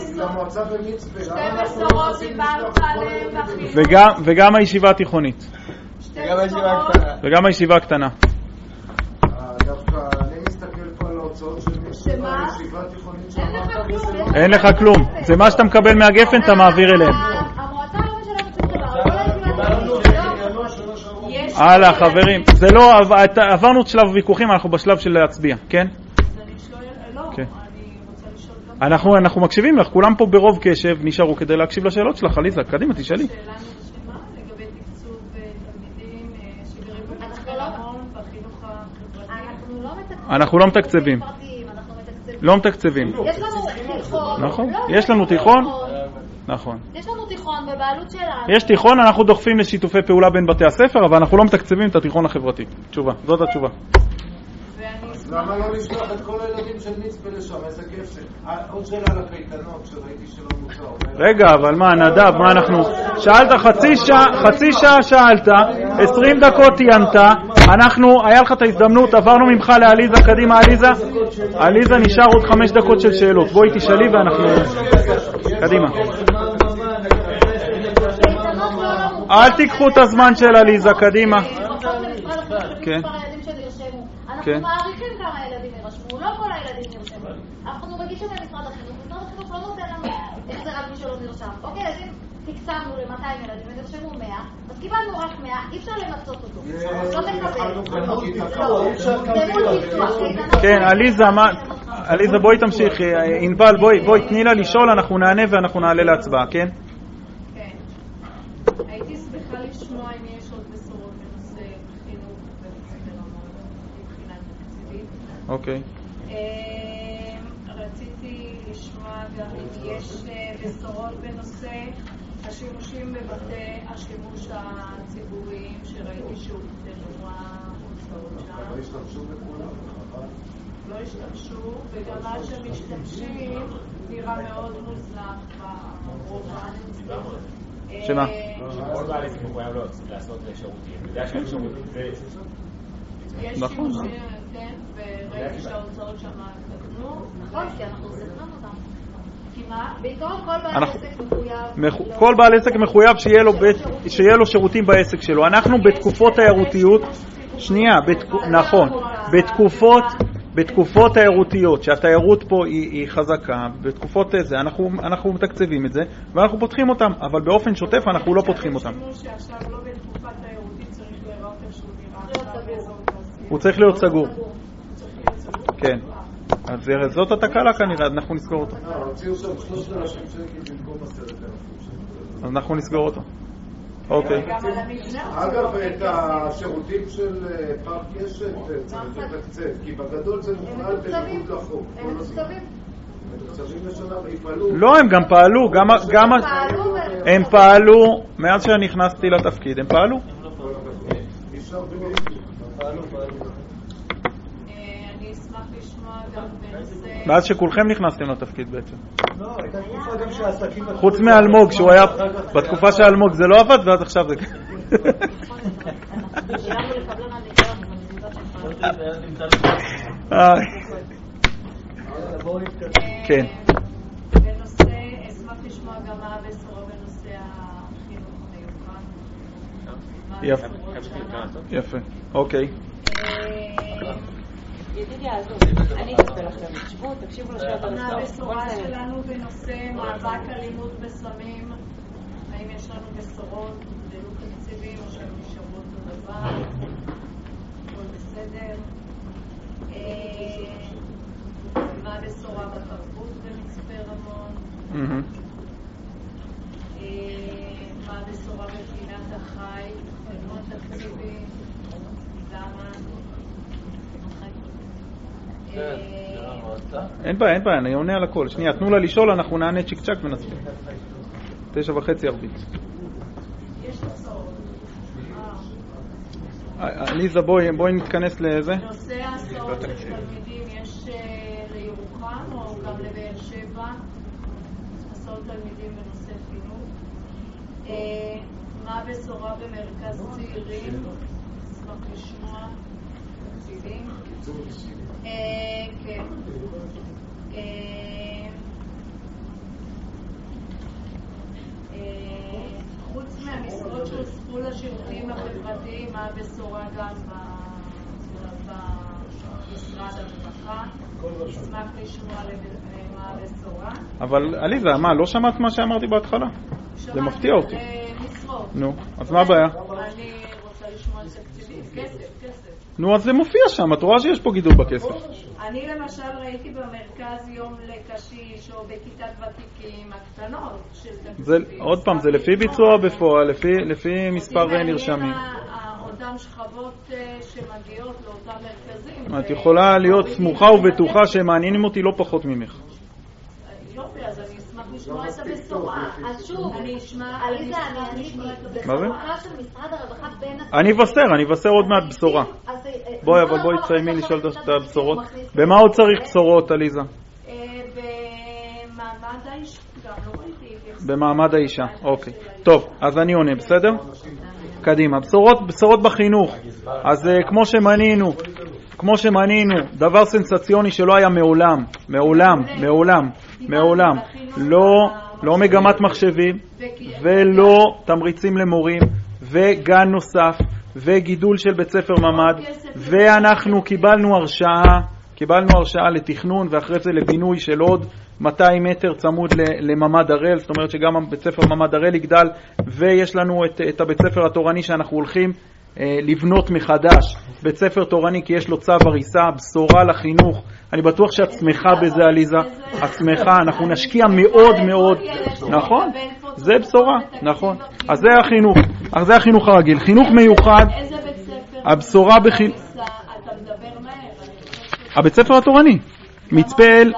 וגם הישיבה התיכונית. וגם הישיבה הקטנה. דווקא אני מסתכל פה על ההוצאות של הישיבה התיכונית שאמרת. אין לך כלום. זה מה שאתה מקבל מהגפן, אתה מעביר אליהם. המועצה לא משלמת שום דבר. הלאה, חברים. זה לא, עברנו את שלב הוויכוחים, אנחנו בשלב של להצביע, כן? אנחנו מקשיבים לך, כולם פה ברוב קשב נשארו כדי להקשיב לשאלות שלך. עליזה, קדימה, תשאלי. שאלה נרשמה לגבי תקצוב תלמידים שגרים במון בחינוך החברתי. אנחנו לא מתקצבים. לא מתקצבים. יש לנו תיכון. נכון. יש לנו תיכון. נכון. יש לנו תיכון בבעלות שלנו. יש תיכון, אנחנו דוחפים לשיתופי פעולה בין בתי הספר, אבל אנחנו לא מתקצבים את התיכון החברתי. תשובה, זאת התשובה. למה לא לשלוח את כל הילדים של מצפה לשם? איזה כיף. עוד שאלה על הקייטנות שראיתי שלא מותר. רגע, אבל מה, נדב, מה אנחנו... שאלת חצי שעה שאלת, 20 דקות תיינת, היה לך את ההזדמנות, עברנו ממך לעליזה, קדימה עליזה נשאר עוד 5 דקות של שאלות. בואי תשאלי ואנחנו... קדימה. אל תיקחו את הזמן של עליזה, קדימה. כן. אנחנו מעריכים כמה ילדים ירשמו, לא כל הילדים ירשמו. אנחנו מגישים למשרד החינוך, משרד החינוך לא נותן לנו איך זה רק מי שלא נרשם. אוקיי, אז אם תקצבנו ל-200 ילדים ונרשמו 100, אז קיבלנו רק 100, אי אפשר למצות אותו. לא תקבל. כן, עליזה, בואי תמשיכי. ענבל, בואי תני לה לשאול, אנחנו נענה ואנחנו נעלה להצבעה, כן? כן. הייתי שמחה לשמוע אם יש עוד בשורות בנושא חינוך ובית-ספר המועדון מבחינה תקציבית. אוקיי. רציתי לשמוע גם אם יש בשורות בנושא השימושים בבתי השימוש הציבוריים שראיתי שהוקטנו ההוצאות שם. לא השתמשו בכולם. לא השתמשו, וגם מה שמשתמשים נראה מאוד מוזנח ברוב הנציגות. שמה? כל בעל עסק מחויב לעשות שירותים. בגלל שאין שירותים זה... יש שימושים, כן, וראיתי שההוצאות שם קטנו. נכון, כי אנחנו זכרנו אותם. כי מה? בעיקרון כל בעל עסק מחויב... כל בעל עסק מחויב שיהיה לו שירותים בעסק שלו. אנחנו בתקופות תיירותיות... שנייה, נכון. בתקופות תיירותיות, שהתיירות פה היא חזקה, בתקופות איזה, אנחנו מתקצבים את זה, ואנחנו פותחים אותם, אבל באופן שוטף אנחנו לא פותחים אותם. שעכשיו לא בתקופת תיירותית צריך לראות שהוא נראה. הוא צריך להיות סגור. כן. אז זאת התקלה כנראה, אנחנו נסגור אותו. הוציאו שם 3,000 שקל במקום 10,000. אז אנחנו נסגור אותו. אוקיי. אגב, את השירותים של פארק קשת צריך לתקצב, כי בגדול זה מופעל בניגוד לחוק. הם מתוקצבים. מתוקצבים לשנה, ויפעלו. לא, הם גם פעלו, הם פעלו, מאז שנכנסתי לתפקיד, הם פעלו. אני אשמח לשמוע גם בנושא... מאז שכולכם נכנסתם לתפקיד בעצם. לא, הייתה תקופה גם שהעסקים... חוץ מאלמוג, שהוא היה... בתקופה שאלמוג זה לא עבד, ואז עכשיו זה... שילמנו לקבלן הניקיון במדינות שלך. כן. בנושא, אשמח לשמוע גם מה הבשורה בנושא החינוך המיוחד. יפה, אוקיי. ידידיה, אני אספר לכם, תקשיבו לשאלות מה הבשורה שלנו בנושא מאבק אלימות בסמים? האם יש לנו בשורות, דלו תקציבים או שהם נשארו אותו דבר? הכל בסדר? מה הבשורה בתרבות במצפה רמון? מה הבשורה בפינת החי? המון תקציבים? למה? אין בעיה, אני עונה על הכל. שנייה, תנו לה לשאול, אנחנו נענה צ'יק צ'ק ונספיק. 9:30 ערבית. ליזה, בואי נתכנס לזה. נושא ההסעות של תלמידים יש לירוחם או גם לבאר שבע? הסעות תלמידים בנושא חינוך. מה הבשורה במרכז צעירים? אשמח לשמוע. תקציבים. כן. חוץ מהמשרות שהוספו לשירותים החברתיים, מה הבשורה גם במשרד הרווחה? אשמח לשמוע מה הבשורה. אבל עליזה, מה, לא שמעת מה שאמרתי בהתחלה? זה מפתיע אותי. משרות. נו, אז מה הבעיה? אני רוצה לשמוע על תקציבים. כסף. נו, אז זה מופיע שם, את רואה שיש פה גידול בכסף. אני למשל ראיתי במרכז יום לקשיש או בכיתת ותיקים הקטנות של תקציבים. עוד פעם, זה לפי ביצוע בפועל, לפי מספר נרשמים. אותם שכבות שמגיעות לאותם מרכזים. את יכולה להיות סמוכה ובטוחה שהם מעניינים אותי לא פחות ממך. יופי, אז אני אשמח לשמוע את הבשורה. אז שוב, עליזה, אני בשורה של משרד הרווחה בין... אני אבשר עוד מעט בשורה. בואי תסיימי לשאול את הבשורות. במה עוד צריך בשורות, עליזה? במעמד האישה, גם לא ראיתי. במעמד האישה, אוקיי. טוב, אז אני עונה, בסדר? קדימה, בשורות בחינוך. אז כמו שמנינו, דבר סנסציוני שלא היה מעולם. לא מגמת מחשבים ולא תמריצים למורים וגן נוסף וגידול של בית ספר ממד, ואנחנו קיבלנו הרשאה לתכנון ואחרי זה לבינוי של עוד 200 מטר צמוד לממד הראל, זאת אומרת שגם בית ספר ממד הראל יגדל, ויש לנו את הבית ספר התורני שאנחנו הולכים לבנות מחדש, בית ספר תורני כי יש לו צו הריסה, בשורה לחינוך. אני בטוח שאת שמחה בזה, עליזה, את שמחה, אנחנו נשקיע מאוד, נכון? זה בשורה, נכון. אז זה החינוך הרגיל. חינוך מיוחד, הבשורה בחינוך, הבית ספר התורני, מצפל,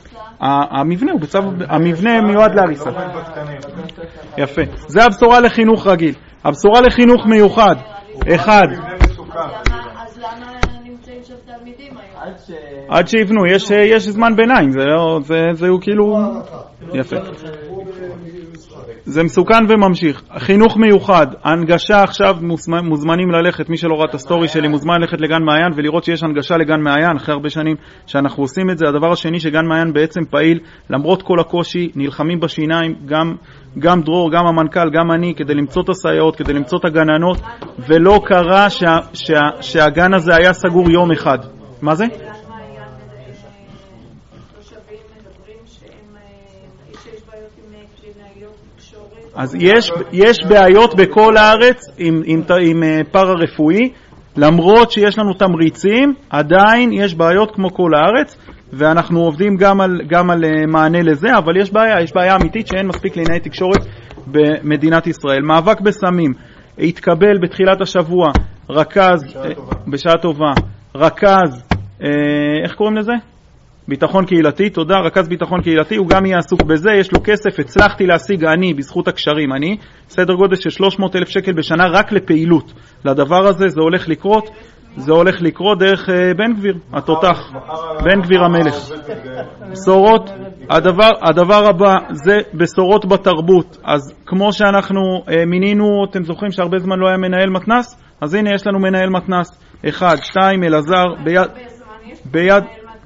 המבנה מיועד להריסה. יפה. זה הבשורה לחינוך רגיל. הבשורה לחינוך מיוחד, אחד. אז למה נמצאים שם תלמידים היום? עד שיבנו, יש זמן ביניים, זה הוא כאילו... יפה. זה מסוכן וממשיך. חינוך מיוחד, הנגשה עכשיו מוזמנים ללכת, מי שלא ראה את הסטורי שלי מוזמן ללכת לגן מעיין ולראות שיש הנגשה לגן מעיין אחרי הרבה שנים שאנחנו עושים את זה. הדבר השני שגן מעיין בעצם פעיל, למרות כל הקושי, נלחמים בשיניים, גם דרור, גם המנכ"ל, גם אני, כדי למצוא את הסייעות, כדי למצוא את הגננות, ולא קרה שהגן הזה היה סגור יום אחד. מה זה? אז יש בעיות בכל הארץ עם פארה-רפואי, למרות שיש לנו תמריצים, עדיין יש בעיות כמו כל הארץ, ואנחנו עובדים גם על מענה לזה, אבל יש בעיה אמיתית שאין מספיק קלינאי תקשורת במדינת ישראל. מאבק בסמים, התקבל בתחילת השבוע רכז, בשעה טובה, רכז, איך קוראים לזה? ביטחון קהילתי, תודה, רכז ביטחון קהילתי, הוא גם יהיה עסוק בזה, יש לו כסף, הצלחתי להשיג אני, בזכות הקשרים, סדר גודל של 300,000 שקל בשנה רק לפעילות. לדבר הזה זה הולך לקרות דרך בן גביר, התותח, בן גביר המלך. בשורות, הדבר הבא זה בשורות בתרבות. אז כמו שאנחנו מינינו, אתם זוכרים שהרבה זמן לא היה מנהל מתנ"ס? אז הנה יש לנו מנהל מתנ"ס. 1, 2, אלעזר, ביד...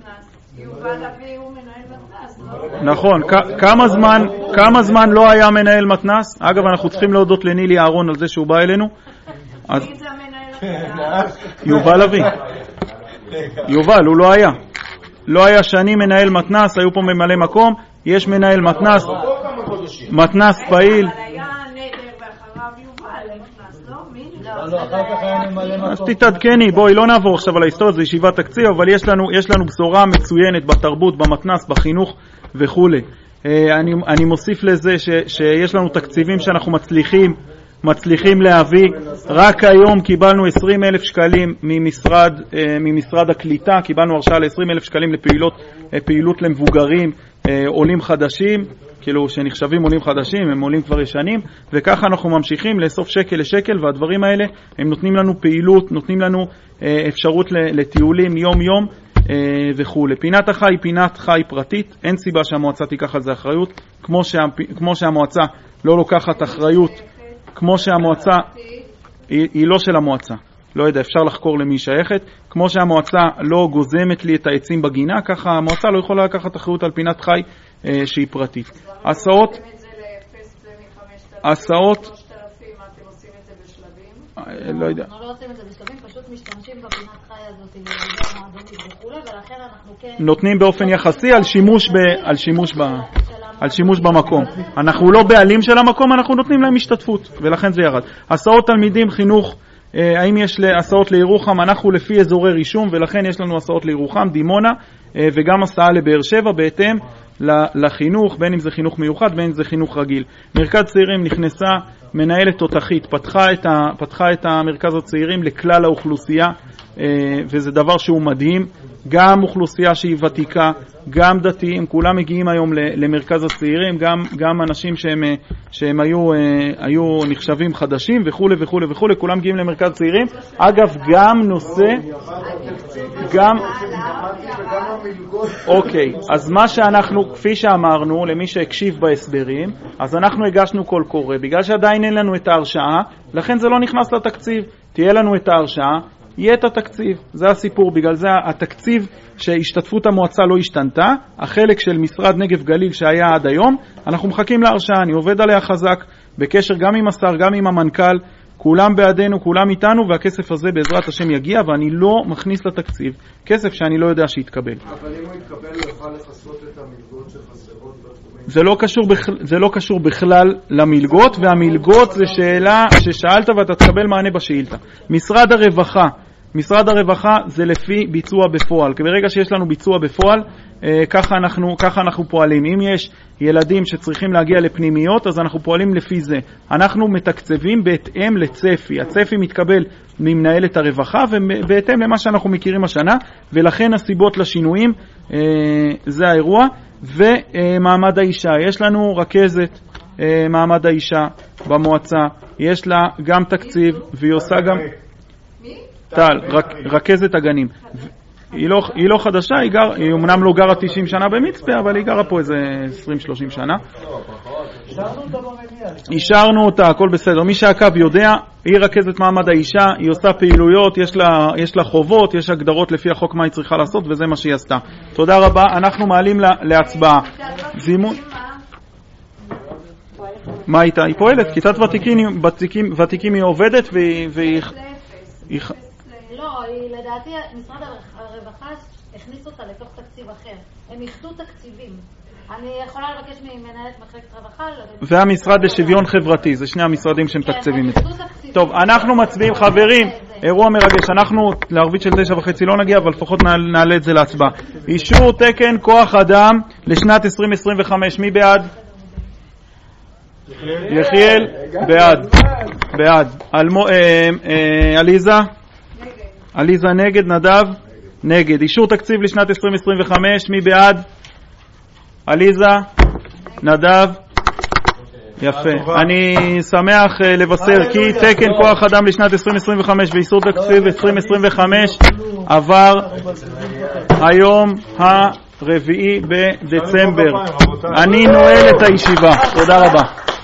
נכון, כמה זמן לא היה מנהל מתנ"ס? אגב, אנחנו צריכים להודות לנילי אהרון על זה שהוא בא אלינו. יובל אבי. יובל, הוא לא היה. לא היה שנים מנהל מתנ"ס, היו פה ממלא מקום, יש מנהל מתנ"ס, מתנ"ס פעיל. אז תתעדכני, בואי לא נעבור עכשיו על ההיסטוריה, זה ישיבת תקציב, אבל יש לנו בשורה מצוינת בתרבות, במתנ"ס, בחינוך וכו'. אני מוסיף לזה שיש לנו תקציבים שאנחנו מצליחים להביא. רק היום קיבלנו 20,000 שקלים ממשרד הקליטה, קיבלנו הרשאה ל-20,000 שקלים לפעילות למבוגרים, עולים חדשים, כאילו שנחשבים עולים חדשים, הם עולים כבר ישנים, וככה אנחנו ממשיכים לאסוף שקל לשקל, והדברים האלה הם נותנים לנו פעילות, נותנים לנו אפשרות לטיולים יום יום וכו'. פינת החי היא פינת חי פרטית, אין סיבה שהמועצה תיקח על זה אחריות, כמו שהמועצה לא לוקחת אחריות, כמו שהמועצה היא לא של המועצה, לא יודע, אפשר לחקור למי שייכת, כמו שהמועצה לא גוזמת לי את העצים בגינה, ככה המועצה לא יכולה לקחת אחריות על פינת חי שהיא פרטית. הסעות, לא יודע. אנחנו לא עושים את זה בשלבים, פשוט משתמשים בפינת חי הזאת ולכן אנחנו כן נותנים באופן יחסי על שימוש במקום. אנחנו לא בעלים של המקום, אנחנו נותנים להם השתתפות, ולכן זה ירד. הסעות תלמידים, חינוך, האם יש הסעות לירוחם? אנחנו לפי אזורי רישום, ולכן יש לנו הסעות לירוחם, דימונה, וגם הסעה לבאר שבע, בהתאם לחינוך, בין אם זה חינוך מיוחד, בין אם זה חינוך רגיל. מרכז צעירים נכנסה מנהלת תותחית, פתחה את המרכז הצעירים לכלל האוכלוסייה, וזה דבר שהוא מדהים. גם אוכלוסייה שהיא ותיקה, גם דתיים, כולם מגיעים היום למרכז הצעירים, גם אנשים שהם היו נחשבים חדשים וכו' וכו' וכו', כולם מגיעים למרכז צעירים. אגב, גם נושא, אוקיי, אז מה שאנחנו, כפי שאמרנו, למי שהקשיב בהסברים, אז אנחנו הגשנו קול קורא, בגלל שעדיין אין לנו את ההרשאה, לכן זה לא נכנס לתקציב. תהיה לנו את ההרשאה, יהיה את התקציב, זה הסיפור. בגלל זה התקציב שהשתתפות המועצה לא השתנתה, החלק של משרד נגב גליל שהיה עד היום, אנחנו מחכים להרשאה, אני עובד עליה חזק, בקשר גם עם השר, גם עם המנכ"ל, כולם בעדינו, כולם איתנו, והכסף הזה בעזרת השם יגיע, ואני לא מכניס לתקציב כסף שאני לא יודע שיתקבל. אבל אם הוא יתקבל, הוא יוכל לחסות את המלגות שחסרות בתחומים. זה לא קשור בכלל למלגות, והמלגות זה שאלה ששאלת ואתה תקבל מענה בשאילתה. משרד הרווחה זה לפי ביצוע בפועל. ברגע שיש לנו ביצוע בפועל, ככה אנחנו פועלים. אם יש ילדים שצריכים להגיע לפנימיות, אז אנחנו פועלים לפי זה. אנחנו מתקצבים בהתאם לצפי. הצפי מתקבל ממנהלת הרווחה, ובהתאם למה שאנחנו מכירים השנה, ולכן הסיבות לשינויים, זה האירוע. ומעמד האישה, יש לנו רכזת מעמד האישה במועצה, יש לה גם תקציב, והיא עושה גם טל, רכזת הגנים. היא לא חדשה, היא אמנם לא גרה 90 שנה במצפה, אבל היא גרה פה איזה 20-30 שנה. אישרנו אותה, הכל בסדר. מי שעקב יודע, היא רכזת מעמד האישה, היא עושה פעילויות, יש לה חובות, יש הגדרות לפי החוק מה היא צריכה לעשות, וזה מה שהיא עשתה. תודה רבה, אנחנו מעלים להצבעה. זימון. מה איתה? היא פועלת, כיתת ותיקים היא עובדת והיא... לא, לדעתי משרד הרווחה הכניס אותה לתוך תקציב אחר. הם איחדו תקציבים. אני יכולה לבקש ממנהלת מחלקת רווחה... והמשרד לשוויון חברתי, זה שני המשרדים שמתקצבים את זה. טוב, אנחנו מצביעים, חברים, אירוע מרגש. אנחנו לערבית של 9:30 לא נגיע, אבל לפחות נעלה את זה להצבעה. אישור תקן כוח אדם לשנת 2025. מי בעד? יחיאל? בעד. עליזה נגד, נדב נגד. אישור תקציב לשנת 2025, מי בעד? עליזה, נדב, יפה. אני שמח לבשר כי תקן כוח אדם לשנת 2025 ואישור תקציב 2025 עבר היום ה4 בדצמבר. אני נועל את הישיבה. תודה רבה.